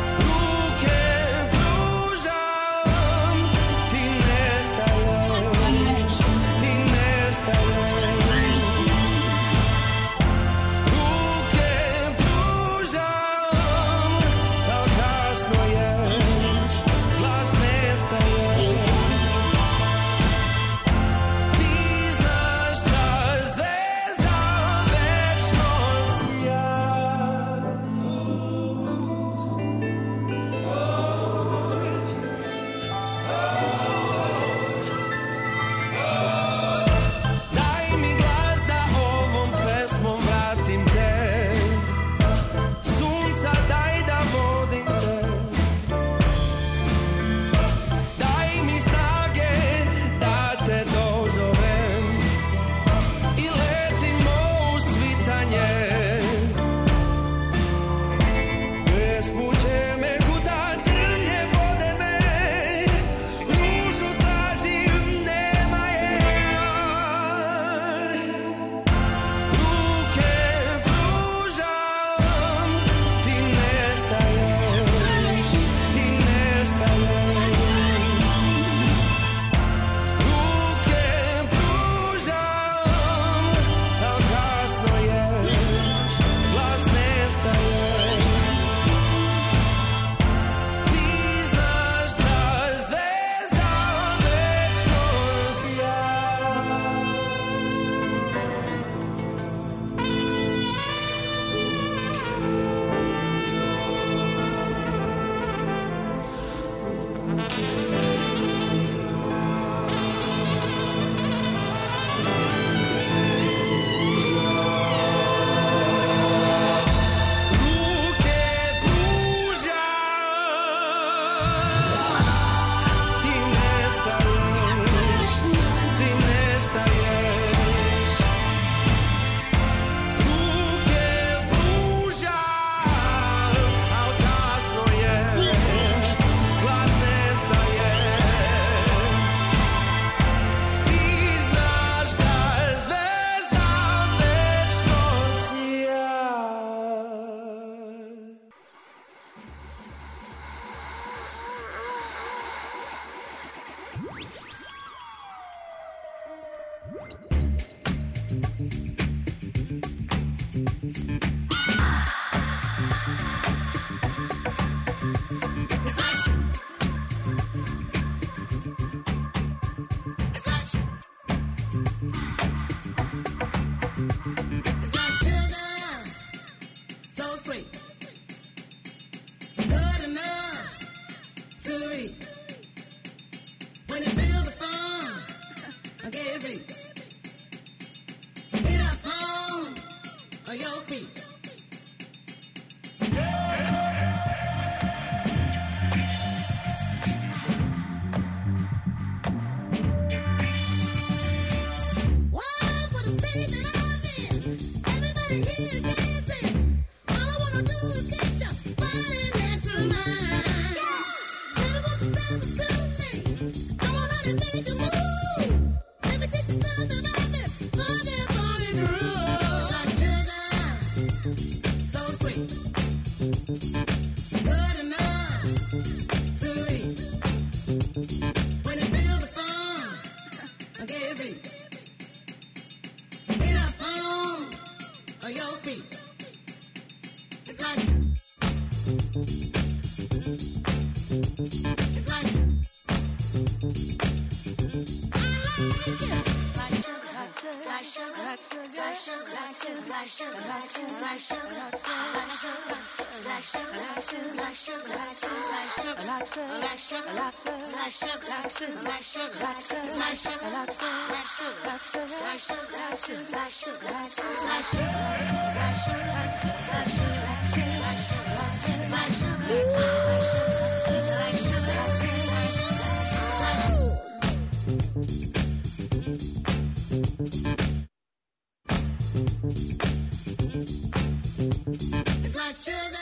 It's like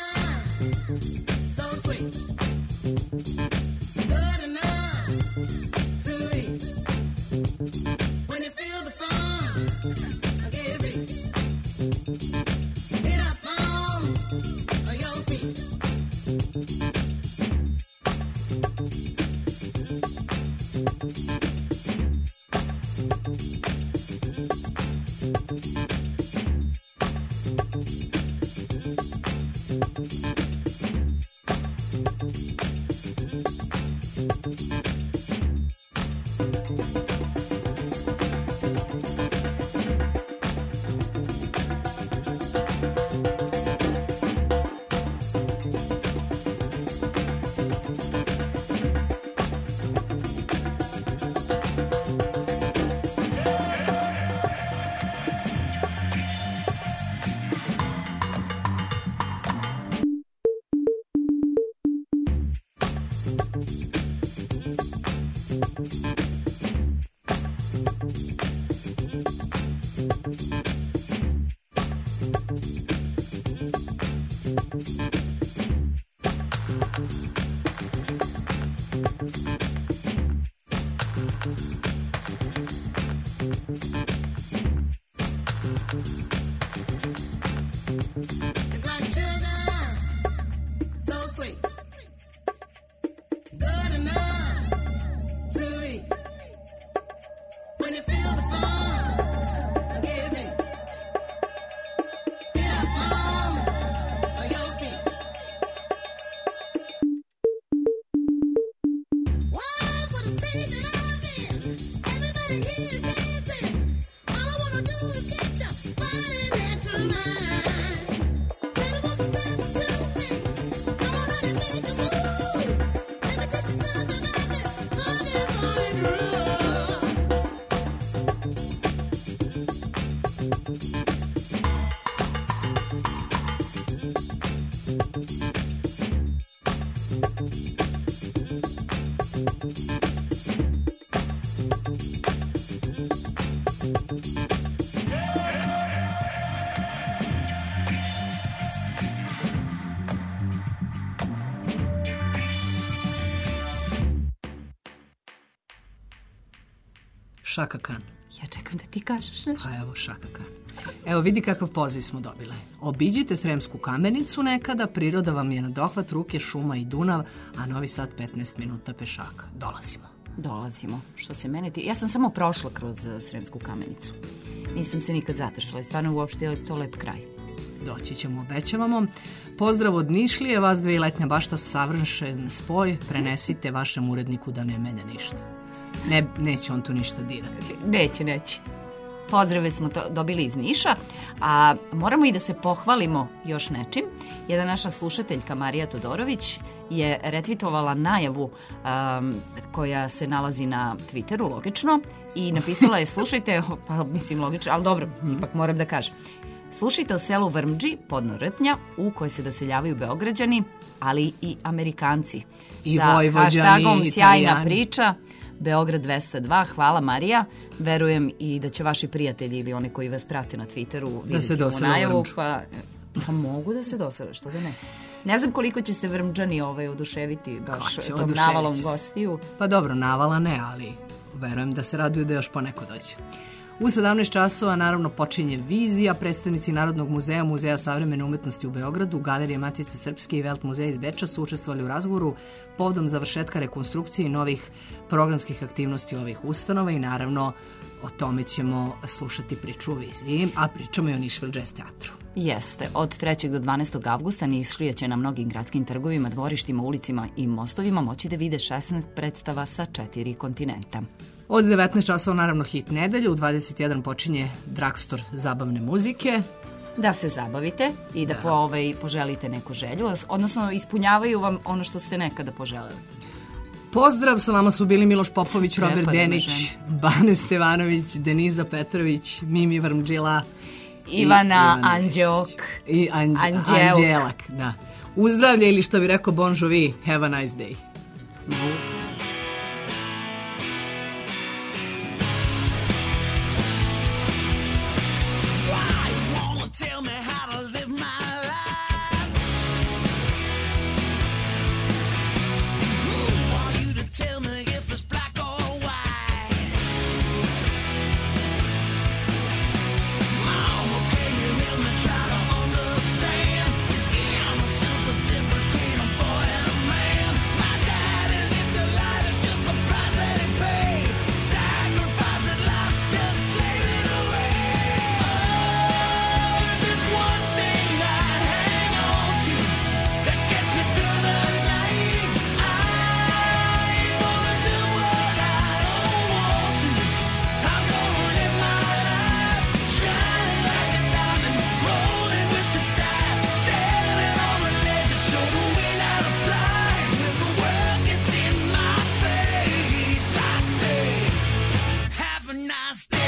sugar, so sweet, good enough to eat. When you feel the fun, I give it. Get up on your feet. It's like sugar, so sweet, good enough to eat. When you feel the fun, give it. Get up on your feet. Wow, what a state that I'm in. Everybody here is dancing. All I wanna do is get your body next to mine. Šaka Khan. Ja čekam da ti kažeš nešto. A evo Šaka Khan. Evo vidi kakav poziv smo dobile. Obiđite Sremsku Kamenicu nekada, priroda vam je na dohvat ruke, šuma i Dunav, a Novi Sad petnaest minuta pešaka. Dolazimo. Dolazimo. Što se mene ti... Ja sam samo prošla kroz Sremsku Kamenicu. nisam se nikad zadržala. Stvarno uopšte je to lep kraj. Doći ćemo, obećavamo. Pozdrav od Nišlije, vas dve i letnja bašta, savršen spoj, prenesite vašem uredniku da ne menja ništa. Ne, neće on tu ništa dirati. Neće, neće. Pozdrave smo to dobili iz Niša, a moramo i da se pohvalimo još nečim. Jedna naša slušateljka Marija Todorović je retvitovala najavu um, koja se nalazi na Twitteru, logično, i napisala je, slušajte, pa mislim logično, ali dobro, ipak moram da kažem. Slušajte o selu Vrmđi, podno Rtnja, u koje se doseljavaju Beograđani, ali i Amerikanci. I sa Vojvođani, hashtagom sjajna Italijani. priča, Beograd dvesta dva, hvala Marija. Verujem i da će vaši prijatelji ili oni koji vas prate na Twitteru Da se vidjeti u dosele u najavu, Vrmđu. pa, pa mogu da se dosele, što da ne. Ne znam koliko će se Vrmđani ovaj oduševiti baš Ko će, tom oduševit navalom će se. gostiju. Pa dobro, navala ne, ali verujem da se raduju da još poneko dođe. U sedamnaest časova naravno počinje vizija. Predstavnici Narodnog muzeja, Muzeja savremene umetnosti u Beogradu, Galerije Matice Srpske i Welt muzeja iz Beča su učestvovali u razgovoru povodom završetka rekonstrukcije i novih programskih aktivnosti ovih ustanova i naravno o tome ćemo slušati priču u viziji, a pričamo i o Nišvil Jazz teatru. Jeste. Od trećeg do dvanaestog avgusta Nišlije će na mnogim gradskim trgovima, dvorištima, ulicima i mostovima moći da vide šesnaest predstava sa četiri kontinenta. Od devetnaest časova naravno hit nedelje, u dvadeset jedan počinje Dragstor zabavne muzike. Da se zabavite i da, Po, ovaj, poželite neku želju, odnosno ispunjavaju vam ono što ste nekada poželeli. Pozdrav, sa vama su bili Miloš Popović, Lepa Robert da Denić, žena. Bane Stevanović, Deniza Petrović, Mimi Vrmđila, Ivana i Anđeok. I Anđ, Anđeuk. Anđelak, da. Uzdravlje ili što bi rekao Bon Jovi, have a nice day. Tell me how to live my life. Who are you to tell me if it's black or white? Mama, can you help me try to understand? Is innocence the difference between a boy and a man? My daddy lived a life, it's just the price that he paid. Sacrifice his life, just slave it away. One thing I hang on to that gets me through the night. I ain't gonna do what I don't want to. I'm gonna live my life shining like a diamond, rolling with the dice, standing on the ledge to show the wind how to fly. When the world gets in my face, I say, have a nice day.